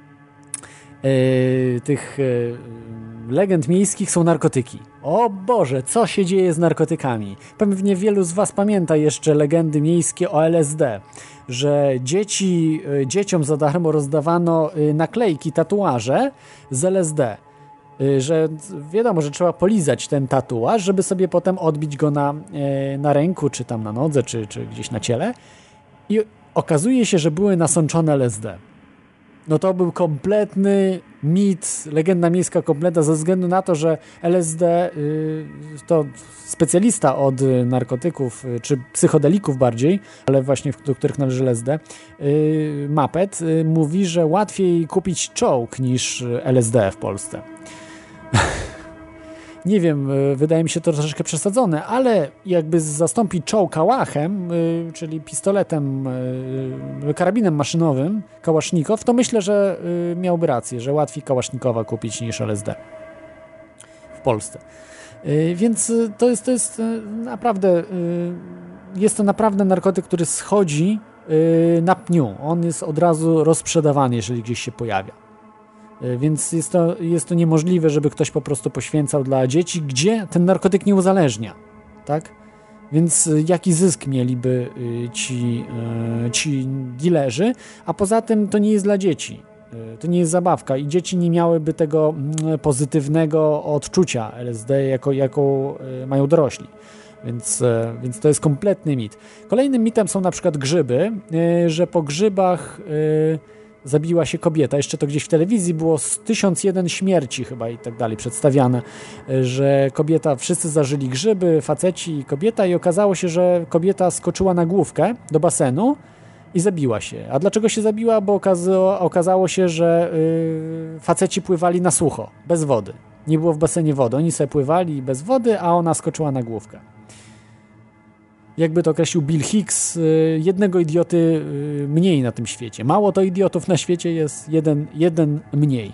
tych legend miejskich są narkotyki. O Boże, co się dzieje z narkotykami? Pewnie wielu z was pamięta jeszcze legendy miejskie o LSD, że dzieciom za darmo rozdawano naklejki, tatuaże z LSD. Że wiadomo, że trzeba polizać ten tatuaż, żeby sobie potem odbić go na ręku, czy tam na nodze, czy gdzieś na ciele. I okazuje się, że były nasączone LSD. No to był kompletny mit, legenda miejska kompletna, ze względu na to, że LSD to specjalista od narkotyków, czy psychodelików bardziej, ale właśnie do których należy LSD, Mapet mówi, że łatwiej kupić czołg niż LSD w Polsce. Nie wiem, wydaje mi się to troszeczkę przesadzone, ale jakby zastąpić czołg kałachem, czyli pistoletem, karabinem maszynowym, kałasznikow, to myślę, że miałby rację, że łatwiej kałasznikowa kupić niż LSD w Polsce. Więc to jest naprawdę, jest to naprawdę narkotyk, który schodzi na pniu. On jest od razu rozsprzedawany, jeżeli gdzieś się pojawia. Więc jest to niemożliwe, żeby ktoś po prostu poświęcał dla dzieci, gdzie ten narkotyk nie uzależnia, tak? Więc jaki zysk mieliby ci dealerzy? A poza tym to nie jest dla dzieci. To nie jest zabawka i dzieci nie miałyby tego pozytywnego odczucia LSD, jaką mają dorośli. Więc to jest kompletny mit. Kolejnym mitem są na przykład grzyby, że po grzybach zabiła się kobieta. Jeszcze to gdzieś w telewizji było 1001 śmierci chyba i tak dalej przedstawiane, że kobieta, wszyscy zażyli grzyby, faceci i kobieta i okazało się, że kobieta skoczyła na główkę do basenu i zabiła się. A dlaczego się zabiła? Bo okazało się, że faceci pływali na sucho, bez wody. Nie było w basenie wody. Oni sobie pływali bez wody, a ona skoczyła na główkę. Jakby to określił Bill Hicks, jednego idioty mniej na tym świecie. Mało to idiotów na świecie, jest jeden mniej.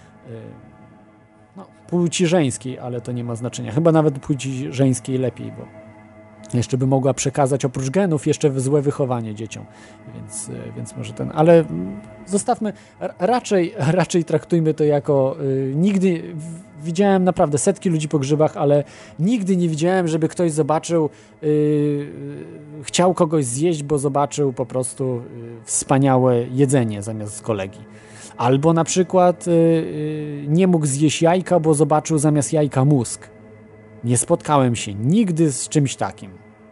No, płci żeńskiej, ale to nie ma znaczenia. Chyba nawet płci żeńskiej lepiej, bo jeszcze by mogła przekazać oprócz genów jeszcze złe wychowanie dzieciom. Więc może ten... Ale zostawmy... Raczej traktujmy to jako... Nigdy... Widziałem naprawdę setki ludzi po grzybach, ale nigdy nie widziałem, żeby ktoś zobaczył, chciał kogoś zjeść, bo zobaczył po prostu wspaniałe jedzenie zamiast kolegi. Albo na przykład nie mógł zjeść jajka, bo zobaczył zamiast jajka mózg. Nie spotkałem się nigdy z czymś takim.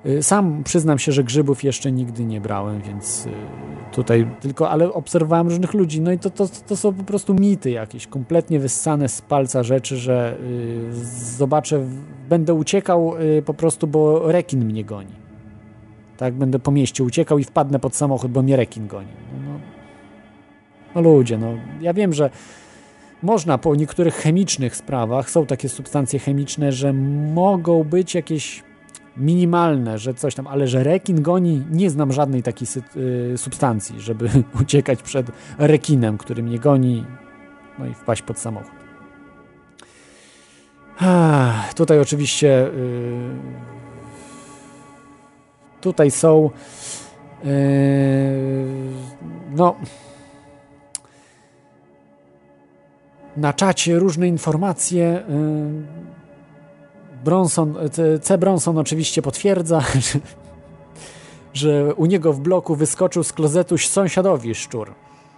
Sam przyznam się, że grzybów jeszcze nigdy nie brałem, więc tutaj tylko, ale obserwowałem różnych ludzi, no i to są po prostu mity jakieś, kompletnie wyssane z palca rzeczy, że zobaczę, będę uciekał po prostu, bo rekin mnie goni. Tak, będę po mieście uciekał i wpadnę pod samochód, bo mnie rekin goni. No ludzie, no ja wiem, że można po niektórych chemicznych sprawach, są takie substancje chemiczne, że mogą być jakieś minimalne, że coś tam, ale że rekin goni, nie znam żadnej takiej substancji, żeby uciekać przed rekinem, który mnie goni, no i wpaść pod samochód. Tutaj oczywiście tutaj są no na czacie różne informacje. C. Bronson oczywiście potwierdza, że u niego w bloku wyskoczył z klozetu sąsiadowi szczur.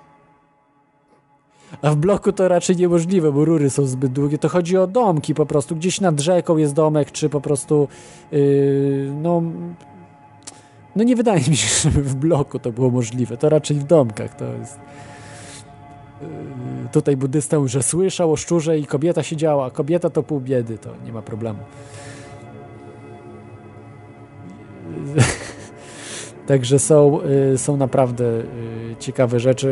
A w bloku to raczej niemożliwe, bo rury są zbyt długie. To chodzi o domki po prostu. Gdzieś nad rzeką jest domek, czy po prostu no nie wydaje mi się, żeby w bloku to było możliwe. To raczej w domkach to jest. Tutaj buddysta, że słyszał o szczurze i kobieta siedziała, a kobieta to pół biedy, to nie ma problemu. Także są naprawdę ciekawe rzeczy.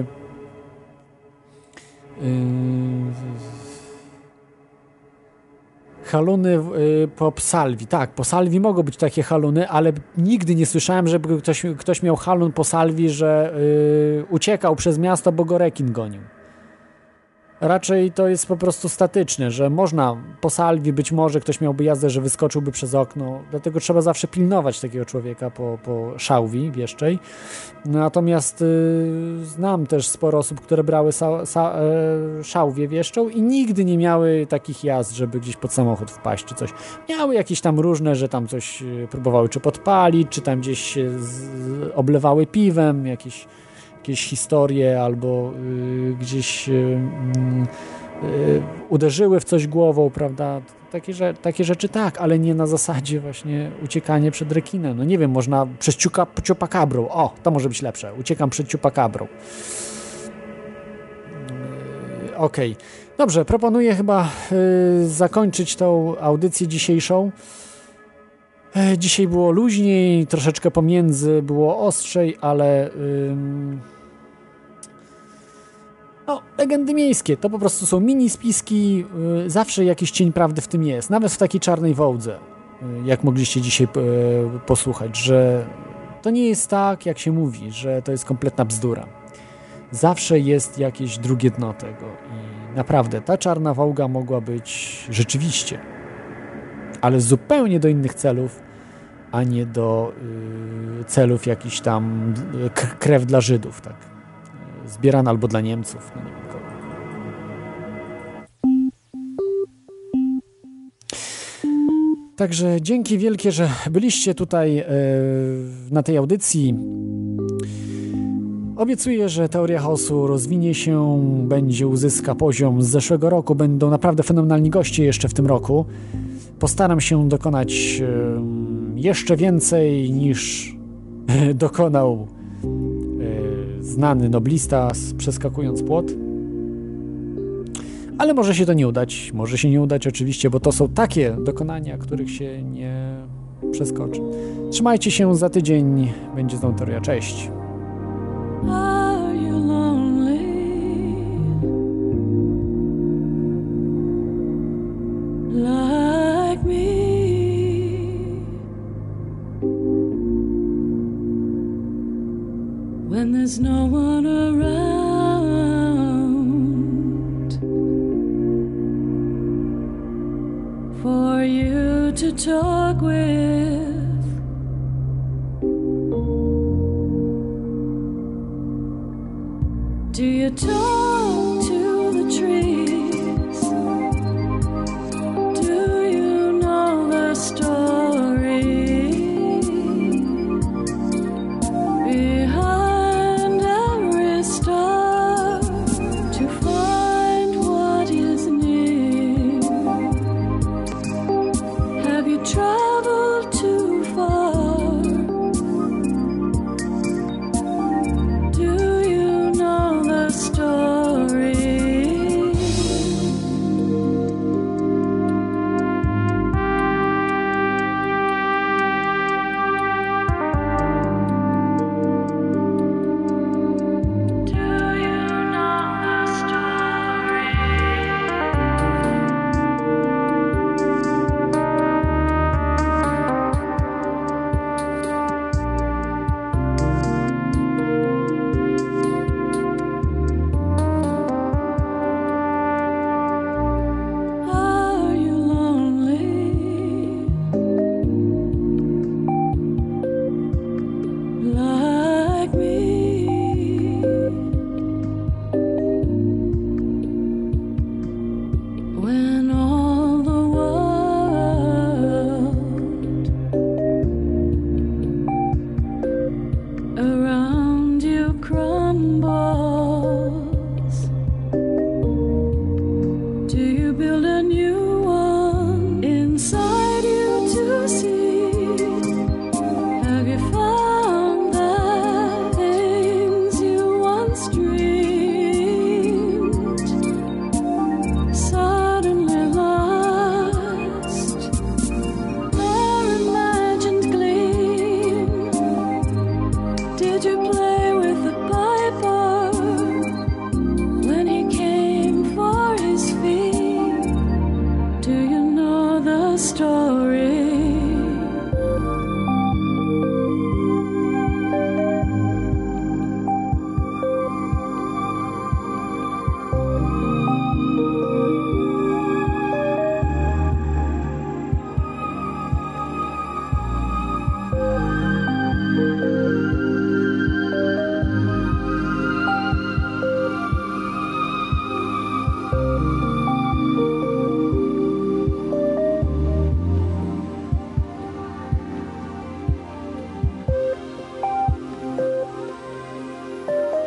Haluny po salwi. Tak, po salwi mogą być takie haluny, ale nigdy nie słyszałem, żeby ktoś miał halun po salwi, że uciekał przez miasto, bo go rekin gonił. Raczej to jest po prostu statyczne, że można po salwi, być może ktoś miałby jazdę, że wyskoczyłby przez okno, dlatego trzeba zawsze pilnować takiego człowieka po szałwi wieszczej. Natomiast znam też sporo osób, które brały szałwię wieszczą i nigdy nie miały takich jazd, żeby gdzieś pod samochód wpaść czy coś. Miały jakieś tam różne, że tam coś próbowały czy podpalić, czy tam gdzieś się oblewały piwem, jakieś historie, albo gdzieś uderzyły w coś głową, prawda? Takie rzeczy tak, ale nie na zasadzie właśnie uciekanie przed rekinem. No nie wiem, można przez ciupakabrą. O, to może być lepsze. Uciekam przed ciupakabrą. Okej. Dobrze, proponuję chyba zakończyć tą audycję dzisiejszą. Dzisiaj było luźniej, troszeczkę pomiędzy było ostrzej, ale no, legendy miejskie to po prostu są mini spiski, zawsze jakiś cień prawdy w tym jest, nawet w takiej czarnej wołdze, jak mogliście dzisiaj posłuchać, że to nie jest tak, jak się mówi, że to jest kompletna bzdura. Zawsze jest jakieś drugie dno tego i naprawdę ta czarna wołga mogła być rzeczywiście, ale zupełnie do innych celów, a nie do celów jakichś tam krew dla Żydów, tak? Zbierana albo dla Niemców. No nie wiem kogo. Także dzięki wielkie, że byliście tutaj na tej audycji. Obiecuję, że teoria chaosu rozwinie się, uzyska poziom z zeszłego roku, będą naprawdę fenomenalni goście jeszcze w tym roku. Postaram się dokonać jeszcze więcej niż dokonał znany noblista przeskakując płot. Ale może się to nie udać. Może się nie udać oczywiście, bo to są takie dokonania, których się nie przeskoczy. Trzymajcie się, za tydzień będzie znowu teoria. Cześć. Are you lonely? Like me? When there's no one around for you to talk with. Do you talk to the trees? Do you know the story behind every star to find what is near? Have you traveled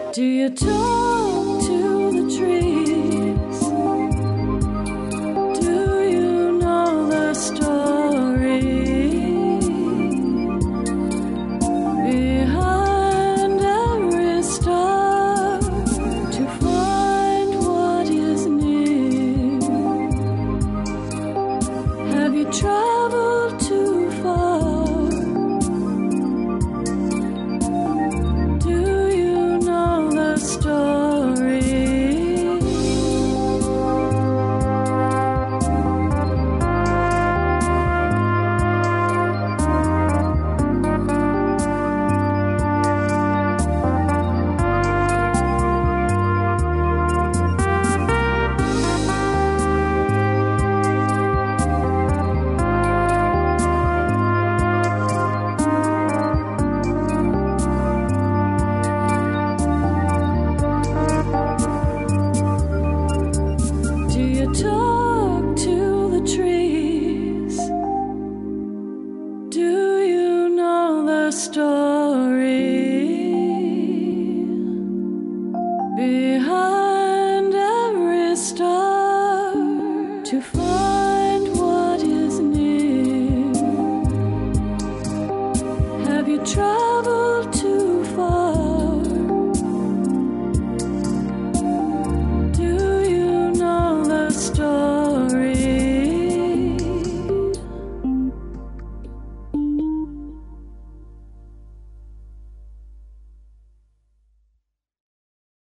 Do you talk to the trees? Do you know the story behind every star to find what is near? Have you traveled too far? Behind every star to find what is near. Have you traveled